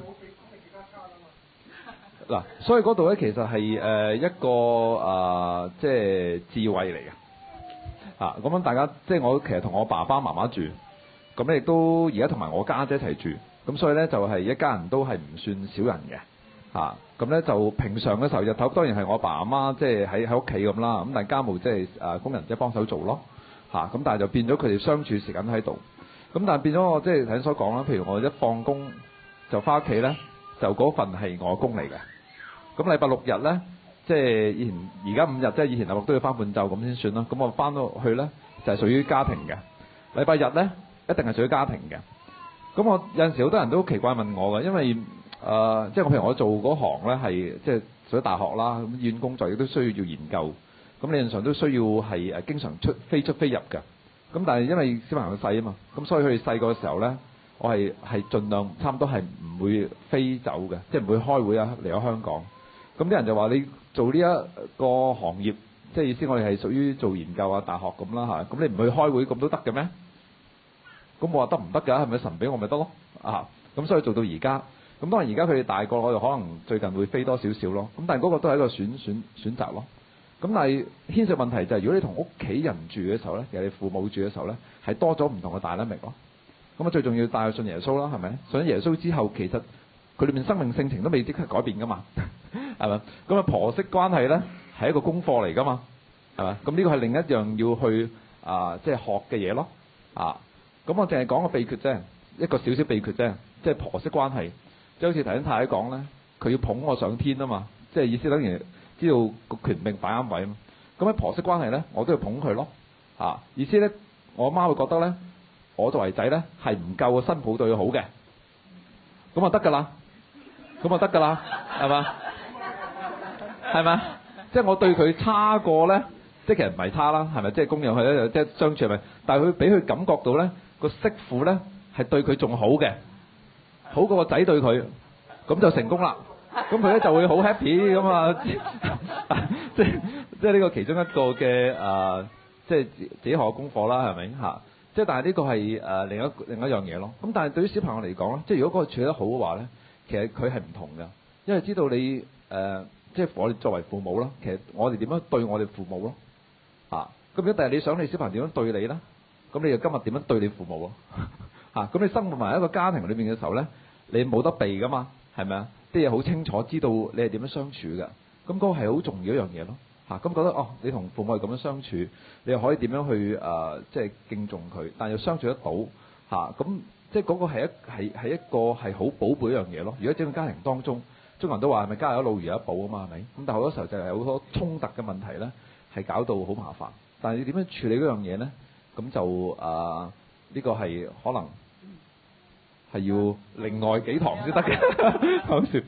嗱，所以嗰度咧其實係一個即係智慧嚟嘅。咁樣大家即係我其實同我爸爸媽媽住，咁咧亦都而家同埋我家姐一齊住，咁所以咧就係一家人都係唔算少人嘅。咁咧就平常嘅時候日頭當然係我爸阿媽即係喺屋企咁啦，咁但係家務即係工人即係幫手做咯。咁但係就變咗佢哋相處時間喺度，咁但係變咗我即係頭先所講啦，譬如我一放工就翻屋企咧，就嗰份係我工嚟嘅。咁禮拜6日咧，即係以前而家5日，即係以前禮拜6都要翻半晝咁先算啦。咁我翻到去咧就係屬於家庭嘅。禮拜日咧一定係屬於家庭嘅。咁我有陣時好多人都奇怪問我嘅，因為即係我譬如我做嗰行咧係即係屬於大學啦，咁醫院工作亦都需要研究。咁理論上都需要係經常出飛入嘅，咁但係因為小朋友細啊嘛，咁所以佢哋細個嘅時候咧，我係盡量差唔多係唔會飛走嘅，即係唔會開會啊離開香港。咁啲人就話你做呢一個行業，即係意思我哋係屬於做研究啊大學咁啦嚇，咁你唔去開會咁都得嘅咩？咁我話得唔得㗎？係咪神俾我咪得咯？咁所以做到而家，咁當然而家佢哋大個，我就可能最近會飛多少少咯。咁但係嗰個都係一個選擇咯。咁但係牽涉問題就係，如果你同屋企人住嘅時候咧，尤其你父母住嘅時候咧，係多咗唔同嘅dynamic咯。咁最重要帶佢信耶穌啦，係咪？信耶穌之後，其實佢裏面生命性情都未即刻改變噶嘛，係咪？咁婆媳關係咧係一個功課嚟噶嘛，係咪？咁呢個係另一樣要去即係學嘅嘢咯。咁我淨係講個秘訣啫，一個少少秘訣啫，即係婆媳關係，即係好似頭先太太講咧，佢要捧我上天啊嘛，即係意思等於知道個權柄擺啱位啊嘛，咁喺婆媳關係咧，我都要捧佢咯。意思咧，我媽會覺得咧，我作為仔咧係唔夠個新抱對佢好嘅，咁就得㗎啦，係嘛？係咪？即係我對佢差過咧，即係其實唔係差啦，係咪？即係供養佢咧，即係相處係咪？但係佢俾佢感覺到咧，個媳婦咧係對佢仲好嘅，好過個仔對佢，咁就成功啦。咁佢咧就會好 happy 咁啊！即係呢個其中一個嘅即係自己學嘅功課啦，係咪嚇？即係但係呢個係另一樣嘢咯。咁但係對於小朋友嚟講咧，即係如果嗰個處理得好嘅話咧，其實佢係唔同㗎，因為知道你即係我哋作為父母啦，其實我哋點樣對我哋父母咯。咁如果第日你想你小朋友點樣對你咧，咁你就今日點樣對你父母咯？咁你生活埋一個家庭裏面嘅時候咧，你冇得避㗎嘛，係咪啊？啲嘢好清楚，知道你係點樣相處㗎。咁嗰個係好重要一樣嘢咯。咁覺得你同父母係咁樣相處，你又可以點樣去即係敬重佢，但又相處得到咁即係嗰個係一個係好寶貝一樣嘢咯。如果整個家庭當中，中國人都話係咪家有一老如有一寶啊嘛，係咪？咁但係好多時候就係有好多衝突嘅問題咧，係搞到好麻煩。但係你點樣處理嗰樣嘢咧？咁就呢個係可能係要另外幾堂先得嘅。講笑。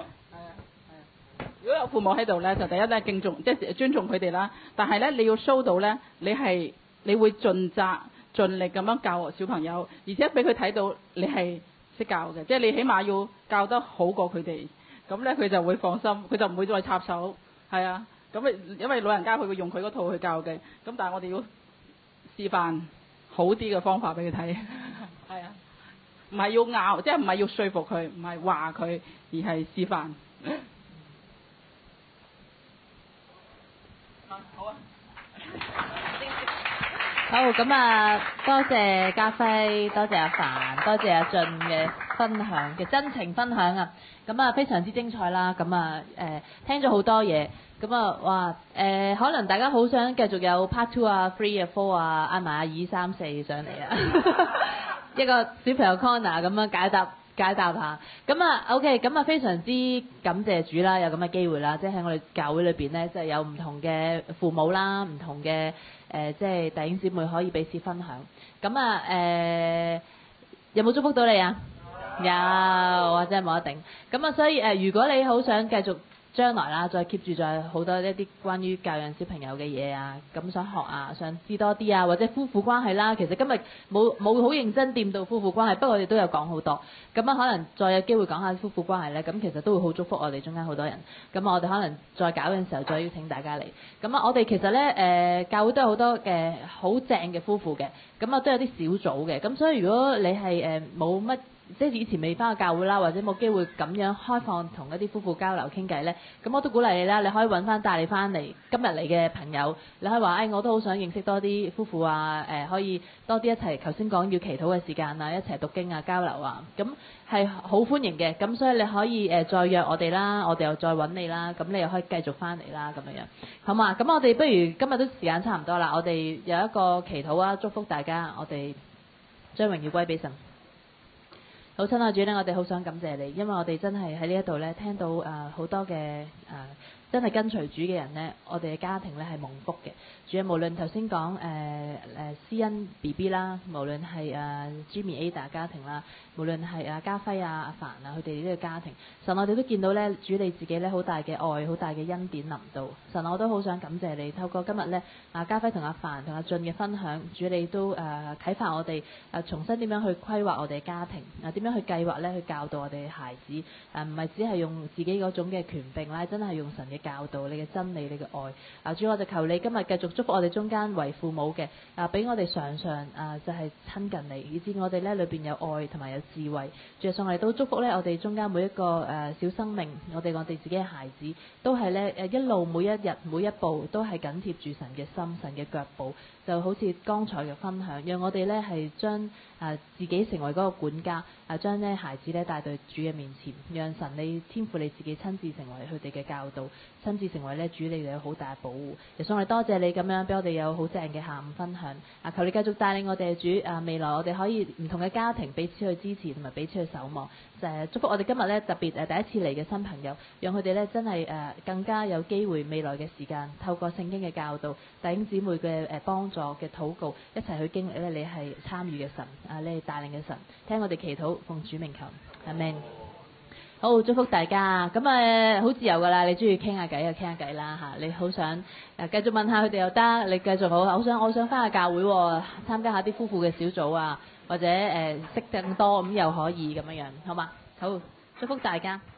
如果有父母喺度咧，就第一咧敬重，即係尊重佢哋啦。但係咧，你要 show 到咧，你會盡責盡力咁樣教小朋友，而且俾佢睇到你係識教嘅，即係你起碼要教得好過佢哋。 咁咧佢就會放心，佢就唔會再插手，係啊。咁因為老人家佢會用佢嗰套去教嘅，咁但係我哋要示範好啲嘅方法俾佢睇，係啊，唔係要拗，即係唔係要說服佢，唔係話佢，而係示範。好啊。 好，咁啊，多謝家輝，多謝阿凡，多謝阿俊嘅分享嘅真情分享啊！咁啊，非常之精彩啦！咁啊，聽咗好多嘢，咁啊，哇，可能大家好想繼續有 part 2啊、3啊、4啊，嗌埋阿2、3、4上嚟啊！一個小朋友 corner 咁樣解答下。咁啊 ，OK， 咁啊，非常之感謝主啦，有咁嘅機會啦，即係喺我哋教會裏邊咧，即係有唔同嘅父母啦，唔同嘅。即係弟兄姊妹可以彼此分享。咁啊，有冇祝福到你啊？有，或者係冇得頂。咁啊，所以如果你好想繼續將來啦，再 keep 住再好多一啲關於教養小朋友嘅嘢啊，咁想學啊，想知多啲啊，或者夫婦關係啦。其實今日冇好認真掂到夫婦關係，不過我哋都有講好多。咁啊，可能再有機會講下夫婦關係咧，咁其實都會好祝福我哋中間好多人。咁我哋可能再搞嘅時候再邀請大家嚟。咁啊，我哋其實咧教會都有好多嘅好正嘅夫婦嘅，咁啊都有啲小組嘅。咁所以如果你係冇乜，即係以前未翻過教會啦，或者冇機會咁樣開放同一啲夫婦交流傾偈咧，咁我都鼓勵你啦，你可以揾翻帶你翻嚟今日嚟嘅朋友，你可以話我都好想認識多啲夫婦啊，可以多啲一齊頭先講要祈禱嘅時間啊，一齊讀經啊，交流啊，咁係好歡迎嘅。咁所以你可以再約我哋啦，我哋又再揾你啦，咁你又可以繼續翻嚟啦，咁樣樣好嘛？咁我哋不如今日都時間差唔多啦，我哋有一個祈禱啊，祝福大家，我哋將榮耀歸俾神。好親愛主咧，我哋好想感謝你，因為我哋真係喺呢一度咧聽到好多嘅真係跟隨主嘅人咧，我哋嘅家庭咧係蒙福嘅。主啊，無論頭先講施恩 BB 啦，無論係Jimmy Ada 家庭啦，無論係家輝阿凡啊，佢哋呢個家庭，神我哋都見到咧，主你自己咧好大嘅愛，好大嘅恩典臨到。神我都好想感謝你，透過今日咧家輝同阿凡同阿俊嘅分享，主你都啟發我哋重新點樣去規劃我哋嘅家庭，點樣去計劃咧去教導我哋嘅孩子，唔係只係用自己嗰種嘅權柄啦，真係用神嘅教導，你嘅真理，你嘅愛。主我就求你今日繼續祝福我哋中間為父母嘅，俾我哋常常就係親近你，以致我哋咧裏邊有愛同埋有智慧。主上嚟都祝福咧我哋中間每一個小生命，我哋自己嘅孩子都係咧一路每一日每一步都係緊貼住神嘅心、神嘅腳步，就好似剛才嘅分享，讓我哋咧係將自己成為嗰個管家，將呢孩子咧帶到主嘅面前，讓神你天父你自己親自成為佢哋嘅教導，親自成為咧主你哋有好大嘅保護。耶穌我哋多謝你咁樣俾我哋有好正嘅下午分享。求你繼續帶領我哋嘅主，未來我哋可以唔同嘅家庭彼此去支持同埋彼此去守望。祝福我哋今日咧特別第一次嚟嘅新朋友，讓佢哋咧真係更加有機會未來嘅時間透過聖經嘅教導、弟兄姊妹嘅幫助嘅禱告，一齊去經歷咧你係參與嘅神，你係帶領嘅神，聽我哋祈禱，奉主名求，阿們。好，祝福大家。咁好自由噶啦，你中意傾下偈就傾下偈啦嚇。你好想繼續問下佢哋又得，你繼續我想翻下教會喎，參加下啲夫婦嘅小組啊，或者識更多咁又可以咁樣樣，好嘛？好，祝福大家。